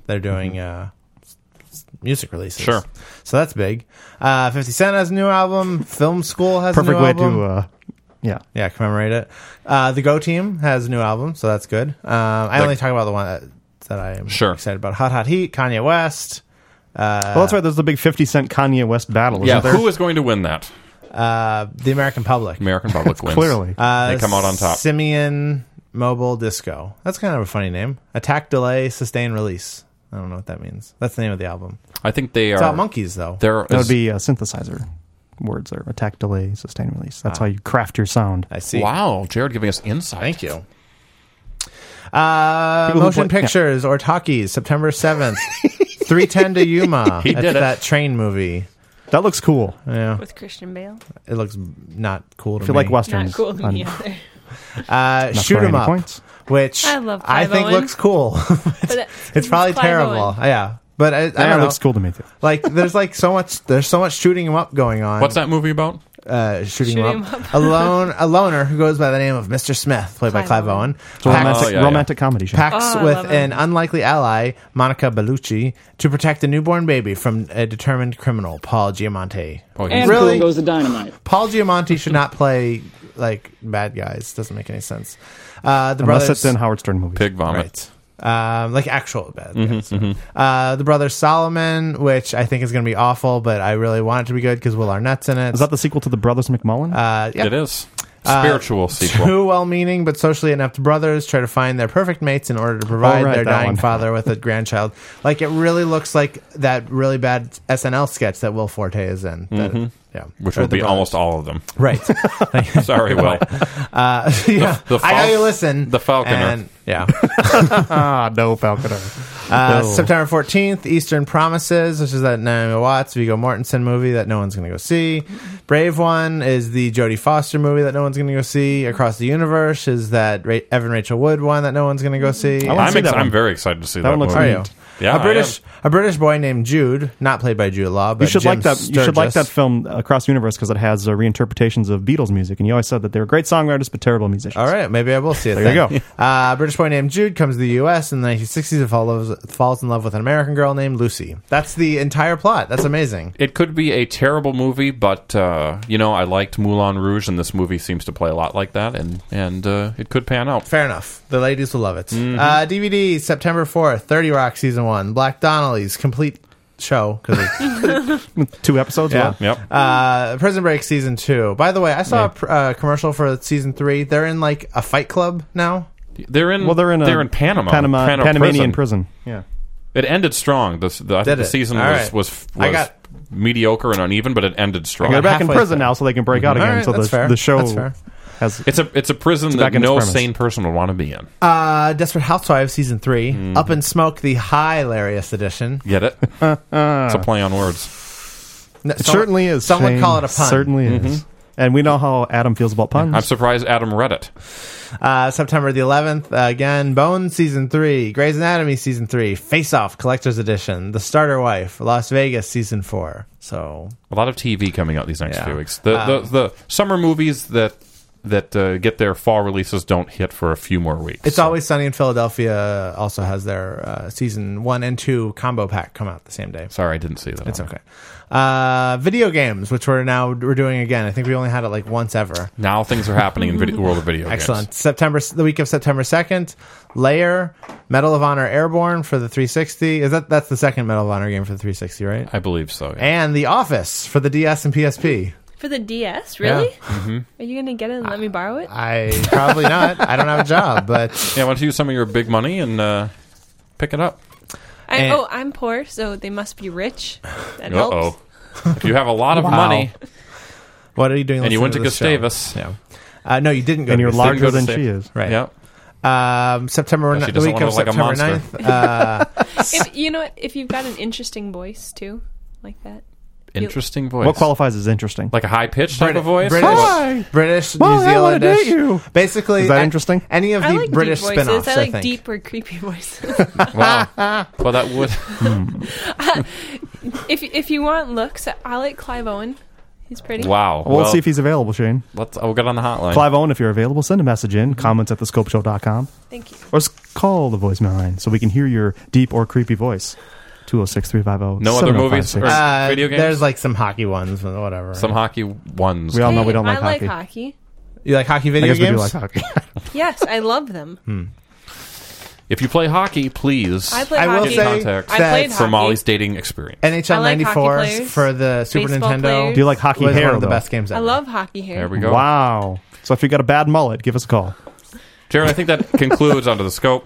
music releases. Sure. So that's big. 50 Cent has a new album. Film School has Perfect a new way album. to commemorate it. The Go Team has a new album, so that's good. I only talk about the one that I am excited about. Hot Hot Heat, Kanye West. Well, that's right. There's the big 50 Cent Kanye West battle. Yeah, Isn't there? who is going to win that? The American Public. American Public wins. Clearly. They come out on top. Simian Mobile Disco. That's kind of a funny name. Attack, Delay, Sustain, Release. I don't know what that means. That's the name of the album. I think they It's are... about monkeys, though. That would be a synthesizer. Words there. Attack, delay, sustain, release. That's how you craft your sound. I see. Wow, Jared giving us insight. Thank you. Motion Pictures or Talkies, September 7th. 310 to Yuma. He did it. That train movie. That looks cool. Yeah. With Christian Bale. It looks not cool to If you me. like westerns. Not cool to me either. Shoot 'em up, points. which I love I Clive think Owen. looks cool. It's probably Clive terrible. Owen. Yeah. But I That don't know. looks cool to me too. There's so much shooting him up going on. What's that movie about? Shooting him up. A loner who goes by the name of Mr. Smith, played by Clive Owen. It's a romantic comedy show. Pacts with an unlikely ally, Monica Bellucci, to protect a newborn baby from a determined criminal, Paul Giamatti. And really? boom goes the dynamite. Paul Giamatti should not play bad guys. Doesn't make any sense. The Unless brothers, it's in Howard Stern movies. Pig vomit. Right. Actual bad guys. The brothers Solomon, which I think is going to be awful, but I really want it to be good because Will Arnett's in it. Is that the sequel to The Brothers McMullen? Yeah. It is. Spiritual sequel. Two well-meaning but socially inept brothers try to find their perfect mates in order to provide their dying father with a grandchild. It really looks like that really bad SNL sketch that Will Forte is in. Which would be almost all of them. Right. Sorry, Will. I know you listen. The Falconer. And, yeah. No Falconer. September 14th, Eastern Promises, which is that Naomi Watts, Viggo Mortensen movie that no one's going to go see. Brave One is the Jodie Foster movie that no one's going to go see. Across the Universe is that Evan Rachel Wood one that no one's going to go see. I'm very excited to see that one. Looks movie. Are you? Yeah, a British boy named Jude, not played by Jude Law, but You should Jim like that. You should like Sturgis. that film Across the Universe because it has reinterpretations of Beatles music, and you always said that they were great songwriters but terrible musicians. All right, maybe I will see it. There you go. A British boy named Jude comes to the U.S. in the 1960s and falls in love with an American girl named Lucy. That's the entire plot. That's amazing. It could be a terrible movie, but I liked Moulin Rouge, and this movie seems to play a lot like that, and it could pan out. Fair enough. The ladies will love it. DVD September 4th, 30 Rock Season 1, Black Donnelly's complete show. 2 episodes? Yeah. Yep. Prison Break Season 2. By the way, I saw a commercial for Season 3. They're in a fight club now. They're in Panama. Panamanian prison. Yeah. It ended strong. I think the season was mediocre and uneven, but it ended strong. They're back in prison now, so they can break out again. Right, so the show that's fair. It's a prison that no sane person would want to be in. Desperate Housewives Season 3. Up in Smoke, the hilarious edition. Get it? It's a play on words. It certainly is. Some would call it a pun. Certainly is. And we know how Adam feels about puns. I'm surprised Adam read it. September the 11th, again, Bones Season 3, Grey's Anatomy Season 3, Face Off Collector's Edition, The Starter Wife, Las Vegas Season 4. So a lot of TV coming out these next few weeks. The summer movies that get their fall releases don't hit for a few more weeks. It's Always Sunny in Philadelphia also has their Season 1 and 2 combo pack come out the same day. Sorry, I didn't see that. It's okay. Video games, which we're doing again. I think we only had it once ever. Now things are happening in the world of video games. Excellent. The week of September 2nd, Layer, Medal of Honor Airborne for the 360. That's the second Medal of Honor game for the 360, right? I believe so. Yeah. And The Office for the DS and PSP. For the DS, really? Yeah. Mm-hmm. Are you going to get it and let me borrow it? Probably not. I don't have a job, but yeah, why don't you use some of your big money and pick it up. I'm poor, so they must be rich. That helps. If you have a lot of money, what are you doing? And you went to listening Gustavus, yeah. No, you didn't go. And to you're Gustavus. larger than she is. Right. Yep. September She the doesn't week wanna of look like a September monster. 9th. If you know what, if you've got an interesting voice too, like that. Interesting voice. What qualifies as interesting? Like a high-pitched type of voice? British, Well, New I wanna date Zealandish. you. Basically, Is that interesting? Any of I the like British deep voices. spin-offs, I like think. deep or creepy voices. Wow. Well, that would... If you want looks, I like Clive Owen. He's pretty. Wow. We'll see if he's available, Shane. We'll get on the hotline. Clive Owen, if you're available, send a message in. Comments at thescopeshow.com. Thank you. Or just call the voicemail line so we can hear your deep or creepy voice. 206-350-7056. No other movies or video games? There's like some hockey ones, but whatever. Some hockey ones. We all know we don't I like like hockey. hockey. You like hockey video I guess games? we do like hockey. Yes, I love them. If you play hockey, please I play I will hockey. say contact I played for hockey. Molly's dating experience. NHL I like hockey 94 players, for the Super baseball Nintendo. players. Do you like hockey was hair, one of the though? best games I ever. love hockey hair. There we go. Wow. So if you got a bad mullet, give us a call. Jared, I think that concludes Under the Scope.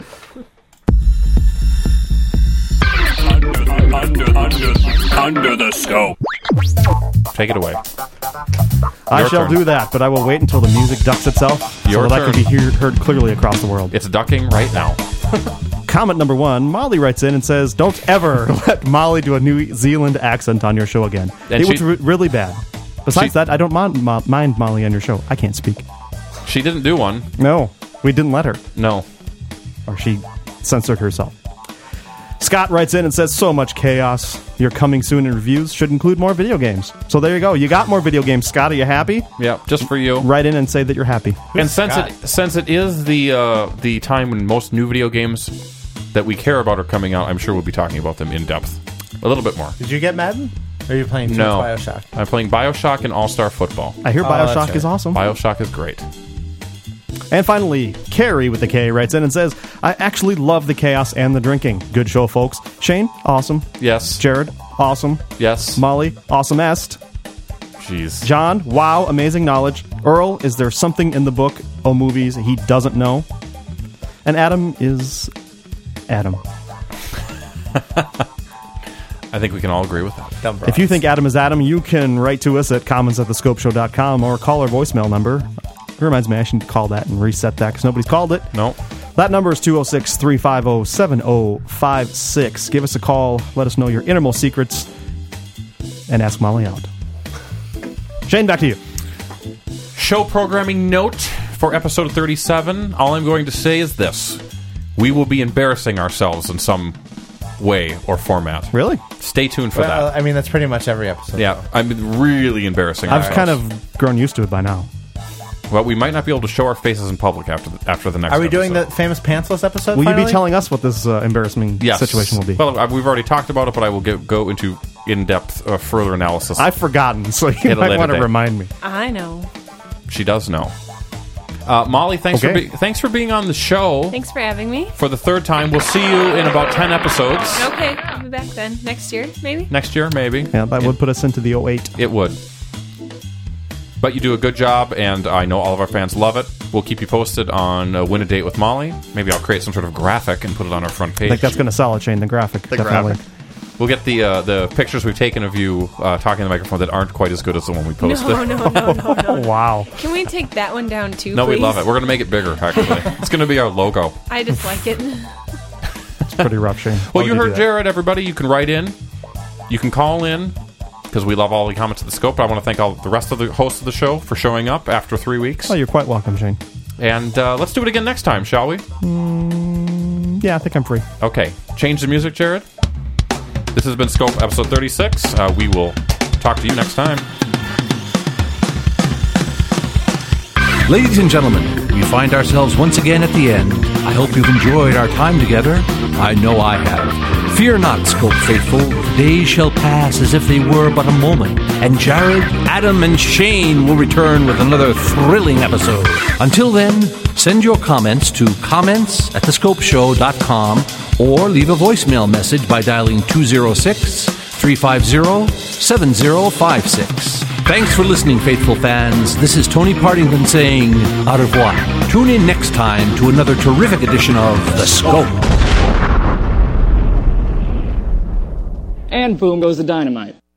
Under the Scope. Take it away. I Your shall turn. do that, but I will wait until the music ducks itself Your so that I turn. can be heard clearly across the world. It's ducking right now. Comment number 1, Molly writes in and says, don't ever let Molly do a New Zealand accent on your show again. And it was she- really bad. Besides that, I don't mind Molly on your show. I can't speak. She didn't do one. No, we didn't let her. No. Or she censored herself. Scott writes in and says, so much chaos. Your coming soon in reviews should include more video games. So there you go. You got more video games, Scott. Are you happy? Yeah, just for you. Write in and say that you're happy. And since it is the time when most new video games that we care about are coming out, I'm sure we'll be talking about them in depth a little bit more. Did you get Madden? Or are you playing No. Bioshock? I'm playing Bioshock and All-Star Football. I hear that's Bioshock right. is awesome. Bioshock is great. And finally, Carrie with the K writes in and says, I actually love the chaos and the drinking. Good show, folks. Shane, awesome. Yes. Jared, awesome. Yes. Molly, awesome-est. Jeez. John, wow, amazing knowledge. Earl, is there something in the book or movies he doesn't know? And Adam is Adam. I think we can all agree with that. If you think Adam is Adam, you can write to us at comments@thescopeshow.com or call our voicemail number. It reminds me I should call that and reset that because nobody's called it. No. That number is 206-350-7056. Give us a call. Let us know your innermost secrets and ask Molly out. Shane, back to you. Show programming note for episode 37. All I'm going to say is this. We will be embarrassing ourselves in some way or format. Really? Stay tuned for Well, that. I mean, that's pretty much every episode. Yeah, I'm really embarrassing I've ourselves. kind of grown used to it by now. Well, we might not be able to show our faces in public after the next Are we doing episode. the famous pantsless episode? Will you finally? be telling us what this embarrassing Yes. situation will be? Well, we've already talked about it, but I will go into in-depth further analysis. I've forgotten, so you At a might later want to date. remind me. I know. She does know. Molly, thanks Okay. for being on the show Thanks for having me. for the third time. We'll see you in about 10 episodes. Okay, I'll be back then. Next year, maybe? Next year, maybe. Yeah, that would put us into the 08. It would. But you do a good job, and I know all of our fans love it. We'll keep you posted on Win a Date with Molly. Maybe I'll create some sort of graphic and put it on our front I page. think that's going to sell it, Shane, the graphic. definitely. We'll get the pictures we've taken of you talking to the microphone that aren't quite as good as the one we posted. No. Wow. Can we take that one down too, No, please? we love it. We're going to make it bigger, actually. It's going to be our logo. I just like it. It's pretty rough, Shane. Well, Why you would do heard that? Jared, everybody. You can write in. You can call in, because we love all the comments of the scope. I want to thank all the rest of the hosts of the show for showing up after 3 weeks. Oh, you're quite welcome, Shane. And let's do it again next time, shall we? Yeah, I think I'm free. Okay. Change the music, Jared. This has been Scope episode 36. We will talk to you next time. Ladies and gentlemen, we find ourselves once again at the end. I hope you've enjoyed our time together. I know I have. Fear not, Scope faithful. The days shall pass as if they were but a moment, and Jared, Adam, and Shane will return with another thrilling episode. Until then, send your comments to comments@thescopeshow.com or leave a voicemail message by dialing 206-350-7056. Thanks for listening, faithful fans. This is Tony Partington saying au revoir. Tune in next time to another terrific edition of The Scope. And boom goes the dynamite.